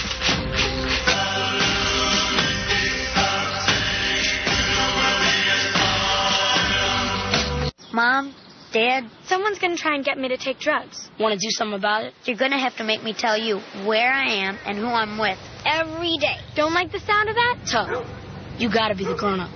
Mom, Dad, someone's gonna try and get me to take drugs. Want to do something about it? You're gonna have to make me tell you where I am and who I'm with every day. Don't like the sound of that? Tough. You gotta be the grown-up.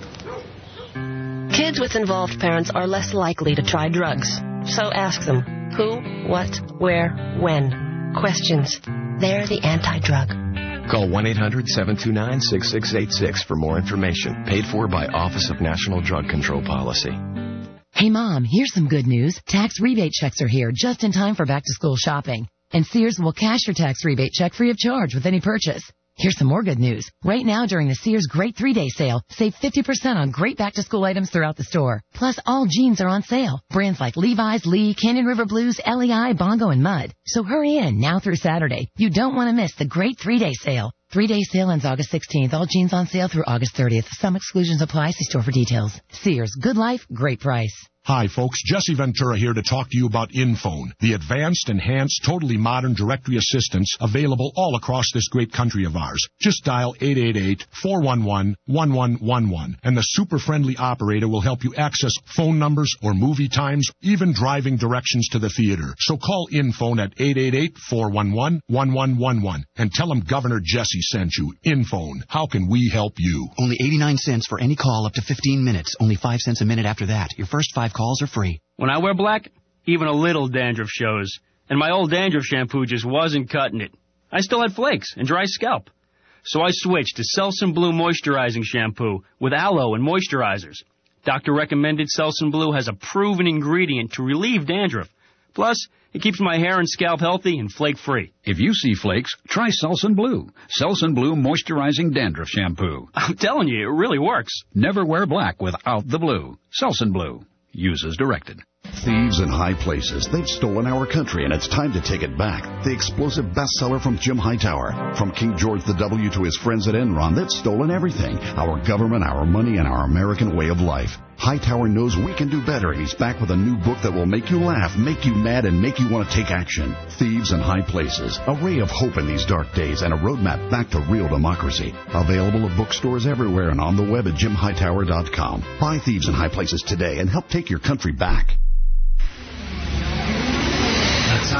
Kids with involved parents are less likely to try drugs. So ask them who, what, where, when. Questions. They're the anti-drug. Call one eight hundred seven two nine six six eight six for more information. Paid for by Office of National Drug Control Policy. Hey, Mom, here's some good news. Tax rebate checks are here just in time for back-to-school shopping. And Sears will cash your tax rebate check free of charge with any purchase. Here's some more good news. Right now, during the Sears Great three-Day Sale, save fifty percent on great back-to-school items throughout the store. Plus, all jeans are on sale. Brands like Levi's, Lee, Canyon River Blues, L E I, Bongo, and Mudd. So hurry in now through Saturday. You don't want to miss the Great three-Day Sale. Three-day sale ends August sixteenth. All jeans on sale through August thirtieth. Some exclusions apply. See store for details. Sears. Good life, great price. Hi, folks. Jesse Ventura here to talk to you about InPhone, the advanced, enhanced, totally modern directory assistance available all across this great country of ours. Just dial eight eight eight, four one one, one one one one, and the super-friendly operator will help you access phone numbers or movie times, even driving directions to the theater. So call InPhone at eight eight eight, four one one, one one one one and tell them Governor Jesse sent you. InPhone. How can we help you? Only eighty-nine cents for any call up to fifteen minutes. Only five cents a minute after that. Your first five calls are free. When I wear black, even a little dandruff shows. And my old dandruff shampoo just wasn't cutting it. I still had flakes and dry scalp. So I switched to Selsun Blue Moisturizing Shampoo with aloe and moisturizers. Doctor recommended Selsun Blue has a proven ingredient to relieve dandruff. Plus, it keeps my hair and scalp healthy and flake-free. If you see flakes, try Selsun Blue. Selsun Blue Moisturizing Dandruff Shampoo. I'm telling you, it really works. Never wear black without the blue. Selsun Blue. Use as directed. Thieves in high places. They've stolen our country, and it's time to take it back. The explosive bestseller from Jim Hightower. From King George the W to his friends at Enron, they've stolen everything. Our government, our money, and our American way of life. Hightower knows we can do better. He's back with a new book that will make you laugh, make you mad, and make you want to take action. Thieves in High Places. A ray of hope in these dark days and a roadmap back to real democracy. Available at bookstores everywhere and on the web at jim hightower dot com. Buy Thieves in High Places today and help take your country back. The Tom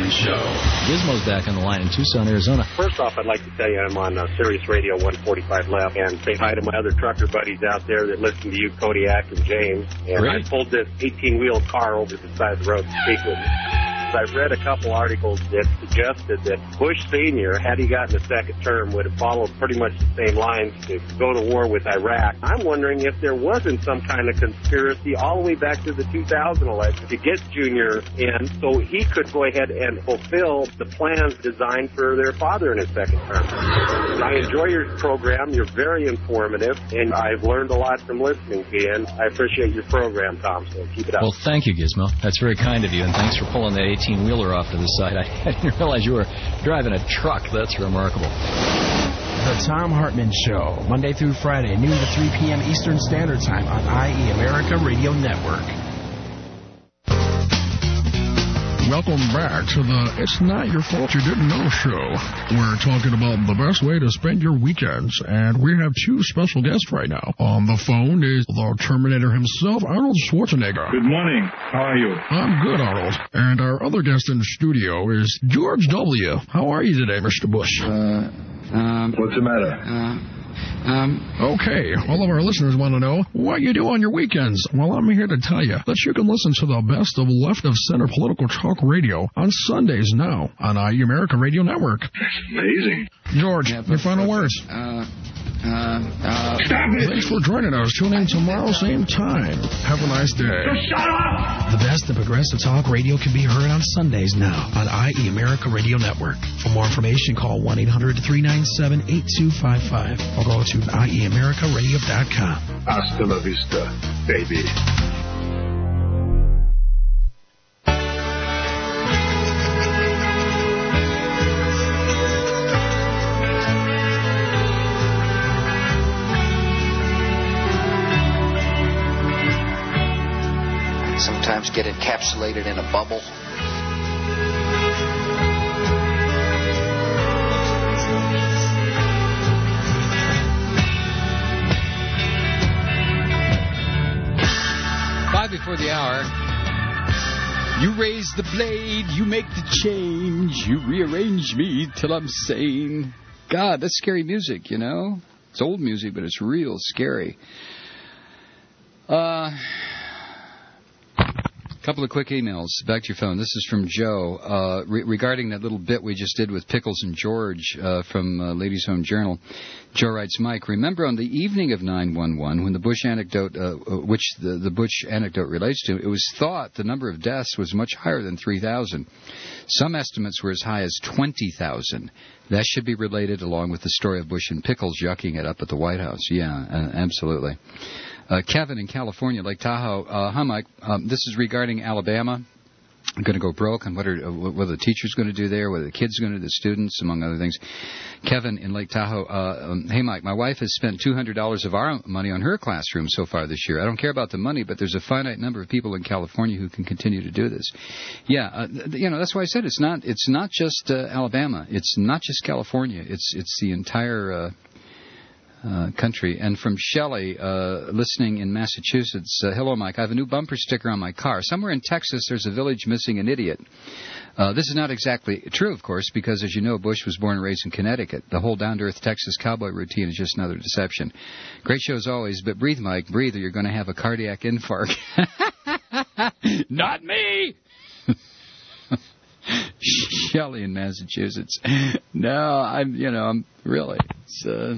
Hartman Show. Gizmo's back on the line in Tucson, Arizona. First off, I'd like to tell you I'm on uh, Sirius Radio one forty-five Left, and say hi to my other trucker buddies out there that listen to you, Kodiak and James. And Great. I pulled this eighteen-wheel car over to the side of the road to speak with you. I've read a couple articles that suggested that Bush Senior, had he gotten a second term, would have followed pretty much the same lines to go to war with Iraq. I'm wondering if there wasn't some kind of conspiracy all the way back to the two thousand election to get Junior in so he could go ahead and fulfill the plans designed for their father in his second term. I enjoy your program. You're very informative, and I've learned a lot from listening to you, and I appreciate your program, Tom, so keep it up. Well, thank you, Gizmo. That's very kind of you, and thanks for pulling that eighteen-wheeler off to the side. I didn't realize you were driving a truck. That's remarkable. The Tom Hartman Show, Monday through Friday, noon to three p.m. Eastern Standard Time on I E America Radio Network. Welcome back to the It's Not Your Fault You Didn't Know show. We're talking about the best way to spend your weekends, and we have two special guests right now. On the phone is the Terminator himself, Arnold Schwarzenegger. Good morning. How are you? I'm good, Arnold. And our other guest in the studio is George W. How are you today, Mister Bush? Uh, um... What's the matter? Uh... Um, okay, all of our listeners want to know what you do on your weekends. Well, I'm here to tell you that you can listen to the best of left-of-center political talk radio on Sundays now on I E America Radio Network. Amazing. George, yeah, your final words. Uh, uh, uh, Stop it! Thanks for joining us. Tune in tomorrow, same time. Have a nice day. Just shut up! The best of progressive talk radio can be heard on Sundays now on I E America Radio Network. For more information, call one eight hundred three nine seven eight two five five or go to I E America Radio dot com. Hasta la vista, baby. Sometimes get encapsulated in a bubble. Five before the hour. You raise the blade, you make the change, you rearrange me till I'm sane. God, that's scary music, you know? It's old music, but it's real scary. Uh... Couple of quick emails. Back to your phone. This is from Joe uh, re- regarding that little bit we just did with Pickles and George uh, from uh, Ladies' Home Journal. Joe writes, Mike, remember on the evening of nine one one, when the Bush anecdote, uh, which the, the Bush anecdote relates to, it was thought the number of deaths was much higher than three thousand. Some estimates were as high as twenty thousand. That should be related along with the story of Bush and Pickles yucking it up at the White House. Yeah, uh, absolutely. Uh, Kevin in California, Lake Tahoe. Uh, hi, Mike. Um, this is regarding Alabama. I'm going to go broke on what are uh, what are the teachers going to do there, what are the kids going to do, the students, among other things. Kevin in Lake Tahoe. Uh, um, hey, Mike, my wife has spent two hundred dollars of our money on her classroom so far this year. I don't care about the money, but there's a finite number of people in California who can continue to do this. Yeah, uh, th- you know, that's why I said it's not it's not just uh, Alabama. It's not just California. It's it's the entire uh, Uh, country. And from Shelley, uh, listening in Massachusetts, uh, hello, Mike. I have a new bumper sticker on my car. Somewhere in Texas, there's a village missing an idiot. Uh, this is not exactly true, of course, because, as you know, Bush was born and raised in Connecticut. The whole down-to-earth Texas cowboy routine is just another deception. Great show as always, but breathe, Mike, breathe, or you're going to have a cardiac infarct. Not me! Shelley in Massachusetts. No, I'm, you know, I'm really, it's, uh...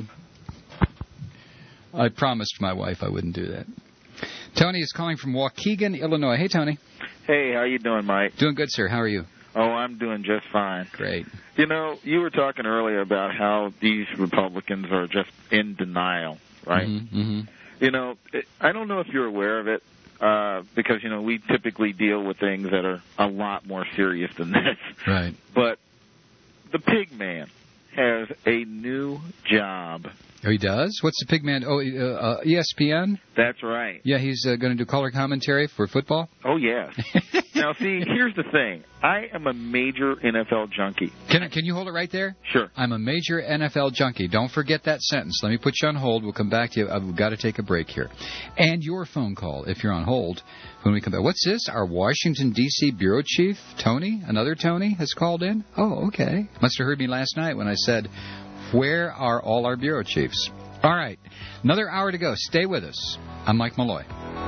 I promised my wife I wouldn't do that. Tony is calling from Waukegan, Illinois. Hey, Tony. Hey, how you doing, Mike? Doing good, sir. How are you? Oh, I'm doing just fine. Great. You know, you were talking earlier about how these Republicans are just in denial, right? Mm-hmm, mm-hmm. You know, it, I don't know if you're aware of it, uh, because, you know, we typically deal with things that are a lot more serious than this. Right. But the pig man has a new job. Oh, he does? What's the pig man? Oh, uh, uh, E S P N? That's right. Yeah, he's uh, going to do color commentary for football? Oh, yes. Now, see, here's the thing. I am a major N F L junkie. Can I, can you hold it right there? Sure. I'm a major N F L junkie. Don't forget that sentence. Let me put you on hold. We'll come back to you. I've got to take a break here. And your phone call, if you're on hold, when we come back. What's this? Our Washington, D C bureau chief, Tony, another Tony, has called in? Oh, okay. Must have heard me last night when I said, where are all our bureau chiefs? All right. Another hour to go. Stay with us. I'm Mike Malloy.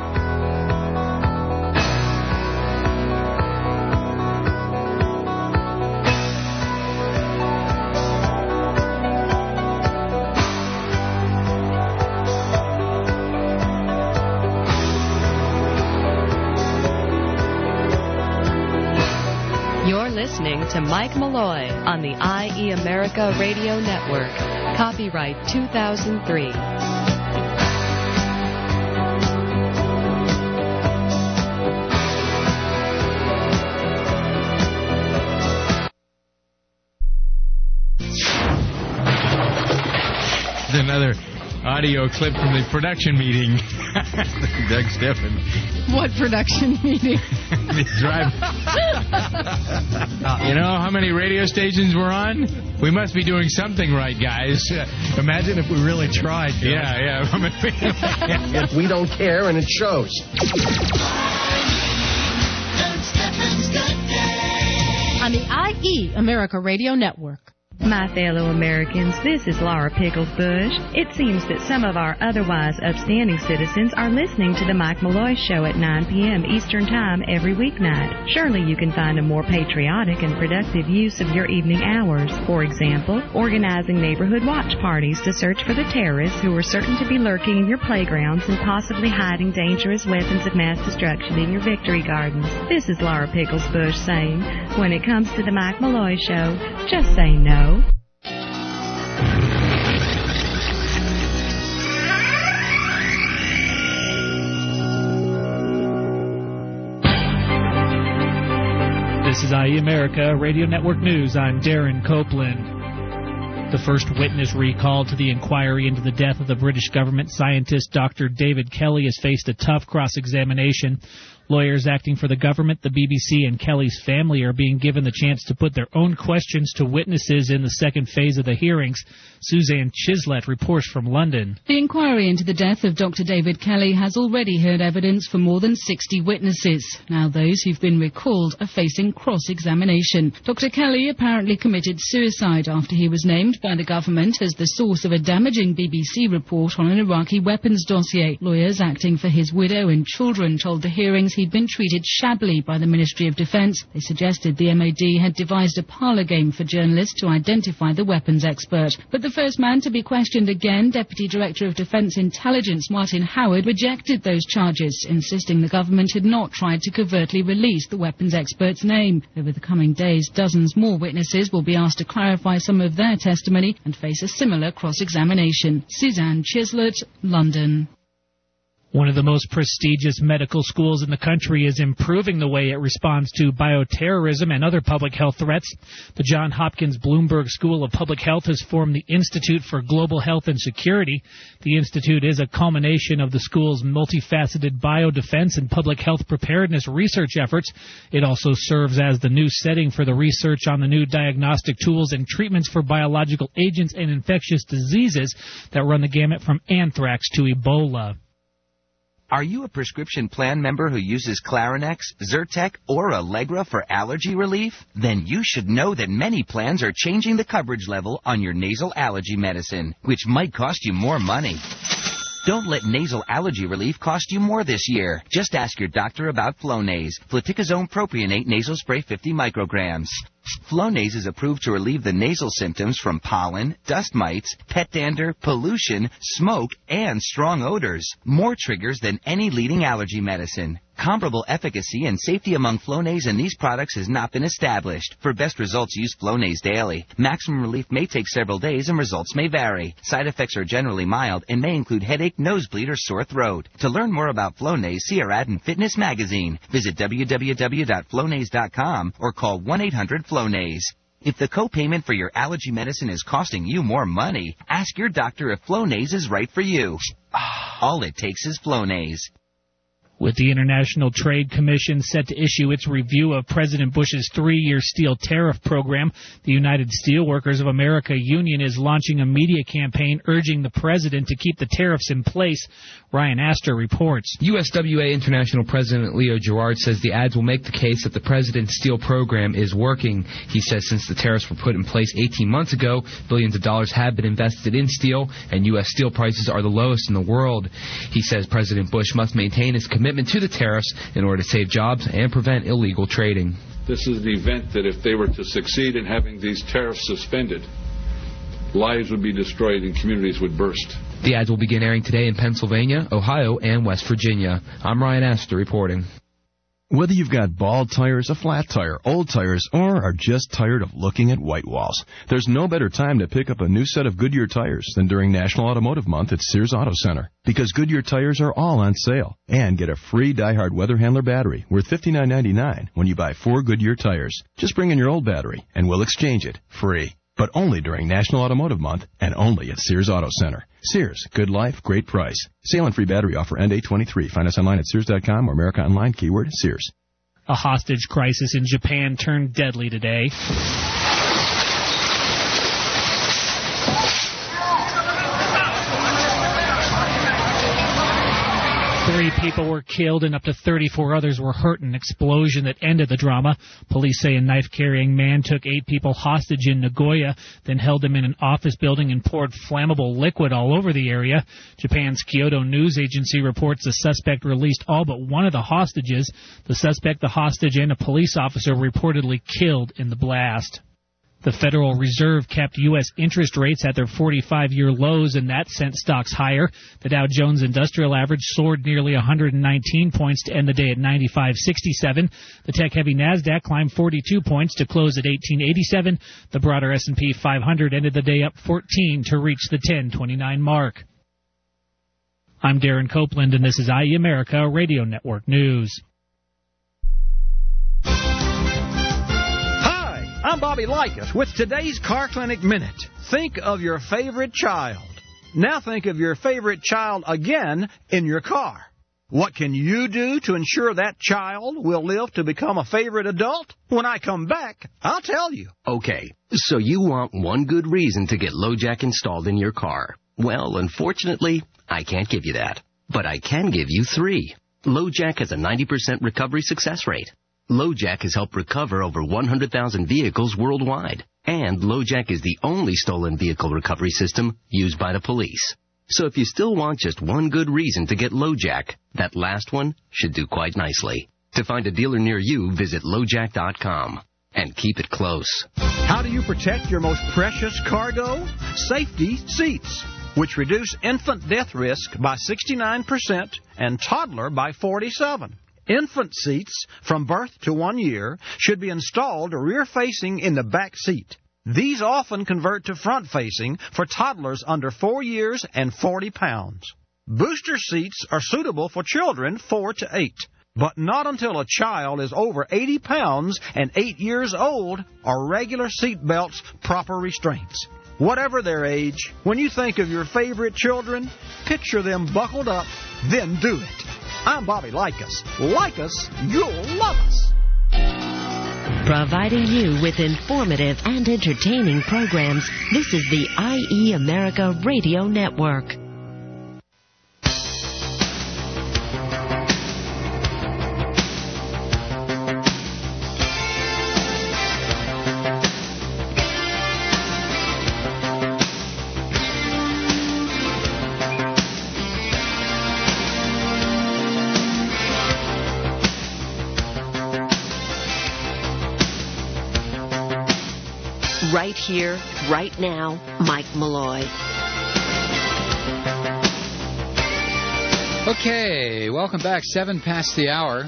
Listening to Mike Malloy on the I E America Radio Network. Copyright two thousand three. Another audio clip from the production meeting. Doug Steffen. What production meeting? The drive. You know how many radio stations we're on? We must be doing something right, guys. Uh, imagine if we really tried. Doug. Yeah, yeah. We don't care, and it shows. On the I E America Radio Network. My fellow Americans, this is Laura Pickles Bush. It seems that some of our otherwise upstanding citizens are listening to the Mike Malloy Show at nine p.m. Eastern Time every weeknight. Surely you can find a more patriotic and productive use of your evening hours. For example, organizing neighborhood watch parties to search for the terrorists who are certain to be lurking in your playgrounds and possibly hiding dangerous weapons of mass destruction in your victory gardens. This is Laura Pickles Bush saying, when it comes to the Mike Malloy Show, just say no. This is I E America Radio Network News. I'm Darren Copeland. The first witness recalled to the inquiry into the death of the British government scientist Doctor David Kelly has faced a tough cross-examination. Lawyers acting for the government, the B B C, and Kelly's family are being given the chance to put their own questions to witnesses in the second phase of the hearings. Suzanne Chislett reports from London. The inquiry into the death of Doctor David Kelly has already heard evidence for more than sixty witnesses. Now those who've been recalled are facing cross-examination. Doctor Kelly apparently committed suicide after he was named by the government as the source of a damaging B B C report on an Iraqi weapons dossier. Lawyers acting for his widow and children told the hearings he'd been treated shabbily by the Ministry of Defence. They suggested the M O D had devised a parlour game for journalists to identify the weapons expert. But the first man to be questioned again, Deputy Director of Defence Intelligence Martin Howard, rejected those charges, insisting the government had not tried to covertly release the weapons expert's name. Over the coming days, dozens more witnesses will be asked to clarify some of their testimony and face a similar cross-examination. Suzanne Chislett, London. One of the most prestigious medical schools in the country is improving the way it responds to bioterrorism and other public health threats. The Johns Hopkins Bloomberg School of Public Health has formed the Institute for Global Health and Security. The institute is a culmination of the school's multifaceted biodefense and public health preparedness research efforts. It also serves as the new setting for the research on the new diagnostic tools and treatments for biological agents and infectious diseases that run the gamut from anthrax to Ebola. Are you a prescription plan member who uses Clarinex, Zyrtec, or Allegra for allergy relief? Then you should know that many plans are changing the coverage level on your nasal allergy medicine, which might cost you more money. Don't let nasal allergy relief cost you more this year. Just ask your doctor about Flonase, fluticasone propionate nasal spray fifty micrograms. Flonase is approved to relieve the nasal symptoms from pollen, dust mites, pet dander, pollution, smoke, and strong odors. More triggers than any leading allergy medicine. Comparable efficacy and safety among Flonase and these products has not been established. For best results, use Flonase daily. Maximum relief may take several days and results may vary. Side effects are generally mild and may include headache, nosebleed, or sore throat. To learn more about Flonase, see our ad in Fitness Magazine. Visit w w w dot flonase dot com or call one eight hundred Flonase. If the copayment for your allergy medicine is costing you more money, ask your doctor if Flonase is right for you. All it takes is Flonase. With the International Trade Commission set to issue its review of President Bush's three-year steel tariff program, the United Steelworkers of America Union is launching a media campaign urging the president to keep the tariffs in place. Ryan Astor reports. U S W A International President Leo Gerard says the ads will make the case that the president's steel program is working. He says since the tariffs were put in place eighteen months ago, billions of dollars have been invested in steel, and U S steel prices are the lowest in the world. He says President Bush must maintain his commitment to the tariffs in order to save jobs and prevent illegal trading. This is an event that if they were to succeed in having these tariffs suspended, lives would be destroyed and communities would burst. The ads will begin airing today in Pennsylvania, Ohio, and West Virginia. I'm Ryan Astor reporting. Whether you've got bald tires, a flat tire, old tires, or are just tired of looking at white walls, there's no better time to pick up a new set of Goodyear tires than during National Automotive Month at Sears Auto Center. Because Goodyear tires are all on sale. And get a free Die-Hard Weather Handler battery worth fifty-nine ninety-nine when you buy four Goodyear tires. Just bring in your old battery, and we'll exchange it free. But only during National Automotive Month, and only at Sears Auto Center. Sears, good life, great price. Sale and free battery offer end eight twenty-three. Find us online at Sears dot com or America Online, keyword Sears. A hostage crisis in Japan turned deadly today. Three people were killed and up to thirty-four others were hurt in an explosion that ended the drama. Police say a knife-carrying man took eight people hostage in Nagoya, then held them in an office building and poured flammable liquid all over the area. Japan's Kyodo News Agency reports the suspect released all but one of the hostages. The suspect, the hostage, and a police officer reportedly killed in the blast. The Federal Reserve kept U S interest rates at their forty-five-year lows, and that sent stocks higher. The Dow Jones Industrial Average soared nearly one hundred nineteen points to end the day at ninety-five sixty-seven. The tech-heavy NASDAQ climbed forty-two points to close at eighteen eighty-seven. The broader S and P five hundred ended the day up fourteen to reach the ten twenty-nine mark. I'm Darren Copeland, and this is I E America Radio Network News. I'm Bobby Likas with today's Car Clinic Minute. Think of your favorite child. Now think of your favorite child again in your car. What can you do to ensure that child will live to become a favorite adult? When I come back, I'll tell you. Okay, so you want one good reason to get LoJack installed in your car. Well, unfortunately, I can't give you that. But I can give you three. LoJack has a ninety percent recovery success rate. LoJack has helped recover over one hundred thousand vehicles worldwide. And LoJack is the only stolen vehicle recovery system used by the police. So if you still want just one good reason to get LoJack, that last one should do quite nicely. To find a dealer near you, visit LoJack dot com. And keep it close. How do you protect your most precious cargo? Safety seats, which reduce infant death risk by sixty-nine percent and toddler by forty-seven percent. Infant seats from birth to one year should be installed rear-facing in the back seat. These often convert to front-facing for toddlers under four years and forty pounds. Booster seats are suitable for children four to eight, but not until a child is over eighty pounds and eight years old are regular seat belts proper restraints. Whatever their age, when you think of your favorite children, picture them buckled up, then do it. I'm Bobby Likas. Like us, you'll love us. Providing you with informative and entertaining programs, this is the I E America Radio Network. Right here, right now, Mike Malloy. Okay, welcome back. Seven past the hour.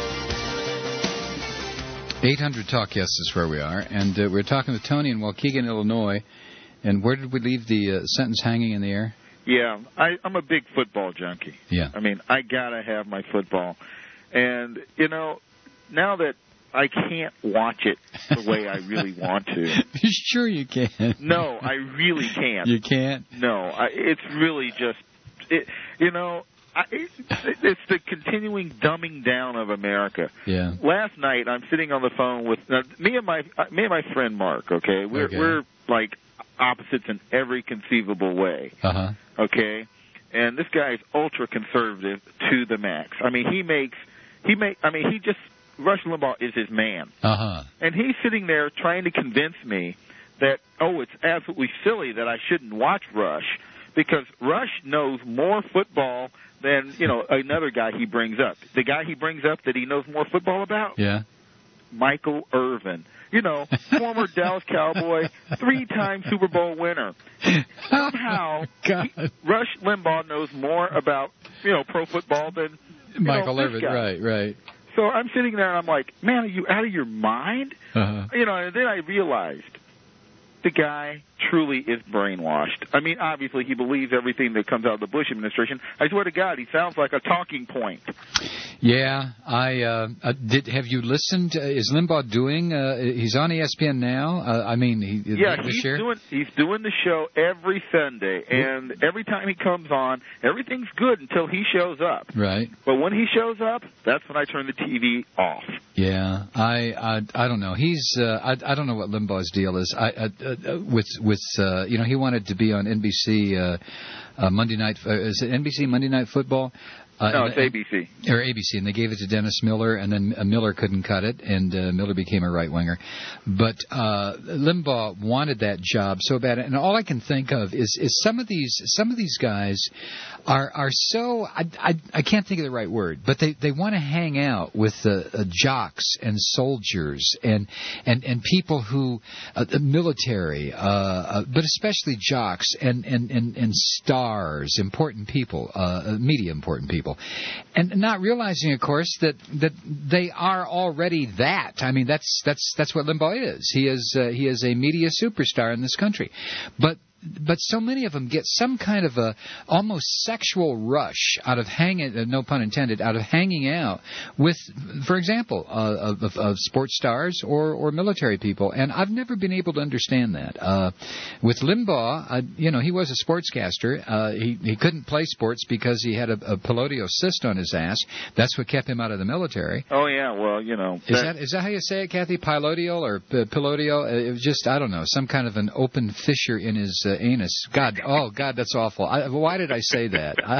eight hundred Talk Yes is where we are. And uh, we're talking with Tony in Waukegan, Illinois. And where did we leave the uh, sentence hanging in the air? Yeah, I, I'm a big football junkie. Yeah. I mean, I got to have my football. And, you know, now that I can't watch it the way I really want to. Sure you can. No, I really can't. You can't? No, I, it's really just, it, you know, I, it's, it's the continuing dumbing down of America. Yeah. Last night, I'm sitting on the phone with uh, me and my uh, me and my friend Mark. Okay, we're Okay. we're like opposites in every conceivable way. Uh huh. Okay, and this guy is ultra conservative to the max. I mean, he makes he make. I mean, he just Rush Limbaugh is his man. Uh huh. And he's sitting there trying to convince me that, oh, it's absolutely silly that I shouldn't watch Rush because Rush knows more football than, you know, another guy he brings up. The guy he brings up that he knows more football about? Yeah. Michael Irvin. You know, former Dallas Cowboy, three-time Super Bowl winner. Somehow, he, Rush Limbaugh knows more about, you know, pro football than you Michael know, Irvin, guy. right, right. So I'm sitting there and I'm like, man, are you out of your mind? Uh-huh. You know, and then I realized the guy truly is brainwashed. I mean, obviously he believes everything that comes out of the Bush administration. I swear to God, he sounds like a talking point. Yeah, I uh, uh, did. Have you listened? Uh, is Limbaugh doing? Uh, he's on E S P N now. Uh, I mean, he, yeah, this he's year? doing he's doing the show every Sunday, and every time he comes on, everything's good until he shows up. Right. But when he shows up, that's when I turn the T V off. Yeah, I I, I don't know. He's uh, I I don't know what Limbaugh's deal is. I, I uh, with with uh, you know he wanted to be on N B C uh, uh, Monday night. Uh, is it N B C Monday Night Football? Uh, no, and, it's A B C. Or A B C, and they gave it to Dennis Miller, and then uh, Miller couldn't cut it, and uh, Miller became a right-winger. But uh, Limbaugh wanted that job so bad, and all I can think of is, is some of these some of these guys are are so I, I, I can't think of the right word, but they, they want to hang out with uh, uh, jocks and soldiers and and, and people who uh, the military, uh, uh, but especially jocks and and, and, and stars, important people, uh, media important people. And not realizing, of course, that, that they are already that. I mean, that's that's that's what Limbaugh is. He is uh, he is a media superstar in this country, but. But so many of them get some kind of a almost sexual rush out of hanging, uh, no pun intended, out of hanging out with, for example, uh, of, of sports stars or, or military people. And I've never been able to understand that. Uh, with Limbaugh, uh, you know, he was a sportscaster. Uh, he, he couldn't play sports because he had a, a Palladio cyst on his ass. That's what kept him out of the military. Oh, yeah, well, you know. Is that is that how you say it, Kathy? Pilodio or p- Palladio? It was just, I don't know, some kind of an open fissure in his uh, anus. God, oh God, that's awful. I, why did I say that? I,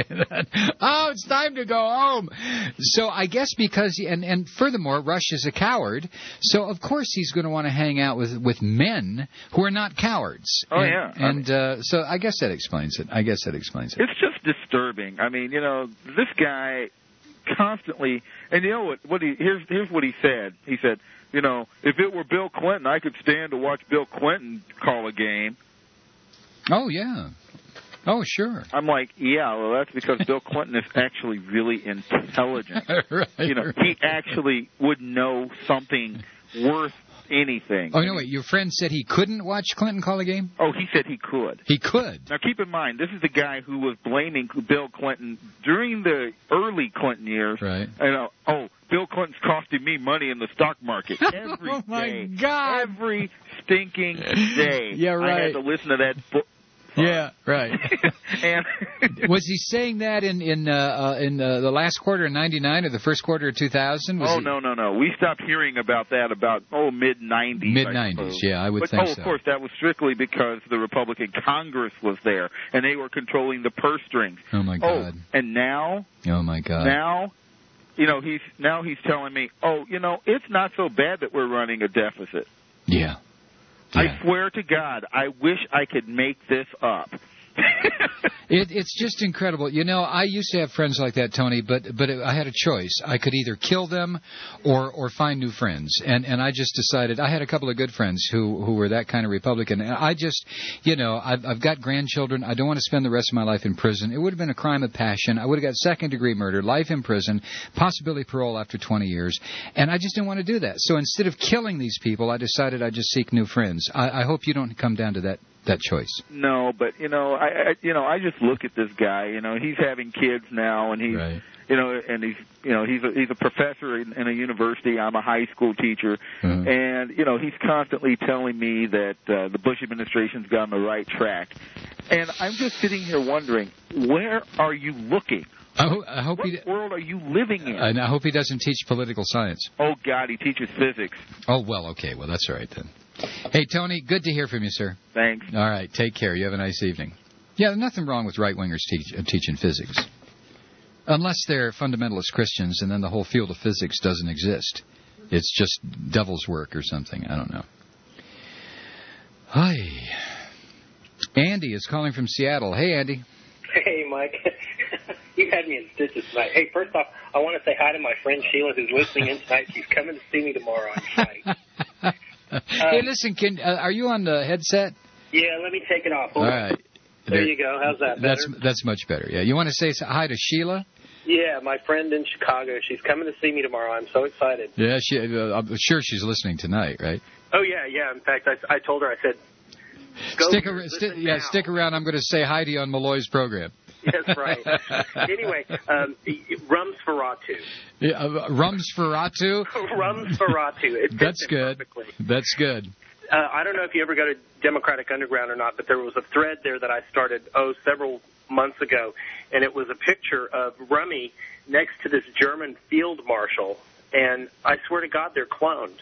I, oh, it's time to go home. So I guess because he, and and furthermore, Rush is a coward, so of course he's going to want to hang out with with men who are not cowards. Oh and, yeah, and uh, so I guess that explains it. I guess that explains it. It's just disturbing. I mean, you know, this guy constantly, and you know what? What he here's here's what he said. He said, you know, if it were Bill Clinton, I could stand to watch Bill Clinton call a game. Oh, yeah. Oh, sure. I'm like, yeah, well, that's because Bill Clinton is actually really intelligent. right, you know, he actually would know something worth anything. Oh, no, wait, your friend said he couldn't watch Clinton call a game? Oh, he said he could. He could? Now, keep in mind, this is the guy who was blaming Bill Clinton during the early Clinton years. Right. You know, oh, Bill Clinton's costing me money in the stock market every oh, my day. God. Every stinking day. Yeah, right. I had to listen to that book. Yeah, right. and was he saying that in in uh, uh, in uh, the last quarter of ninety-nine or the first quarter of two thousand? Oh, he... no, no, no. We stopped hearing about that about, oh, mid nineties. mid nineties, yeah, I would but, think oh, so. Of course, that was strictly because the Republican Congress was there, and they were controlling the purse strings. Oh, my God. Oh, and now? Oh, my God. Now, you know, he's now he's telling me, oh, you know, it's not so bad that we're running a deficit. Yeah. yeah. I swear to God, I wish I could make this up. it, it's just incredible. You know, I used to have friends like that, Tony, but but it, I had a choice. I could either kill them or or find new friends. And and I just decided, I had a couple of good friends who, who were that kind of Republican. And I just, you know, I've, I've got grandchildren. I don't want to spend the rest of my life in prison. It would have been a crime of passion. I would have got second-degree murder, life in prison, possibility parole after twenty years. And I just didn't want to do that. So instead of killing these people, I decided I'd just seek new friends. I, I hope you don't come down to that that choice. No, but you know, I, I you know, I just look at this guy. You know, he's having kids now, and he's, right. you know, and he's, you know, he's a, he's a professor in, in a university. I'm a high school teacher, mm-hmm. and you know, he's constantly telling me that uh, the Bush administration's got on the right track, and I'm just sitting here wondering, where are you looking? I, ho- I hope what he. world are you living in? And I hope he doesn't teach political science. Oh God, he teaches physics. Oh well, okay, well that's all right then. Hey Tony, good to hear from you, sir. Thanks. All right, take care. You have a nice evening. Yeah, there's nothing wrong with right wingers teach, uh, teaching physics, unless they're fundamentalist Christians, and then the whole field of physics doesn't exist. It's just devil's work or something. I don't know. Hi. Andy is calling from Seattle. Hey, Andy. Hey, Mike. You had me in stitches tonight. Hey, first off, I want to say hi to my friend Sheila, who's listening in tonight. She's coming to see me tomorrow on site. um, hey, listen, can, uh, are you on the headset? Yeah, let me take it off. Hold All on. right. There, there you go. How's that? Better? That's that's much better. Yeah. You want to say hi to Sheila? Yeah, my friend in Chicago. She's coming to see me tomorrow. I'm so excited. Yeah, she, uh, I'm sure she's listening tonight, right? Oh yeah, yeah. In fact, I, I told her. I said, Go stick, ar- sti- yeah, stick around. I'm going to say hi to you on Malloy's program. That's right. Anyway, um, Rumsferatu. Yeah, uh, Rumsferatu? Rumsferatu. It fits That's it good. Perfectly. That's good. Uh, I don't know if you ever go to Democratic Underground or not, but there was a thread there that I started, oh, several months ago, and it was a picture of Rummy next to this German field marshal, and I swear to God, they're cloned.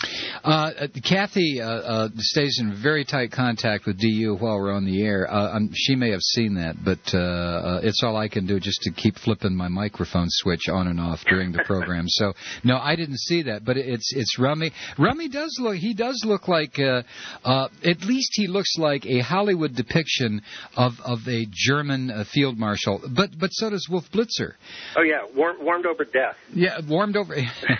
Uh, Kathy uh, uh, stays in very tight contact with D U while we're on the air. Uh, um, she may have seen that, but uh, uh, it's all I can do just to keep flipping my microphone switch on and off during the program. So, no, I didn't see that, but it's it's Rummy. Rummy does look, he does look like, uh, uh, at least he looks like a Hollywood depiction of, of a German uh, field marshal, but but so does Wolf Blitzer. Oh, yeah, warm, warmed over death. Yeah, warmed over.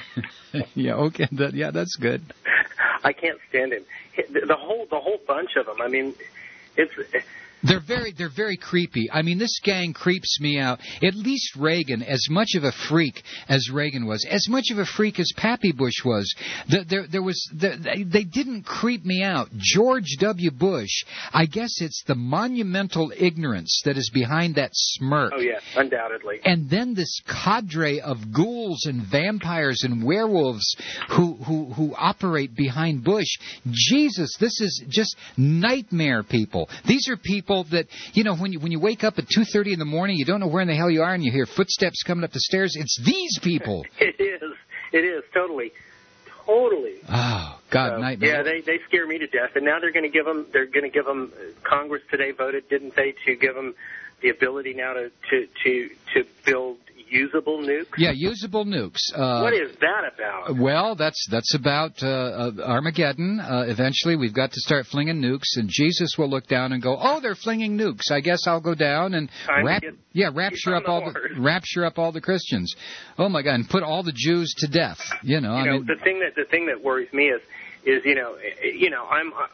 yeah, okay, that, yeah, that's good. I can't stand him. The whole the whole bunch of them. I mean, it's. They're very they're very creepy. I mean, this gang creeps me out. At least Reagan, as much of a freak as Reagan was, as much of a freak as Pappy Bush was, the, there there was the, they didn't creep me out. George W. Bush, I guess it's the monumental ignorance that is behind that smirk. Oh yeah, undoubtedly. And then this cadre of ghouls and vampires and werewolves who who who operate behind Bush. Jesus, this is just nightmare people. These are people that, you know, when you when you wake up at two thirty in the morning, you don't know where in the hell you are, and you hear footsteps coming up the stairs. It's these people. It is. It is totally, totally. Oh God, so, nightmare. Yeah, they they scare me to death, and now they're going to give them. They're going to give them. Congress today voted, didn't they, to give them the ability now to to to, to build usable nukes? Yeah, usable nukes. Uh, what is that about? Well, that's that's about uh, uh, Armageddon. Uh, eventually, we've got to start flinging nukes, and Jesus will look down and go, "Oh, they're flinging nukes. I guess I'll go down and rap- get, yeah, rapture up all the rapture up all the Christians. Oh my God, and put all the Jews to death. You know, you I know mean, the thing that the thing that worries me is is you know you know I'm. Uh,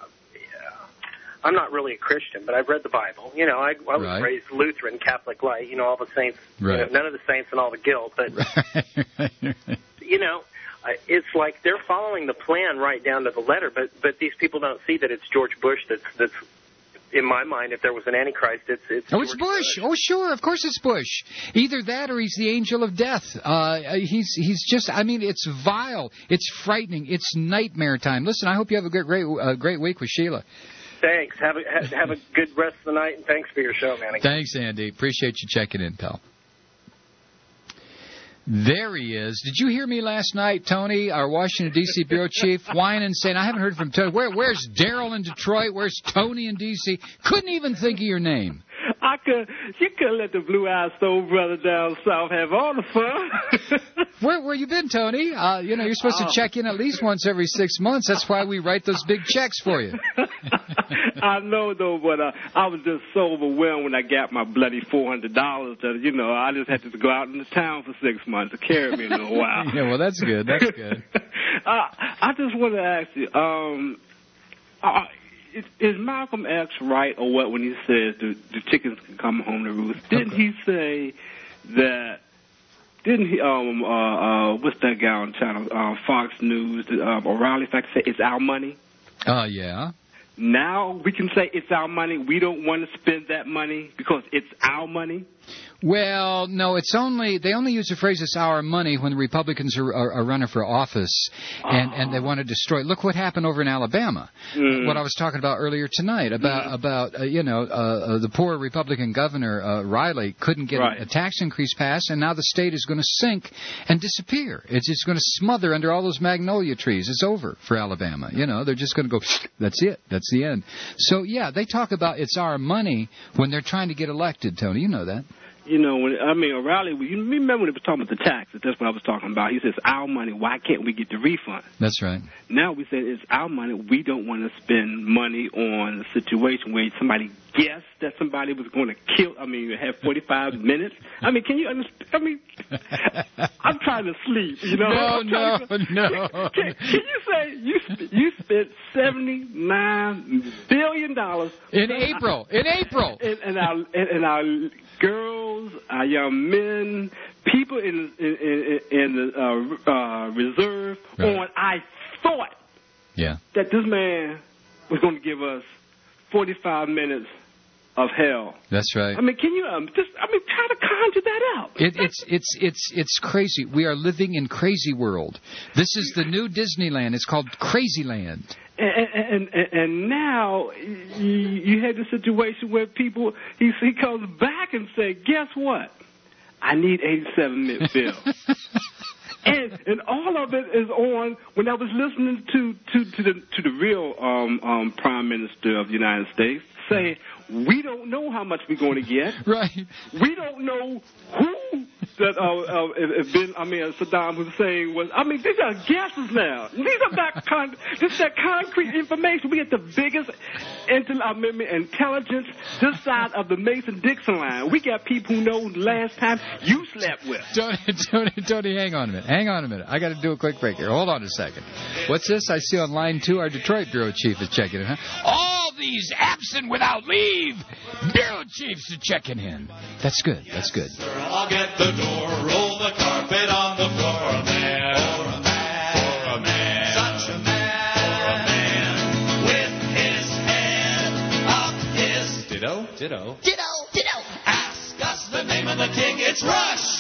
I'm not really a Christian, but I've read the Bible. You know, I, I was right. raised Lutheran, Catholic light. You know, all the saints. Right. You know, none of the saints and all the guilt. But you know, it's like they're following the plan right down to the letter. But but these people don't see that it's George Bush that's that's. In my mind, if there was an Antichrist, it's it's. Oh, it's Bush. Bush. Oh, sure, of course it's Bush. Either that, or he's the angel of death. Uh, he's he's just. I mean, it's vile. It's frightening. It's nightmare time. Listen, I hope you have a great great uh, great week with Sheila. Thanks. Have a have a good rest of the night, and thanks for your show, man. Thanks, Andy. Appreciate you checking in, pal. There he is. Did you hear me last night, Tony, our Washington, D C bureau chief, whining, saying, I haven't heard from Tony. Where, where's Daryl in Detroit? Where's Tony in D C? Couldn't even think of your name. I could. You could let the Blue-Eyed Soul Brother down south have all the fun. Where where you been, Tony? Uh, you know, you're supposed to check in at least once every six months. That's why we write those big checks for you. I know, though, but uh, I was just so overwhelmed when I got my bloody four hundred dollars that, you know, I just had to go out into town for six months to carry me a little while. Yeah, well, that's good. That's good. uh, I just want to ask you, um, uh, is, is Malcolm X right or what when he says the, the chickens can come home to roost? Didn't he say that, didn't he, um, uh, uh, what's that guy on channel, uh, Fox News, um, O'Reilly, if I could say, it's our money? Oh, uh, yeah. Now we can say it's our money. We don't want to spend that money because it's our money. Well, no, it's only they only use the phrase "it's our money" when the Republicans are, are, are running for office, and, oh. and they want to destroy. Look what happened over in Alabama. Mm. What I was talking about earlier tonight about mm. about uh, you know uh, uh, the poor Republican governor uh, Riley couldn't get right. a, a tax increase passed, and now the state is going to sink and disappear. It's just going to smother under all those magnolia trees. It's over for Alabama. You know, they're just going to go. That's it. That's the end. So yeah, they talk about it's our money when they're trying to get elected. Tony, you know that. You know, when I mean, O'Reilly, you remember when he was talking about the taxes? That's what I was talking about. He says, our money, why can't we get the refund? That's right. Now we say it's our money. We don't want to spend money on a situation where somebody guessed that somebody was going to kill, I mean, you have forty-five minutes. I mean, can you understand? I mean, I'm trying to sleep, you know? No, no, to, no. Can, can you say you, you spent seventy-nine billion dollars in April, in April. And, and our, and, and our girls, our young men, people in in, in, in the uh, uh, reserve right. on, I thought yeah. that this man was going to give us forty-five minutes of hell. That's right. I mean, can you um, just? I mean, try to conjure that up. It, it's it's it's it's crazy. We are living in crazy world. This is the new Disneyland. It's called Crazyland. And, and, and, and now you, you had the situation where people, he, he comes back and say, guess what? I need eighty-seven minute bill. and and all of it is on, when I was listening to, to, to, the, to the real um, um, Prime Minister of the United States say, we don't know how much we're going to get. Right. We don't know who that uh, uh, Ben, I mean, uh, Saddam Hussein was. I mean, these are guesses now. These are not con- this is that concrete information. We get the biggest intel- I mean, intelligence this side of the Mason-Dixon line. We got people who know last time you slept with. Tony, Tony, Tony, hang on a minute. Hang on a minute. I got to do a quick break here. Hold on a second. What's this? I see on line two our Detroit bureau chief is checking in. Huh? All these absent without leave. Bureau chiefs are checking in. That's good. That's good. I'll get the door, roll the carpet on the floor. For a man, for a man, for a man, such a man, for a man, with his head up his ditto, ditto, ditto, ditto. Ask us the name of the king. It's Rush,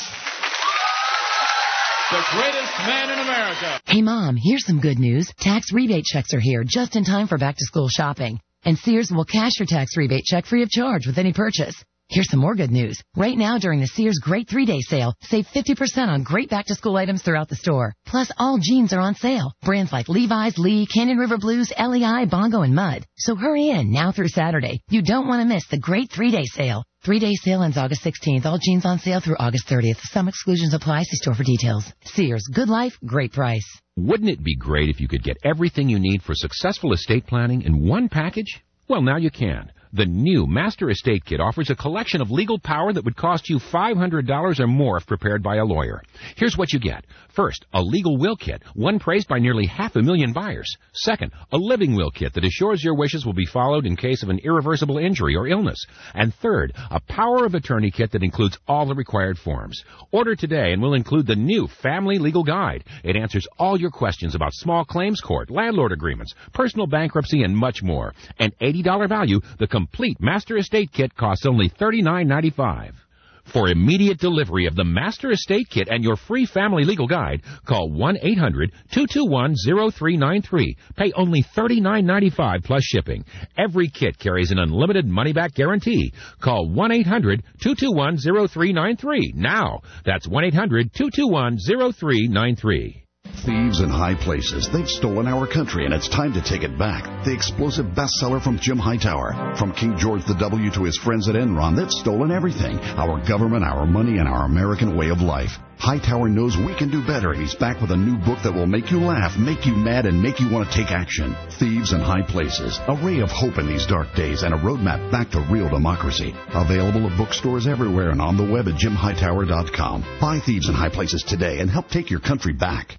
the greatest man in America. Hey, Mom, here's some good news. Tax rebate checks are here just in time for back-to-school shopping. And Sears will cash your tax rebate check free of charge with any purchase. Here's some more good news. Right now, during the Sears Great three-Day Sale, save fifty percent on great back-to-school items throughout the store. Plus, all jeans are on sale. Brands like Levi's, Lee, Canyon River Blues, L E I, Bongo, and Mud. So hurry in, now through Saturday. You don't want to miss the Great three-Day Sale. Three-day sale ends August sixteenth. All jeans on sale through August thirtieth. Some exclusions apply. See store for details. Sears, good life, great price. Wouldn't it be great if you could get everything you need for successful estate planning in one package? Well, now you can. The new Master Estate Kit offers a collection of legal power that would cost you five hundred dollars or more if prepared by a lawyer. Here's what you get. First, a legal will kit, one praised by nearly half a million buyers. Second, a living will kit that assures your wishes will be followed in case of an irreversible injury or illness. And third, a power of attorney kit that includes all the required forms. Order today and we'll include the new Family Legal Guide. It answers all your questions about small claims court, landlord agreements, personal bankruptcy, and much more. An eighty dollars value, the complete Master Estate Kit costs only thirty-nine ninety-five. For immediate delivery of the Master Estate Kit and your free Family Legal Guide, call one eight hundred two two one zero three nine three. Pay only thirty-nine ninety-five plus shipping. Every kit carries an unlimited money-back guarantee. Call one eight hundred two two one zero three nine three now. That's one eight hundred two two one zero three nine three. Thieves in high places. They've stolen our country, and it's time to take it back. The explosive bestseller from Jim Hightower. From King George the W to his friends at Enron, they've stolen everything. Our government, our money, and our American way of life. Hightower knows we can do better, and he's back with a new book that will make you laugh, make you mad, and make you want to take action. Thieves in High Places. A ray of hope in these dark days and a roadmap back to real democracy. Available at bookstores everywhere and on the web at jim hightower dot com. Buy Thieves in High Places today and help take your country back.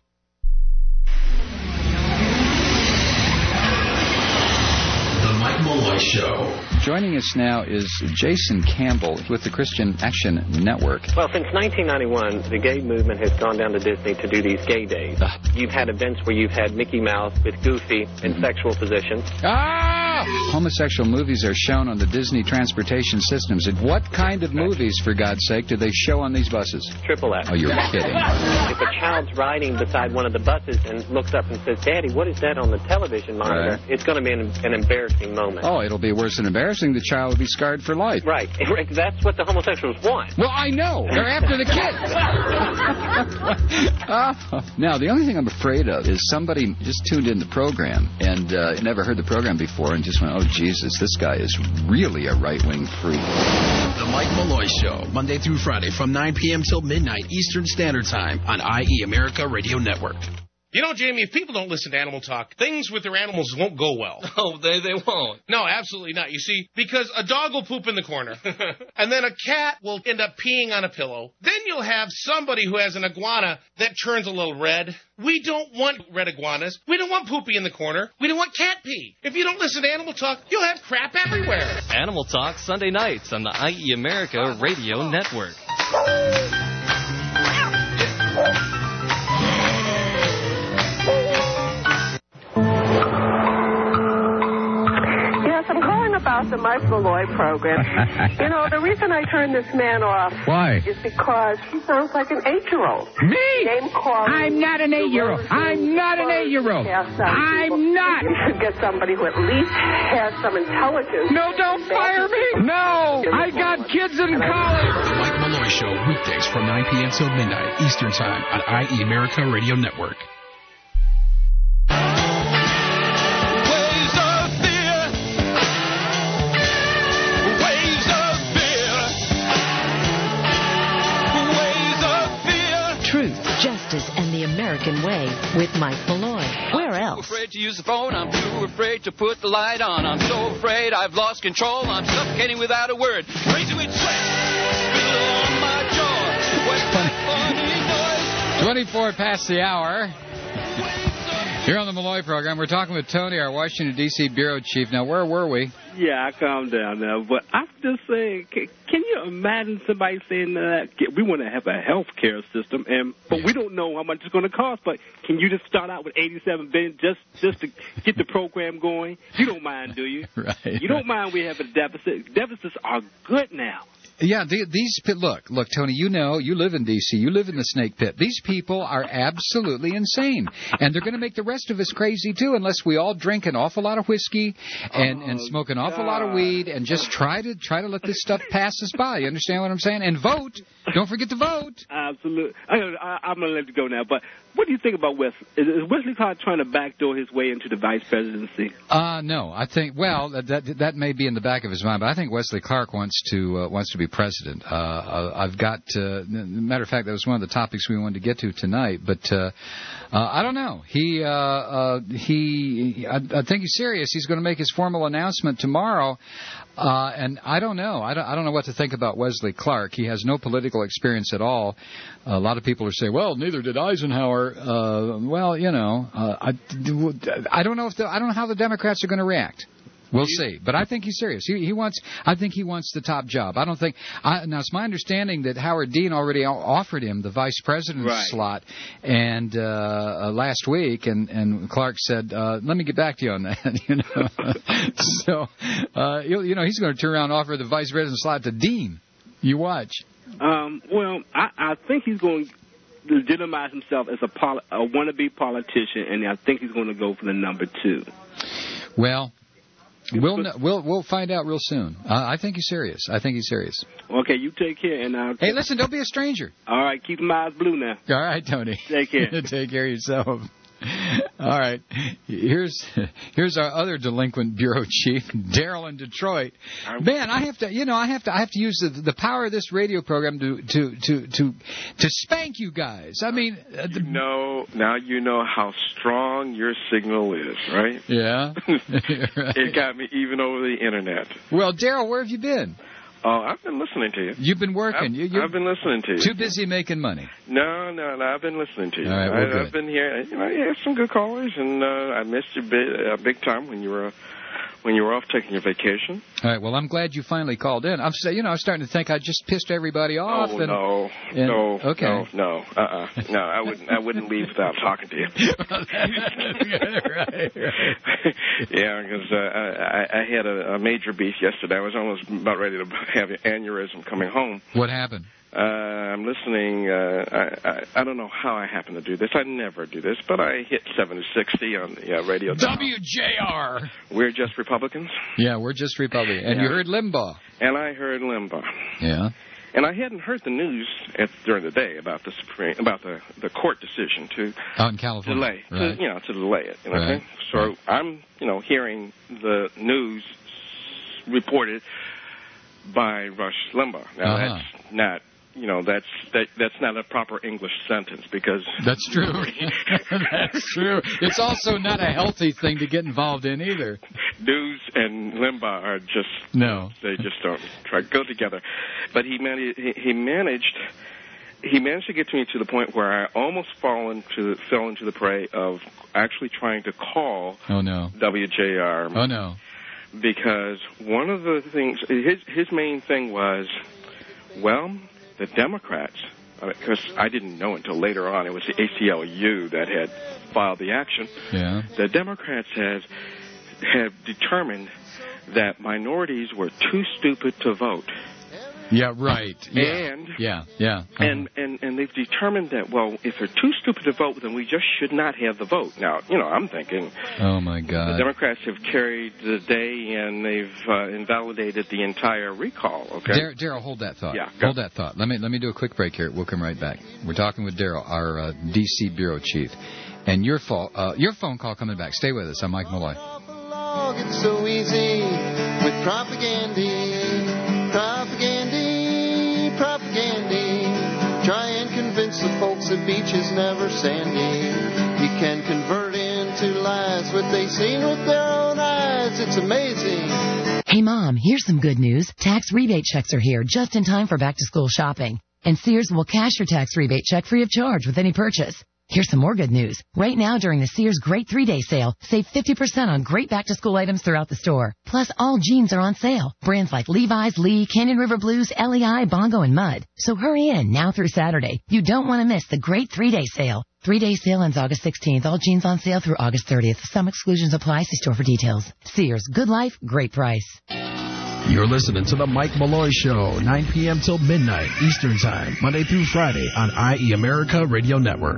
Mike Malloy Show. Joining us now is Jason Campbell with the Christian Action Network. Well, since nineteen ninety-one, the gay movement has gone down to Disney to do these gay days. Uh. You've had events where you've had Mickey Mouse with Goofy in mm-hmm. sexual positions. Ah! homosexual movies are shown on the Disney transportation systems. And what kind of movies, for God's sake, do they show on these buses? Triple X. Oh, you're kidding. If a child's riding beside one of the buses and looks up and says, Daddy, what is that on the television monitor? Right. It's going to be an, an embarrassing moment. Oh, it'll be worse than embarrassing. The child will be scarred for life. Right. That's what the homosexuals want. Well, I know. They're after the kids. uh, now, the only thing I'm afraid of is somebody just tuned in the program and uh, never heard the program before and just went, oh, Jesus, this guy is really a right-wing freak. The Mike Malloy Show, Monday through Friday from nine p.m. till midnight Eastern Standard Time on I E America Radio Network. You know, Jamie, if people don't listen to Animal Talk, things with their animals won't go well. Oh, they they won't. No, absolutely not. You see, because a dog will poop in the corner, and then a cat will end up peeing on a pillow. Then you'll have somebody who has an iguana that turns a little red. We don't want red iguanas. We don't want poopy in the corner. We don't want cat pee. If you don't listen to Animal Talk, you'll have crap everywhere. Animal Talk, Sunday nights on the I E America Radio Network. I'm calling about the Mike Malloy program. You know, the reason I turned this man off Why? is because he sounds like an eight-year-old. Me? Name calling. I'm not an eight-year-old. I'm not an eight-year-old. I'm not. You should get somebody who at least has some intelligence. No, don't fire me. No, I got kids in college. The Mike Malloy Show, weekdays from nine p.m. till midnight Eastern Time on I E America Radio Network. Justice and the American Way with Mike Malloy. Where else? I'm too afraid to use the phone. I'm too afraid to put the light on. I'm so afraid I've lost control. I'm suffocating without a word. Crazy with sweat. Spill on my jaw. Wet like funny noise. twenty-four past the hour. Here on the Malloy program, we're talking with Tony, our Washington, D C bureau chief. Now, where were we? Yeah, I calmed down now. But I'm just saying, can, can you imagine somebody saying that we want to have a health care system, and but we don't know how much it's going to cost, but can you just start out with eighty-seven billion dollars just, just to get the program going? You don't mind, do you? Right. You don't mind we have a deficit. Deficits are good now. Yeah, the, these look, look, Tony. You know, you live in D C. You live in the snake pit. These people are absolutely insane, and they're going to make the rest of us crazy too, unless we all drink an awful lot of whiskey and, oh, and smoke an awful God. lot of weed and just try to try to let this stuff pass us by. You understand what I'm saying? And vote. Don't forget to vote. Absolutely. I, I, I'm going to let you go now. But what do you think about Wes? Is, is Wesley Clark trying to backdoor his way into the vice presidency? Uh, no. I think well that, that that may be in the back of his mind, but I think Wesley Clark wants to uh, wants to be president. Uh, I've got, uh, matter of fact, that was one of the topics we wanted to get to tonight. But uh, uh, I don't know. He, uh, uh, he, I, I think he's serious. He's going to make his formal announcement tomorrow. Uh, and I don't know. I don't, I don't know what to think about Wesley Clark. He has no political experience at all. A lot of people are saying, well, neither did Eisenhower. Uh, well, you know, uh, I, I don't know if the, I don't know how the Democrats are going to react. We'll see, but I think he's serious. He, he wants. I think he wants the top job. I don't think. I, now it's my understanding that Howard Dean already offered him the vice president right. slot, and uh, uh, last week, and, and Clark said, uh, "Let me get back to you on that." you know, so uh, you know he's going to turn around and offer the vice president slot to Dean. You watch. Um, well, I, I think he's going to legitimize himself as a, poli- a wannabe politician, and I think he's going to go for the number two. Well. We'll know, we'll we'll find out real soon. Uh, I think he's serious. I think he's serious. Okay, you take care. And I'll hey, listen, don't be a stranger. All right, keep my eyes blue now. All right, Tony. Take care. Take care of yourself. All right, here's here's our other delinquent bureau chief, Daryl in Detroit. Man, I have to, you know, I have to, I have to use the, the power of this radio program to to to to, to spank you guys. I mean, uh, the, you know, now you know how strong your signal is, right? Yeah, right. It got me even over the internet. Well, Daryl, where have you been? Oh, I've been listening to you. You've been working. I've, you, I've been listening to you. Too busy making money. No, no, no. I've been listening to you. All right, well, I, good. I've been here. You know, you have some good callers, and uh, I missed you big, uh, big time when you were when you were off taking your vacation. All right. Well, I'm glad you finally called in. I'm saying, you know, I was starting to think I just pissed everybody off. Oh and, no, and, no, okay. no, no, uh-uh, no. I wouldn't. I wouldn't leave without talking to you. right, right. Yeah, because uh, I, I had a, a major beef yesterday. I was almost about ready to have an aneurysm coming home. What happened? Uh, I'm listening. Uh, I, I I don't know how I happen to do this. I never do this, but I hit seven to sixty on the uh, radio. W J R. We're just Republicans. Yeah, we're just Republicans. And yeah. you heard Limbaugh. And I heard Limbaugh. Yeah. And I hadn't heard the news at, during the day about the Supreme, about the, the court decision to out in California. delay, right. to, you know, to delay it. You know, right. okay? So right. I'm, you know, hearing the news reported by Rush Limbaugh. Now uh-huh. that's not. You know, that's that, that's not a proper English sentence because... That's true. That's true. It's also not a healthy thing to get involved in either. News and Limbaugh are just... No. They just don't try to go together. But he, man- he, he managed... He managed to get to me to the point where I almost fall into, fell into the prey of actually trying to call oh, no. W J R. Oh, no. Because one of the things... His, his main thing was, well... The Democrats, because I didn't know until later on, it was the A C L U that had filed the action. Yeah. The Democrats have, have determined that minorities were too stupid to vote. Yeah, right. Yeah. And yeah, yeah. Uh-huh. and, and and they've determined that, well, if they're too stupid to vote, then we just should not have the vote. Now, you know, I'm thinking... Oh, my God. The Democrats have carried the day, and they've uh, invalidated the entire recall, okay? Dar- Daryl, hold that thought. Yeah, go. Hold that thought. Let me let me do a quick break here. We'll come right back. We're talking with Daryl, our uh, D C bureau chief. And your, fo- uh, your phone call coming back. Stay with us. I'm Mike Malloy. It's so easy with propaganda, propaganda. Propaganda. Try and convince the folks the beach is never sandy. You can convert into lies what they've seen with their own eyes. It's amazing. Hey, Mom, here's some good news. Tax rebate checks are here just in time for back-to-school shopping. And Sears will cash your tax rebate check free of charge with any purchase. Here's some more good news. Right now, during the Sears Great three-Day Sale, save fifty percent on great back-to-school items throughout the store. Plus, all jeans are on sale. Brands like Levi's, Lee, Canyon River Blues, L E I, Bongo, and Mud. So hurry in now through Saturday. You don't want to miss the Great three-Day Sale. Three-day sale ends August sixteenth. All jeans on sale through August thirtieth. Some exclusions apply. See store for details. Sears, good life, great price. You're listening to the Mike Malloy Show, nine p.m. till midnight Eastern Time, Monday through Friday on I E America Radio Network.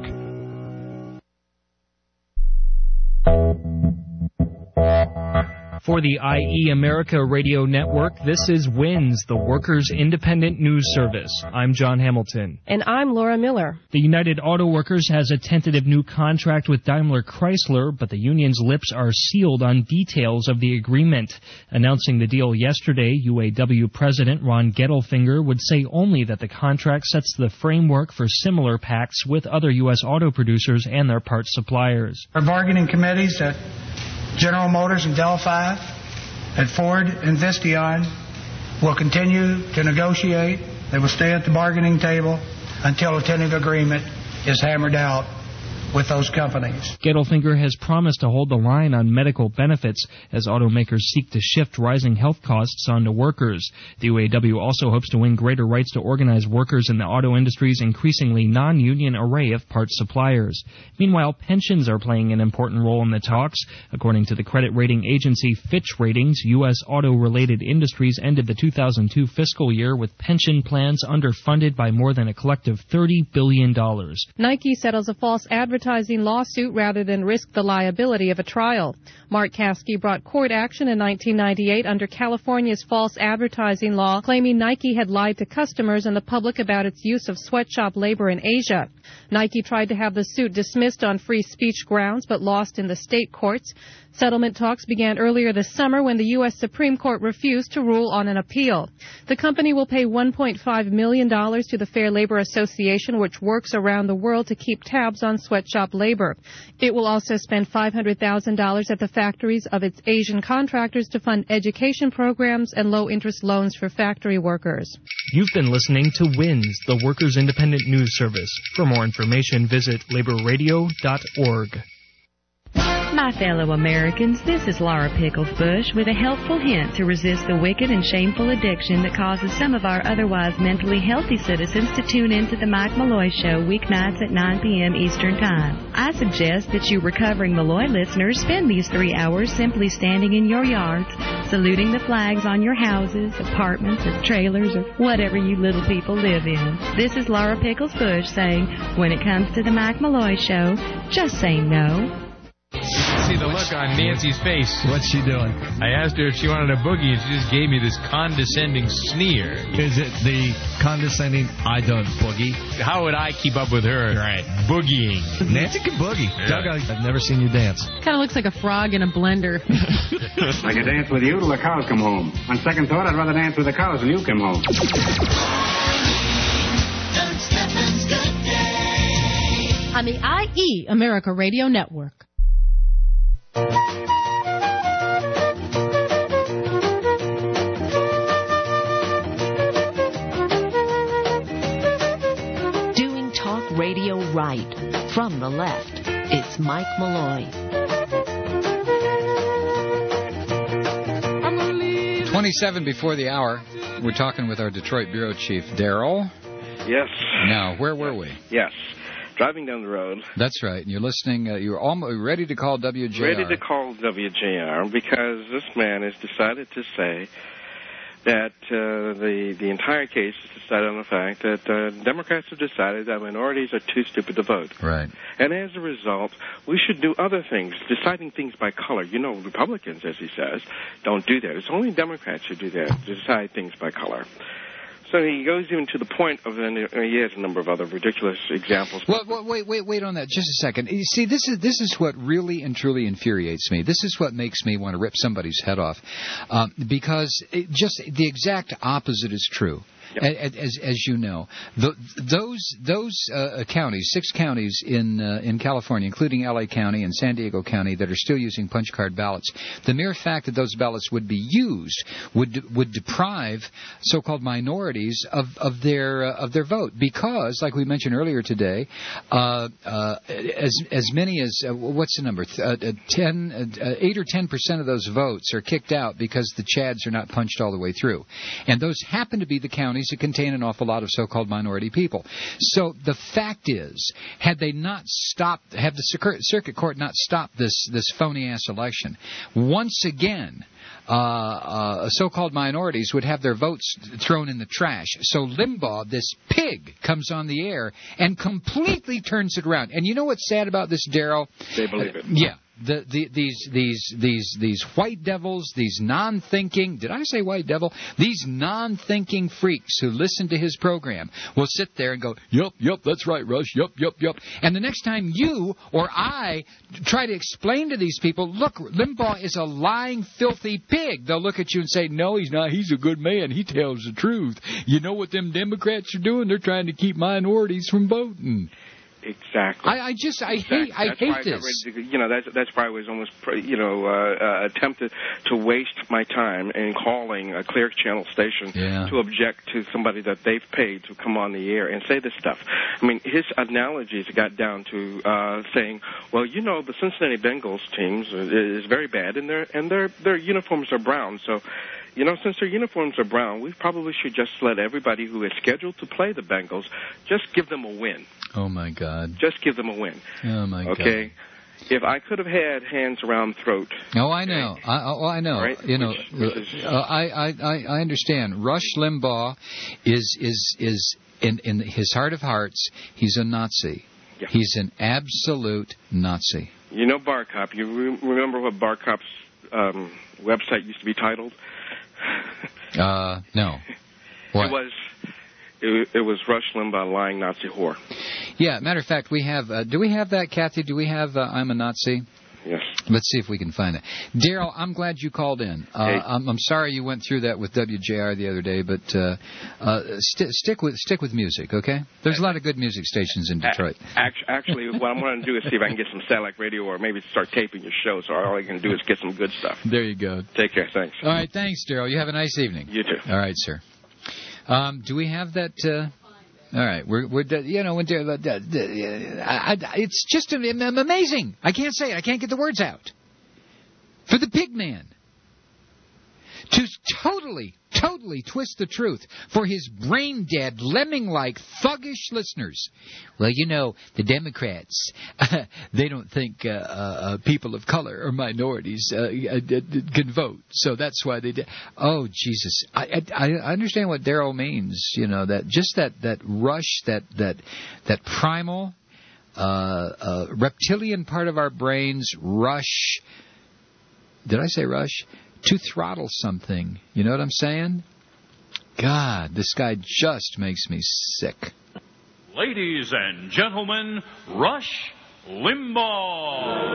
For the I E America Radio Network, this is WINS, the Workers' Independent News Service. I'm John Hamilton. And I'm Laura Miller. The United Auto Workers has a tentative new contract with Daimler Chrysler, but the union's lips are sealed on details of the agreement. Announcing the deal yesterday, U A W President Ron Gettelfinger would say only that the contract sets the framework for similar pacts with other U S auto producers and their parts suppliers. Our bargaining committees at General Motors and Delphi, at Ford and Visteon, will continue to negotiate. They will stay at the bargaining table until a tentative agreement is hammered out with those companies. Gettelfinger has promised to hold the line on medical benefits as automakers seek to shift rising health costs onto workers. The U A W also hopes to win greater rights to organize workers in the auto industry's increasingly non-union array of parts suppliers. Meanwhile, pensions are playing an important role in the talks. According to the credit rating agency Fitch Ratings, U S auto-related industries ended the two thousand two fiscal year with pension plans underfunded by more than a collective thirty billion dollars. Nike settles a false advertising lawsuit rather than risk the liability of a trial. Mark Caskey brought court action in nineteen ninety-eight under California's false advertising law, claiming Nike had lied to customers and the public about its use of sweatshop labor in Asia. Nike tried to have the suit dismissed on free speech grounds, but lost in the state courts. Settlement talks began earlier this summer when the U S Supreme Court refused to rule on an appeal. The company will pay one point five million dollars to the Fair Labor Association, which works around the world to keep tabs on sweatshop labor. It will also spend five hundred thousand dollars at the factories of its Asian contractors to fund education programs and low-interest loans for factory workers. You've been listening to WINS, the Workers' Independent News Service. For more information, visit labor radio dot org. My fellow Americans, this is Laura Pickles Bush with a helpful hint to resist the wicked and shameful addiction that causes some of our otherwise mentally healthy citizens to tune into the Mike Malloy Show weeknights at nine p.m. Eastern Time. I suggest that you recovering Malloy listeners spend these three hours simply standing in your yards, saluting the flags on your houses, apartments, or trailers, or whatever you little people live in. This is Laura Pickles Bush saying, when it comes to the Mike Malloy Show, just say no. See the look on Nancy's face. What's she doing? I asked her if she wanted a boogie, and she just gave me this condescending sneer. Is it the condescending, I don't boogie? How would I keep up with her? Right. Boogieing. Nancy can boogie. Yeah. Doug, I've never seen you dance. Kind of looks like a frog in a blender. I could dance with you till the cows come home. On second thought, I'd rather dance with the cows than you come home. Doug Steffens Good Day. On the I E America Radio Network. Doing talk radio right. From the left, it's Mike Malloy. twenty-seven before the hour. We're talking with our Detroit bureau chief, Daryl. Yes. Now, where were we? Yes. Driving down the road. That's right. And you're listening. Uh, you're almost ready to call W J R. Ready to call W J R because this man has decided to say that uh, the the entire case is decided on the fact that uh, Democrats have decided that minorities are too stupid to vote. Right. And as a result, we should do other things, deciding things by color. You know, Republicans, as he says, don't do that. It's only Democrats who do that, decide things by color. So he goes even to the point of, and he has a number of other ridiculous examples. Well, well, wait, wait, wait on that just a second. You see, this is this is what really and truly infuriates me. This is what makes me want to rip somebody's head off, um, because it just the exact opposite is true. Yep. As, as you know, the, those those uh, counties, six counties in uh, in California, including L A County and San Diego County, that are still using punch card ballots. The mere fact that those ballots would be used would would deprive so-called minorities of of their uh, of their vote, because, like we mentioned earlier today, uh, uh, as as many as uh, what's the number? Uh, ten, uh, eight or ten percent of those votes are kicked out because the Chads are not punched all the way through, and those happen to be the counties that contain an awful lot of so-called minority people. So the fact is, had they not stopped, had the circuit court not stopped this this phony-ass election, once again, uh, uh, so-called minorities would have their votes thrown in the trash. So Limbaugh, this pig, comes on the air and completely turns it around. And you know what's sad about this, Daryl? They believe it. Uh, yeah. The, the, these these these these white devils, these non-thinking, did I say white devil? These non-thinking freaks who listen to his program will sit there and go, yup, yup, that's right, Rush, yup, yup, yup. And the next time you or I try to explain to these people, look, Limbaugh is a lying, filthy pig, they'll look at you and say, no, he's not. He's a good man. He tells the truth. You know what them Democrats are doing? They're trying to keep minorities from voting. Exactly. I, I just, I exactly. hate, I that's hate why this. I got ready to, you know, that's that's why I was almost, you know, uh, uh, attempted to waste my time in calling a Clear Channel station yeah. to object to somebody that they've paid to come on the air and say this stuff. I mean, his analogies got down to uh, saying, well, you know, the Cincinnati Bengals teams is very bad, and their and their their uniforms are brown, so. You know, since their uniforms are brown, we probably should just let everybody who is scheduled to play the Bengals just give them a win. Oh, my God. Just give them a win. Oh, my God. Okay? If I could have had hands around throat. Oh, I know. Okay, I, oh, I know. right? You know, Which, which is, uh, I, I, I understand. Rush Limbaugh is is is in in his heart of hearts, he's a Nazi. Yeah. He's an absolute Nazi. You know Bar Cop. You re- remember what Bar Cop's um, website used to be titled? Uh, no. What? It was it, it was Rush Limbaugh, lying Nazi whore. Yeah, matter of fact, we have. Uh, do we have that, Kathy? Do we have uh, I'm a Nazi? Yes. Let's see if we can find it. Daryl, I'm glad you called in. Uh, hey. I'm, I'm sorry you went through that with W J R the other day, but uh, uh, st- stick with stick with music, okay? There's a lot of good music stations in Detroit. Actually, what I'm going to do is see if I can get some satellite radio or maybe start taping your show, so all I can do is get some good stuff. There you go. Take care. Thanks. All right. Thanks, Daryl. You have a nice evening. You too. All right, sir. Um, do we have that? Uh, All right, we're we're you know when uh, I, I, it's just amazing. I can't say it. I can't get the words out. For the pig man to totally, totally twist the truth for his brain-dead, lemming-like, thuggish listeners. Well, you know, the Democrats, uh, they don't think uh, uh, people of color or minorities uh, uh, can vote, so that's why they did. Oh, Jesus. I, I, I understand what Daryl means, you know, that just that, that rush, that, that, that primal, uh, uh, reptilian part of our brains rush. Did I say rush? To throttle something. You know what I'm saying? God, this guy just makes me sick. Ladies and gentlemen, Rush Limbaugh.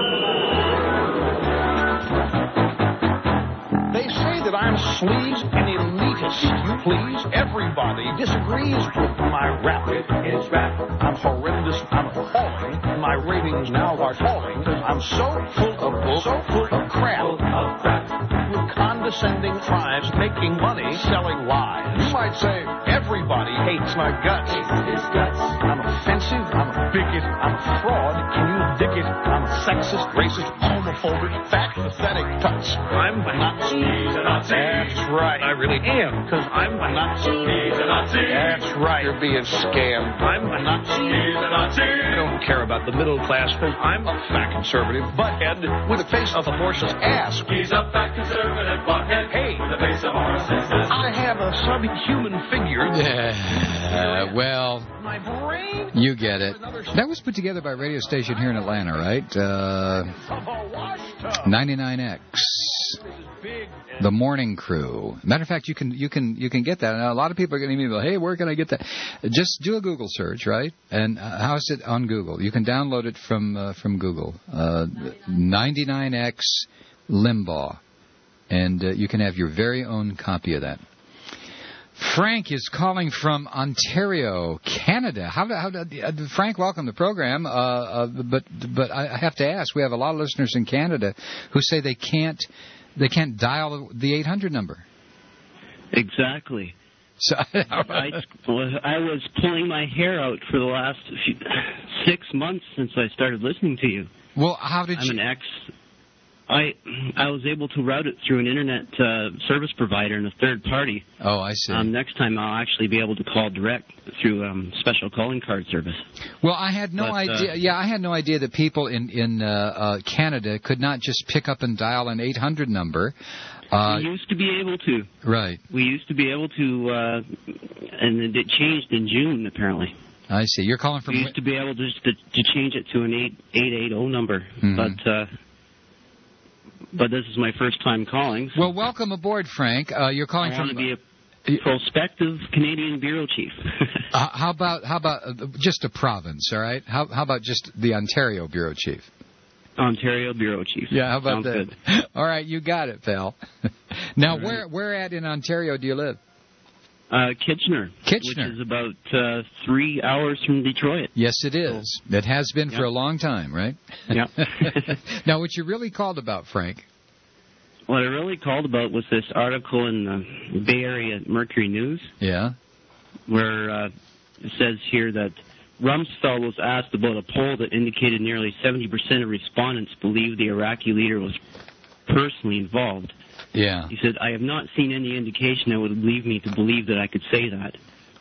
They say that I'm sleaze and elitist. You please, everybody disagrees with my rap. It is rap. I'm horrendous. I'm appalling. My ratings now are falling because I'm so full of bull, so full of crap. Full of crap. With condescending tribes making money selling lies. You might say everybody hates my guts. His guts. I'm offensive. I'm a bigot. I'm a fraud. Can you dig it? I'm a sexist, racist, homophobic, fat, pathetic tuts. I'm a Nazi. He's a Nazi. That's right. I really am, because I'm a Nazi. He's a Nazi. That's right. You're being scammed. I'm a Nazi. He's a Nazi. I don't care about the middle class, because I'm a fat conservative butthead with a face of a horse's ass. He's a fat conservative butthead. Hey, with a face of a horse's ass. I have a subhuman figure. Uh, well, my brain. You get it. That was put together by a radio station here in Atlanta, right? Uh, ninety-nine X. The Morning Crew. Matter of fact, you can you can you can get that. And a lot of people are going to be like, "Hey, where can I get that?" Just do a Google search, right? And uh, how is it on Google? You can download it from uh, from Google. Uh, ninety-nine X Limbaugh, and uh, you can have your very own copy of that. Frank is calling from Ontario, Canada. How, how, uh, Frank, welcome to the program. Uh, uh, but but I have to ask, we have a lot of listeners in Canada who say they can't they can't dial the eight hundred number. Exactly. So I, I was pulling my hair out for the last few, six months since I started listening to you. Well, how did I'm you? I'm an ex. I I was able to route it through an internet uh, service provider and a third party. Oh, I see. Um, next time I'll actually be able to call direct through um, special calling card service. Well, I had no but, idea. Uh, yeah, I had no idea that people in in uh, uh, Canada could not just pick up and dial an eight hundred number. Uh, we used to be able to. Right. We used to be able to, uh, and it changed in June apparently. I see. You're calling from. We used to be able to just to, to change it to an eight eight eight zero number, mm-hmm. but. Uh, But this is my first time calling. So well, welcome aboard, Frank. Uh, you're calling I from. I want to be a prospective Canadian bureau chief. uh, how about how about uh, just a province? All right. How how about just the Ontario bureau chief? Ontario bureau chief. Yeah. How about Sounds that? Good. All right, you got it, pal. Now, right. where where at in Ontario do you live? Uh, Kitchener. Kitchener. Which is about uh, three hours from Detroit. Yes, it is. It has been yep. for a long time, right? Yeah. Now, what you really called about, Frank? What I really called about was this article in the Bay Area Mercury News. Yeah. Where uh, it says here that Rumsfeld was asked about a poll that indicated nearly seventy percent of respondents believed the Iraqi leader was personally involved. Yeah. He said, I have not seen any indication that would lead me to believe that I could say that.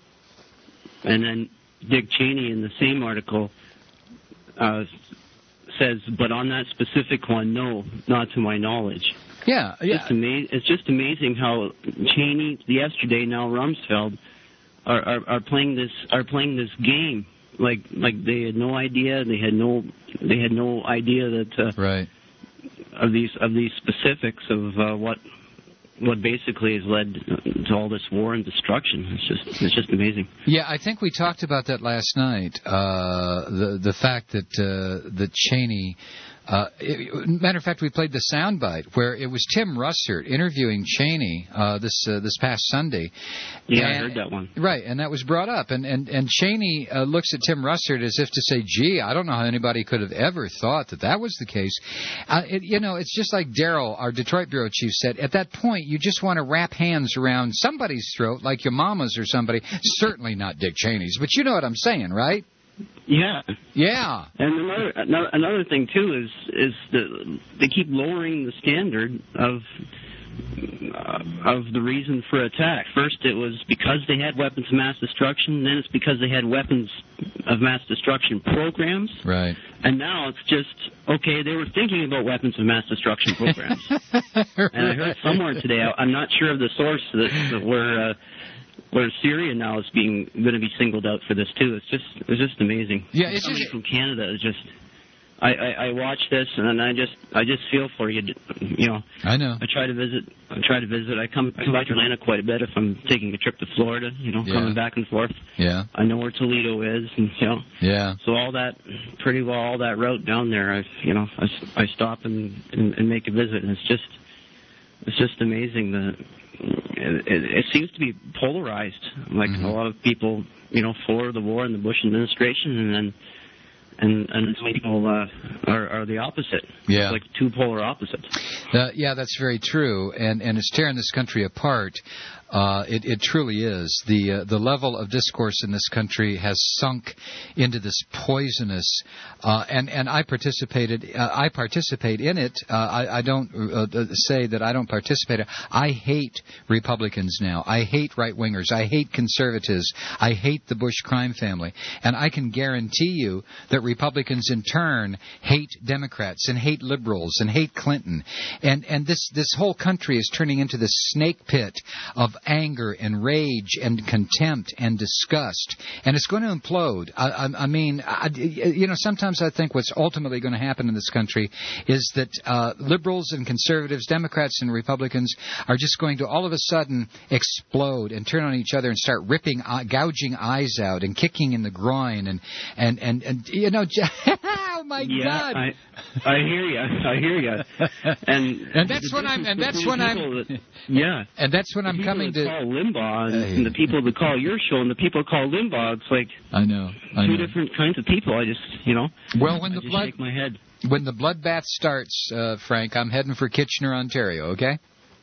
And then Dick Cheney in the same article uh, says, but on that specific one, no, not to my knowledge. Yeah, yeah. It's, ama- it's just amazing how Cheney, yesterday, now Rumsfeld, are, are, are playing this are playing this game like like they had no idea they had no they had no idea that uh, right of these of these specifics of uh, what what basically has led to all this war and destruction. It's just it's just amazing. Yeah, I think we talked about that last night. Uh, the the fact that uh, that Cheney Uh, it, matter of fact, we played the soundbite where it was Tim Russert interviewing Cheney uh, this uh, this past Sunday. Yeah, and, I heard that one. Right, and that was brought up. And, and, and Cheney uh, looks at Tim Russert as if to say, gee, I don't know how anybody could have ever thought that that was the case. Uh, it, you know, it's just like Daryl, our Detroit bureau chief, said. At that point, you just want to wrap hands around somebody's throat, like your mama's or somebody. Certainly not Dick Cheney's, but you know what I'm saying, right? Yeah. Yeah. And another another, another thing too is is the, they keep lowering the standard of uh, of the reason for attack. First, it was because they had weapons of mass destruction. Then it's because they had weapons of mass destruction programs. Right. And now it's just okay. They were thinking about weapons of mass destruction programs. Right. And I heard somewhere today. I, I'm not sure of the source that, that where. Uh, Where Syria now is being going to be singled out for this too. It's just it's just amazing. Yeah, it's Somebody just, from Canada is just. I, I, I watch this and I just I just feel for you. You know. I know. I try to visit. I try to visit. I come to Atlanta quite a bit if I'm taking a trip to Florida. You know, Yeah. coming back and forth. Yeah. I know where Toledo is, and you know. Yeah. So all that, pretty well, all that route down there, I you know I, I stop and, and and make a visit, and it's just it's just amazing that. It, it, it seems to be polarized. Like mm-hmm. a lot of people, you know, for the war and the Bush administration, and then and and some people uh, are are the opposite. Yeah. It's like two polar opposites. Uh, yeah, that's very true, and and it's tearing this country apart. Uh, it, it truly is. The uh, the level of discourse in this country has sunk into this poisonous, uh, and and I participated. Uh, I participate in it. Uh, I, I don't uh, say that I don't participate. I hate Republicans now. I hate right wingers. I hate conservatives. I hate the Bush crime family, and I can guarantee you that Republicans in turn hate Democrats and hate liberals and hate Clinton, and and this this whole country is turning into this snake pit of anger and rage and contempt and disgust, and it's going to implode. I, I, I mean, I, you know, sometimes I think what's ultimately going to happen in this country is that uh, liberals and conservatives, Democrats and Republicans are just going to all of a sudden explode and turn on each other and start ripping, uh, gouging eyes out and kicking in the groin and and and, and you know, oh my yeah, God! I, I hear you. I hear you. And and that's when I'm. And that's when I'm. That, yeah. And that's when I'm the coming that to call Limbaugh and, and the people that call your show and the people that call Limbaugh. It's like I know. I two know. different kinds of people. I just, you know. Well, when I the just blood shake my head. when the bloodbath starts, uh, Frank, I'm heading for Kitchener, Ontario. Okay.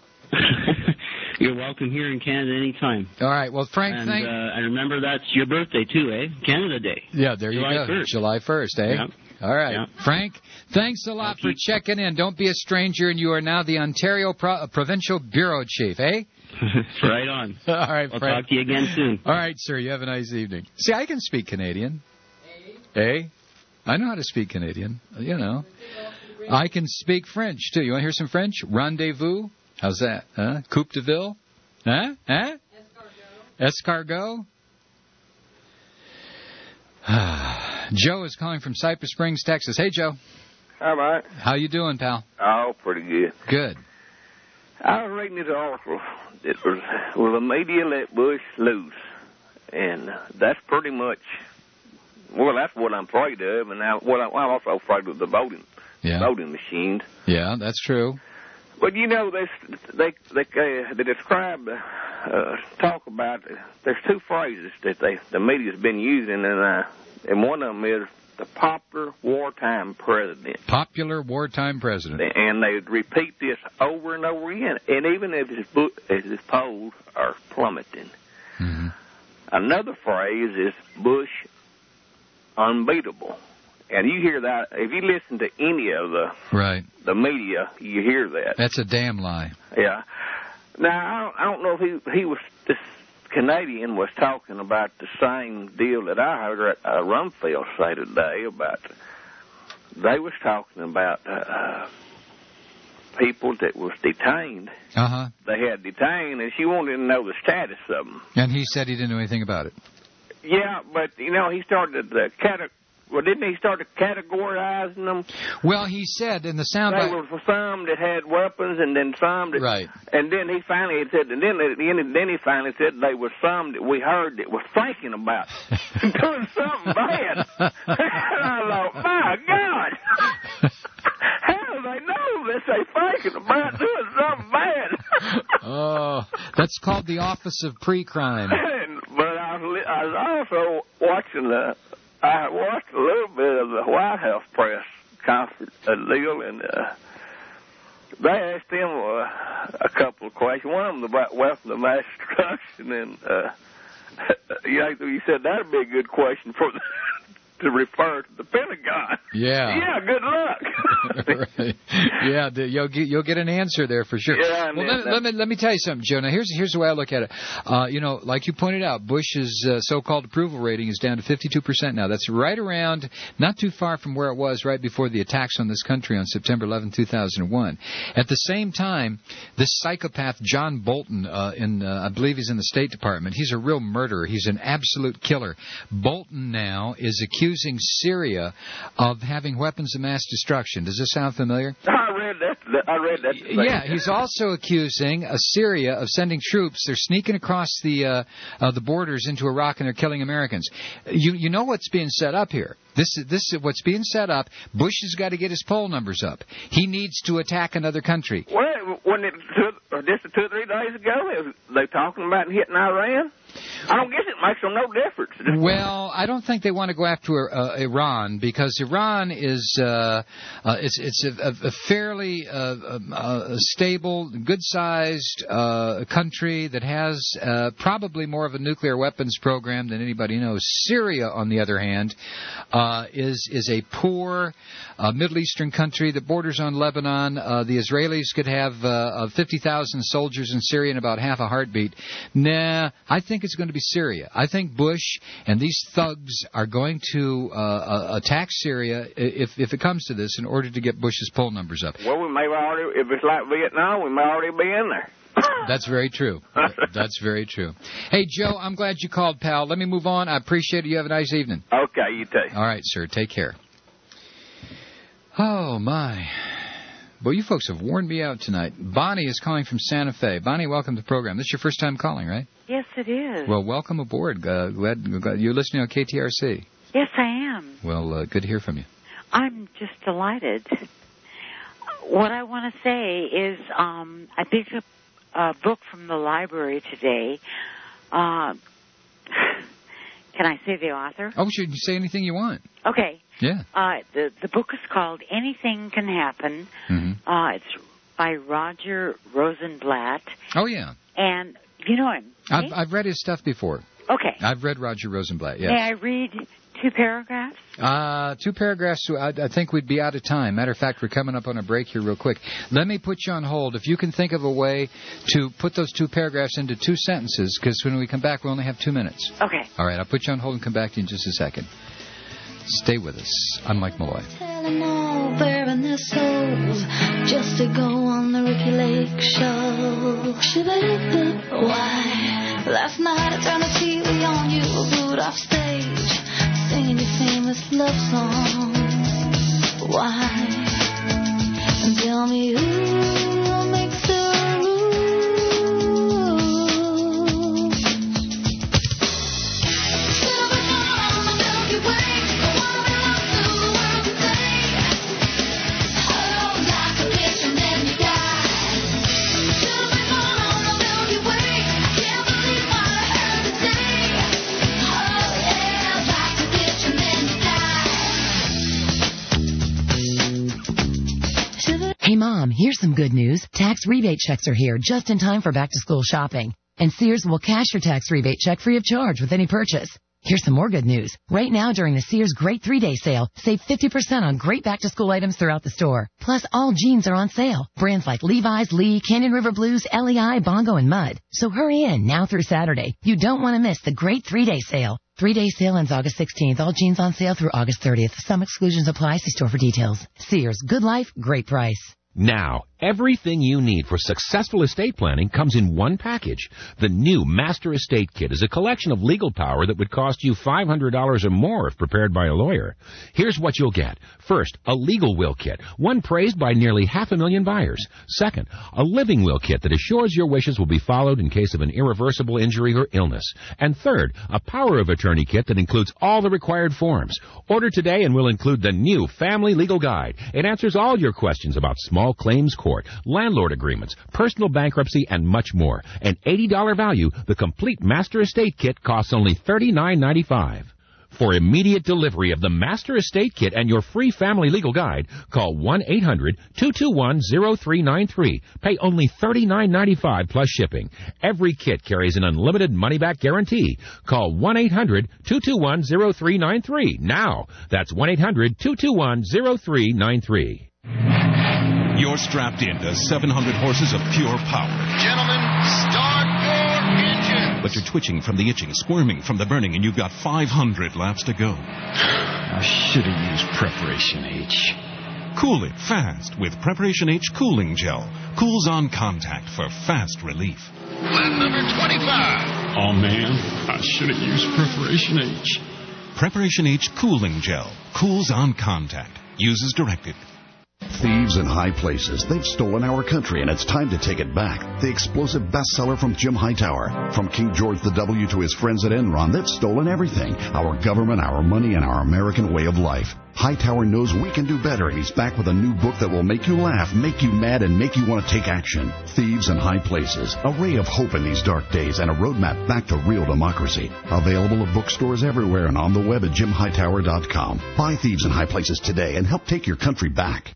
You're welcome here in Canada anytime. All right. Well, Frank, and, thank. Uh, I remember that's your birthday too, eh? Canada Day. Yeah, there July you go. first. July first, eh? Yeah. All right. Yeah. Frank, thanks a lot for checking in. Don't be a stranger, and you are now the Ontario Pro- Provincial Bureau Chief, eh? Right on. All right, I'll Frank. talk to you again soon. All right, sir. You have a nice evening. See, I can speak Canadian. Eh? I know how to speak Canadian. You know. I can speak French, too. You want to hear some French? Rendezvous? How's that? Huh? Coupe de Ville? Huh? Huh? Escargot? Escargot? Joe is calling from Cypress Springs, Texas. Hey, Joe. Hi, Mike. How you doing, pal? Oh, pretty good. Good. I was reading this article. It was, well, the media let Bush loose, and that's pretty much, well, that's what I'm afraid of, and now, what I, I'm also afraid of the voting, yeah. voting machines. Yeah, that's true. But you know, they they they, uh, they describe, uh, talk about. There's two phrases that they the media's been using, and uh, and one of them is the popular wartime president. Popular wartime president. And they repeat this over and over again, and even if his, bo- if his polls are plummeting. Mm-hmm. Another phrase is Bush unbeatable. And you hear that, if you listen to any of the right the media, you hear that. That's a damn lie. Yeah. Now, I don't, I don't know if he, he was, this Canadian was talking about the same deal that I heard uh, Rumfield say today about, they was talking about uh, people that was detained. Uh-huh. They had detained, and she wanted to know the status of them. And he said he didn't know anything about it. Yeah, but, you know, he started the cate- Well, didn't he start categorizing them? Well, he said in the sound there bite... were some that had weapons, and then some that... Right. And then he finally said, and then, then he finally said there were some that we heard that were thinking about doing something bad. And I thought, my God! thinking about doing something bad. Oh, that's called the Office of Pre-Crime. But I was, li- I was also watching the, I watched a little bit of the White House press conference uh, deal, and uh, they asked him uh, a couple of questions. One of them about weapons of mass destruction, and uh, you know, he said that'd be a good question for the, to refer to the Pentagon. Yeah. Yeah, good luck. Right. Yeah, the, you'll get you'll get an answer there for sure. Yeah, well, let, let me let me tell you something, Joe. Now, here's here's the way I look at it. Uh, you know, like you pointed out, Bush's uh, so-called approval rating is down to fifty-two percent now. That's right around, not too far from where it was right before the attacks on this country on September eleventh, two thousand one. At the same time, this psychopath John Bolton, uh, in uh, I believe he's in the State Department. He's a real murderer. He's an absolute killer. Bolton now is accusing Syria of having weapons of mass destruction. Does this sound familiar? I read that. I read that. Today. Yeah, he's also accusing uh, Syria of sending troops. They're sneaking across the uh, uh, the borders into Iraq, and they're killing Americans. You you know what's being set up here. This is this is what's being set up. Bush has got to get his poll numbers up. He needs to attack another country. Well, when it or just two or three days ago, it was, they talking about hitting Iran. I don't guess it makes them no difference. Well, I don't think they want to go after uh, Iran, because Iran is uh, uh, it's it's a, a fairly uh, uh, stable, good-sized uh, country that has uh, probably more of a nuclear weapons program than anybody knows. Syria, on the other hand, uh, is is a poor uh, Middle Eastern country that borders on Lebanon. Uh, the Israelis could have uh, fifty thousand soldiers in Syria in about half a heartbeat. Nah, I think it's going to be Syria. I think Bush and these thugs are going to uh, uh, attack Syria if if it comes to this in order to get Bush's poll numbers up. Well, we may already, if it's like Vietnam, we may already be in there. That's very true. That's very true. Hey, Joe, I'm glad you called, pal. Let me move on. I appreciate it. You have a nice evening. Okay, you too. All right, sir. Take care. Oh, my. Boy, you folks have worn me out tonight. Bonnie is calling from Santa Fe. Bonnie, welcome to the program. This is your first time calling, right? Yes, it is. Well, welcome aboard. Uh, glad, glad you're listening on K T R C. Yes, I am. Well, uh, good to hear from you. I'm just delighted. What I want to say is um, I picked up a book from the library today. Uh, can I say the author? Oh, you can say anything you want. Okay. Yeah. Uh, the, the book is called Anything Can Happen. Mm-hmm. Uh, it's by Roger Rosenblatt. Oh, yeah. And you know him. I've, I've read his stuff before. Okay. I've read Roger Rosenblatt, yes. May I read two paragraphs? Uh, two paragraphs, I, I think we'd be out of time. Matter of fact, we're coming up on a break here real quick. Let me put you on hold. If you can think of a way to put those two paragraphs into two sentences, because when we come back, we only have two minutes. Okay. All right, I'll put you on hold and come back to you in just a second. Stay with us. I'm Mike Malloy. Tell them all bearing their souls just to go on the Ricky Lake show. Shabba-dabba. Why? Last night I turned the T V on, you were booed off stage, singing your famous love song. Why? And tell me who makes the rules. Silver dawn on the Milky Way. Hey, Mom, here's some good news. Tax rebate checks are here just in time for back-to-school shopping. And Sears will cash your tax rebate check free of charge with any purchase. Here's some more good news. Right now, during the Sears Great three-Day Sale, save fifty percent on great back-to-school items throughout the store. Plus, all jeans are on sale. Brands like Levi's, Lee, Canyon River Blues, L E I, Bongo, and Mud. So hurry in now through Saturday. You don't want to miss the Great three-Day Sale. Three-day sale ends August sixteenth. All jeans on sale through August thirtieth. Some exclusions apply. See store for details. Sears, good life, great price. Now, everything you need for successful estate planning comes in one package. The new Master Estate Kit is a collection of legal power that would cost you five hundred dollars or more if prepared by a lawyer. Here's what you'll get. First, a legal will kit, one praised by nearly half a million buyers. Second, a living will kit that assures your wishes will be followed in case of an irreversible injury or illness. And third, a power of attorney kit that includes all the required forms. Order today and we'll include the new Family Legal Guide. It answers all your questions about small small claims court, landlord agreements, personal bankruptcy, and much more. An eighty dollars value, the complete Master Estate Kit costs only thirty-nine ninety-five. For immediate delivery of the Master Estate Kit and your free family legal guide, call one eight hundred two two one zero three nine three. Pay only thirty-nine ninety-five plus shipping. Every kit carries an unlimited money-back guarantee. Call one eight hundred two two one zero three nine three now. That's one eight hundred two two one zero three nine three. You're strapped into seven hundred horses of pure power. Gentlemen, start your engine. But you're twitching from the itching, squirming from the burning, and you've got five hundred laps to go. I should have used Preparation H. Cool it fast with Preparation H Cooling Gel. Cools on contact for fast relief. Lap number twenty-five. Oh, man, I should have used Preparation H. Preparation H Cooling Gel. Cools on contact. Use as directed. Thieves in high places. They've stolen our country, and it's time to take it back. The explosive bestseller from Jim Hightower. From King George the W to his friends at Enron, they've stolen everything. Our government, our money, and our American way of life. Hightower knows we can do better, and he's back with a new book that will make you laugh, make you mad, and make you want to take action. Thieves in High Places. A ray of hope in these dark days and a roadmap back to real democracy. Available at bookstores everywhere and on the web at jim hightower dot com. Buy Thieves in High Places today and help take your country back.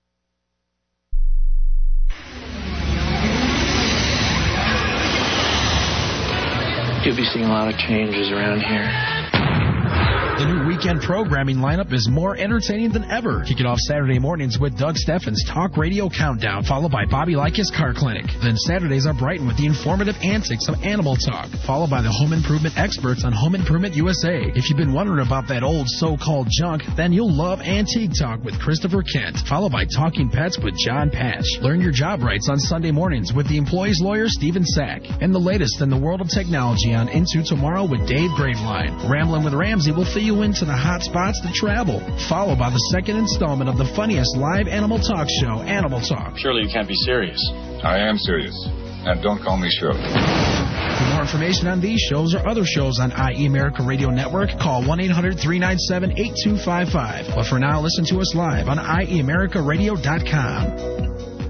You'll be seeing a lot of changes around here. The new weekend programming lineup is more entertaining than ever. Kick it off Saturday mornings with Doug Steffens' Talk Radio Countdown, followed by Bobby Likas' Car Clinic. Then Saturdays are brightened with the informative antics of Animal Talk, followed by the home improvement experts on Home Improvement U S A. If you've been wondering about that old so-called junk, then you'll love Antique Talk with Christopher Kent, followed by Talking Pets with John Patch. Learn your job rights on Sunday mornings with the employee's lawyer, Stephen Sack. And the latest in the world of technology on Into Tomorrow with Dave Graveline. Rambling with Ramsey will fill you into the hot spots to travel, followed by the second installment of the funniest live animal talk show, Animal Talk. Surely you can't be serious. I am serious. And don't call me Shirley. For more information on these shows or other shows on I E America Radio Network, call one eight hundred three nine seven eight two five five. But for now, listen to us live on I E America Radio dot com.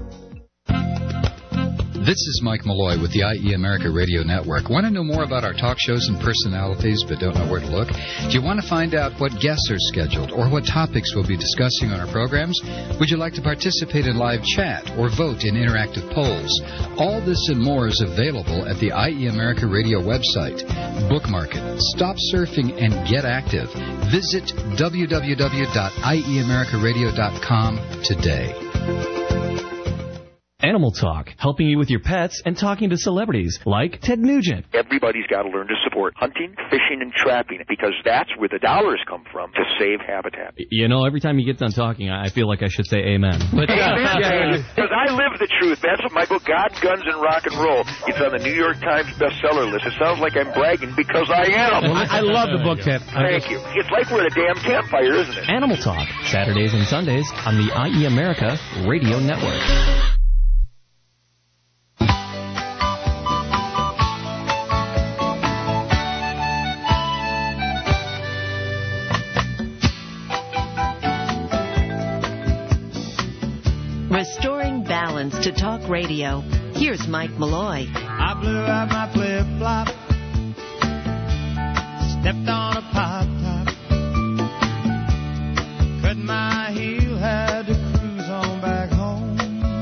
This is Mike Malloy with the I E America Radio Network. Want to know more about our talk shows and personalities but don't know where to look? Do you want to find out what guests are scheduled or what topics we'll be discussing on our programs? Would you like to participate in live chat or vote in interactive polls? All this and more is available at the I E America Radio website. Bookmark it, stop surfing, and get active. Visit w w w dot i e america radio dot com today. Animal Talk, helping you with your pets and talking to celebrities like Ted Nugent. Everybody's got to learn to support hunting, fishing, and trapping because that's where the dollars come from to save habitat. You know, every time you get done talking, I feel like I should say amen. But because I live the truth. That's what my book, God, Guns, and Rock and Roll. It's on the New York Times bestseller list. It sounds like I'm bragging because I am. Well, I love the book, Ted. Thank you. It's like we're at a damn campfire, isn't it? Animal Talk, Saturdays and Sundays on the I E America Radio Network. Restoring balance to talk radio. Here's Mike Malloy. I blew out my flip-flop, stepped on a pop top, cut my heel, had to cruise on back home.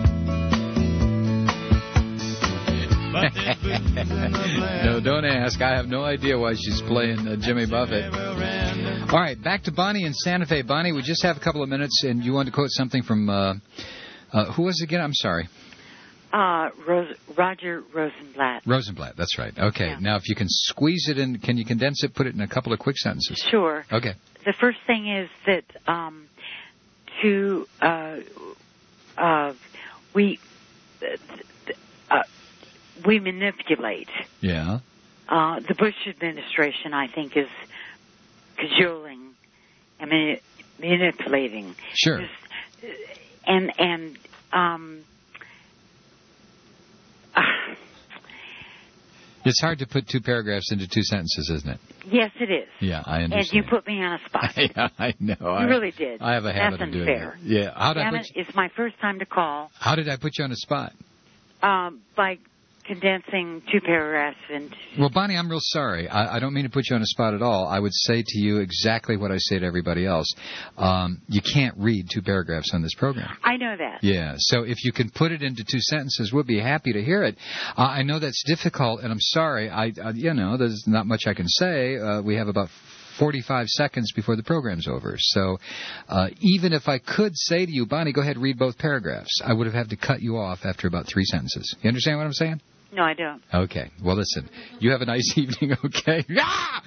But there's booze in the blend. No, don't ask. I have no idea why she's playing uh, Jimmy Buffett. All right, back to Bonnie in Santa Fe. Bonnie, we just have a couple of minutes, and you want to quote something from... Uh, Uh, who was it again? I'm sorry. Uh, Rose, Roger Rosenblatt. Rosenblatt, that's right. Okay. Yeah. Now, if you can squeeze it in, can you condense it, put it in a couple of quick sentences? Sure. Okay. The first thing is that um, to uh, uh, we uh, we manipulate. Yeah. Uh, the Bush administration, I think, is cajoling and mani- manipulating. Sure. Just, And and um, uh, It's hard to put two paragraphs into two sentences, isn't it? Yes, it is. Yeah, I understand. And you put me on a spot. yeah, I know. You I, really did. I have a habit That's of doing unfair. that. Yeah. How did Damn I it, put you, it's my first time to call. How did I put you on a spot? Um, by condensing two paragraphs into... Well, Bonnie, I'm real sorry. I, I don't mean to put you on a spot at all. I would say to you exactly what I say to everybody else. Um, you can't read two paragraphs on this program. I know that. Yeah, so if you can put it into two sentences, we'll be happy to hear it. Uh, I know that's difficult, and I'm sorry. I, uh, you know, there's not much I can say. Uh, we have about forty-five seconds before the program's over. So uh, even if I could say to you, Bonnie, go ahead, read both paragraphs, I would have had to cut you off after about three sentences. You understand what I'm saying? No, I don't. Okay. Well, listen, you have a nice evening, okay? Ah!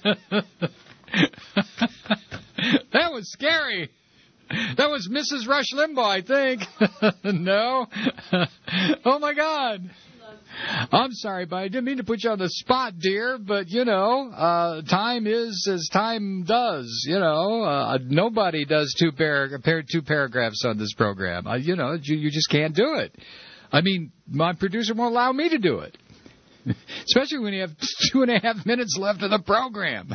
That was scary. That was Missus Rush Limbaugh, I think. No? Oh, my God. I'm sorry, but I didn't mean to put you on the spot, dear, but, you know, uh, time is as time does, you know. Uh, nobody does two, par- two paragraphs on this program. Uh, you know, you, you just can't do it. I mean, my producer won't allow me to do it, especially when you have two and a half minutes left of the program.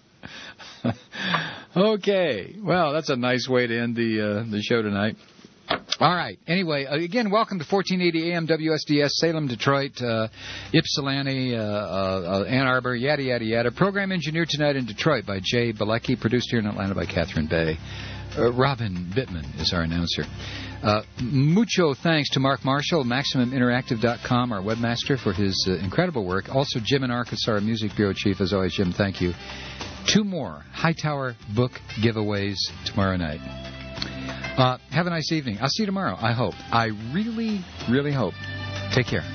Okay, well, that's a nice way to end the uh, the show tonight. All right. Anyway, uh, again, welcome to fourteen eighty A M W S D S, Salem, Detroit, uh, Ypsilanti, uh, uh, uh, Ann Arbor, yada, yada, yada. Program engineered tonight in Detroit by Jay Bilecki, produced here in Atlanta by Catherine Bay. Uh, Robin Bittman is our announcer. Uh, mucho thanks to Mark Marshall, Maximum Interactive dot com, our webmaster, for his uh, incredible work. Also, Jim in Arkansas, our Music Bureau Chief. As always, Jim, thank you. Two more Hightower book giveaways tomorrow night. Uh, have a nice evening. I'll see you tomorrow, I hope. I really, really hope. Take care.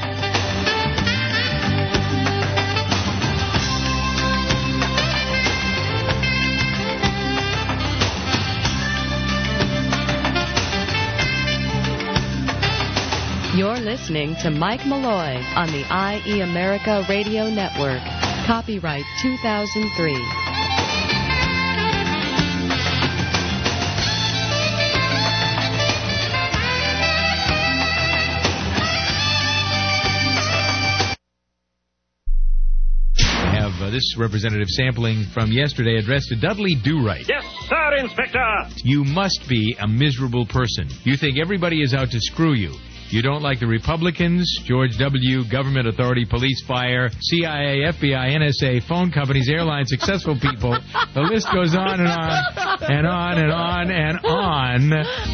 You're listening to Mike Malloy on the I E America Radio Network. Copyright two thousand three. Uh, this representative sampling from yesterday addressed to Dudley Do-Right. Yes, sir, Inspector. You must be a miserable person. You think everybody is out to screw you. You don't like the Republicans, George W., government authority, police, fire, C I A, F B I, N S A, phone companies, airlines, successful people. The list goes on and on and on and on and on.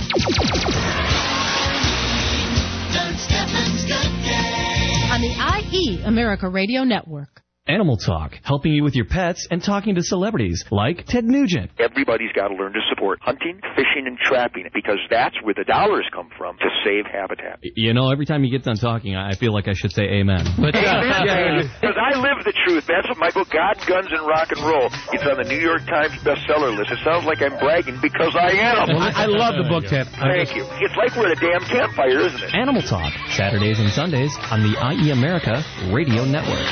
On the I E America Radio Network. Animal Talk, helping you with your pets and talking to celebrities like Ted Nugent. Everybody's got to learn to support hunting, fishing, and trapping because that's where the dollars come from to save habitat. You know, every time you get done talking, I feel like I should say amen. But Because I live the truth. That's what my book, God, Guns, and Rock and Roll. It's on the New York Times bestseller list. It sounds like I'm bragging because I am. Well, I love the book, Ted. Thank you. It's like we're at a damn campfire, isn't it? Animal Talk, Saturdays and Sundays on the I E America Radio Network.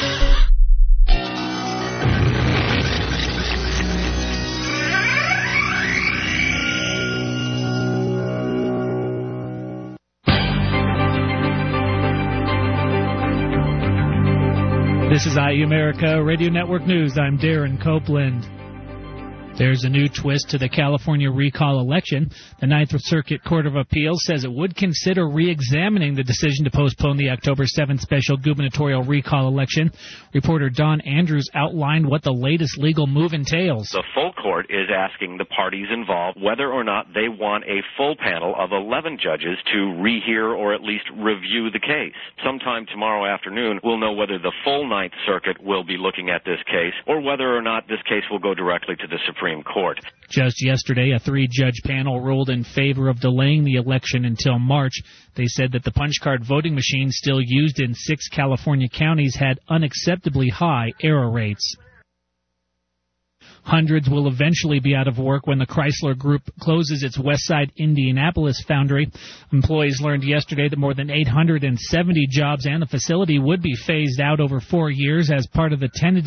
This is I E America Radio Network News. I'm Darren Copeland. There's a new twist to the California recall election. The Ninth Circuit Court of Appeals says it would consider re-examining the decision to postpone the October seventh special gubernatorial recall election. Reporter Don Andrews outlined what the latest legal move entails. The full court is asking the parties involved whether or not they want a full panel of eleven judges to rehear or at least review the case. Sometime tomorrow afternoon, we'll know whether the full Ninth Circuit will be looking at this case or whether or not this case will go directly to the Supreme Court. Just yesterday, a three-judge panel ruled in favor of delaying the election until March. They said that the punch card voting machines still used in six California counties had unacceptably high error rates. Hundreds will eventually be out of work when the Chrysler Group closes its Westside Indianapolis foundry. Employees learned yesterday that more than eight hundred seventy jobs and the facility would be phased out over four years as part of the tentative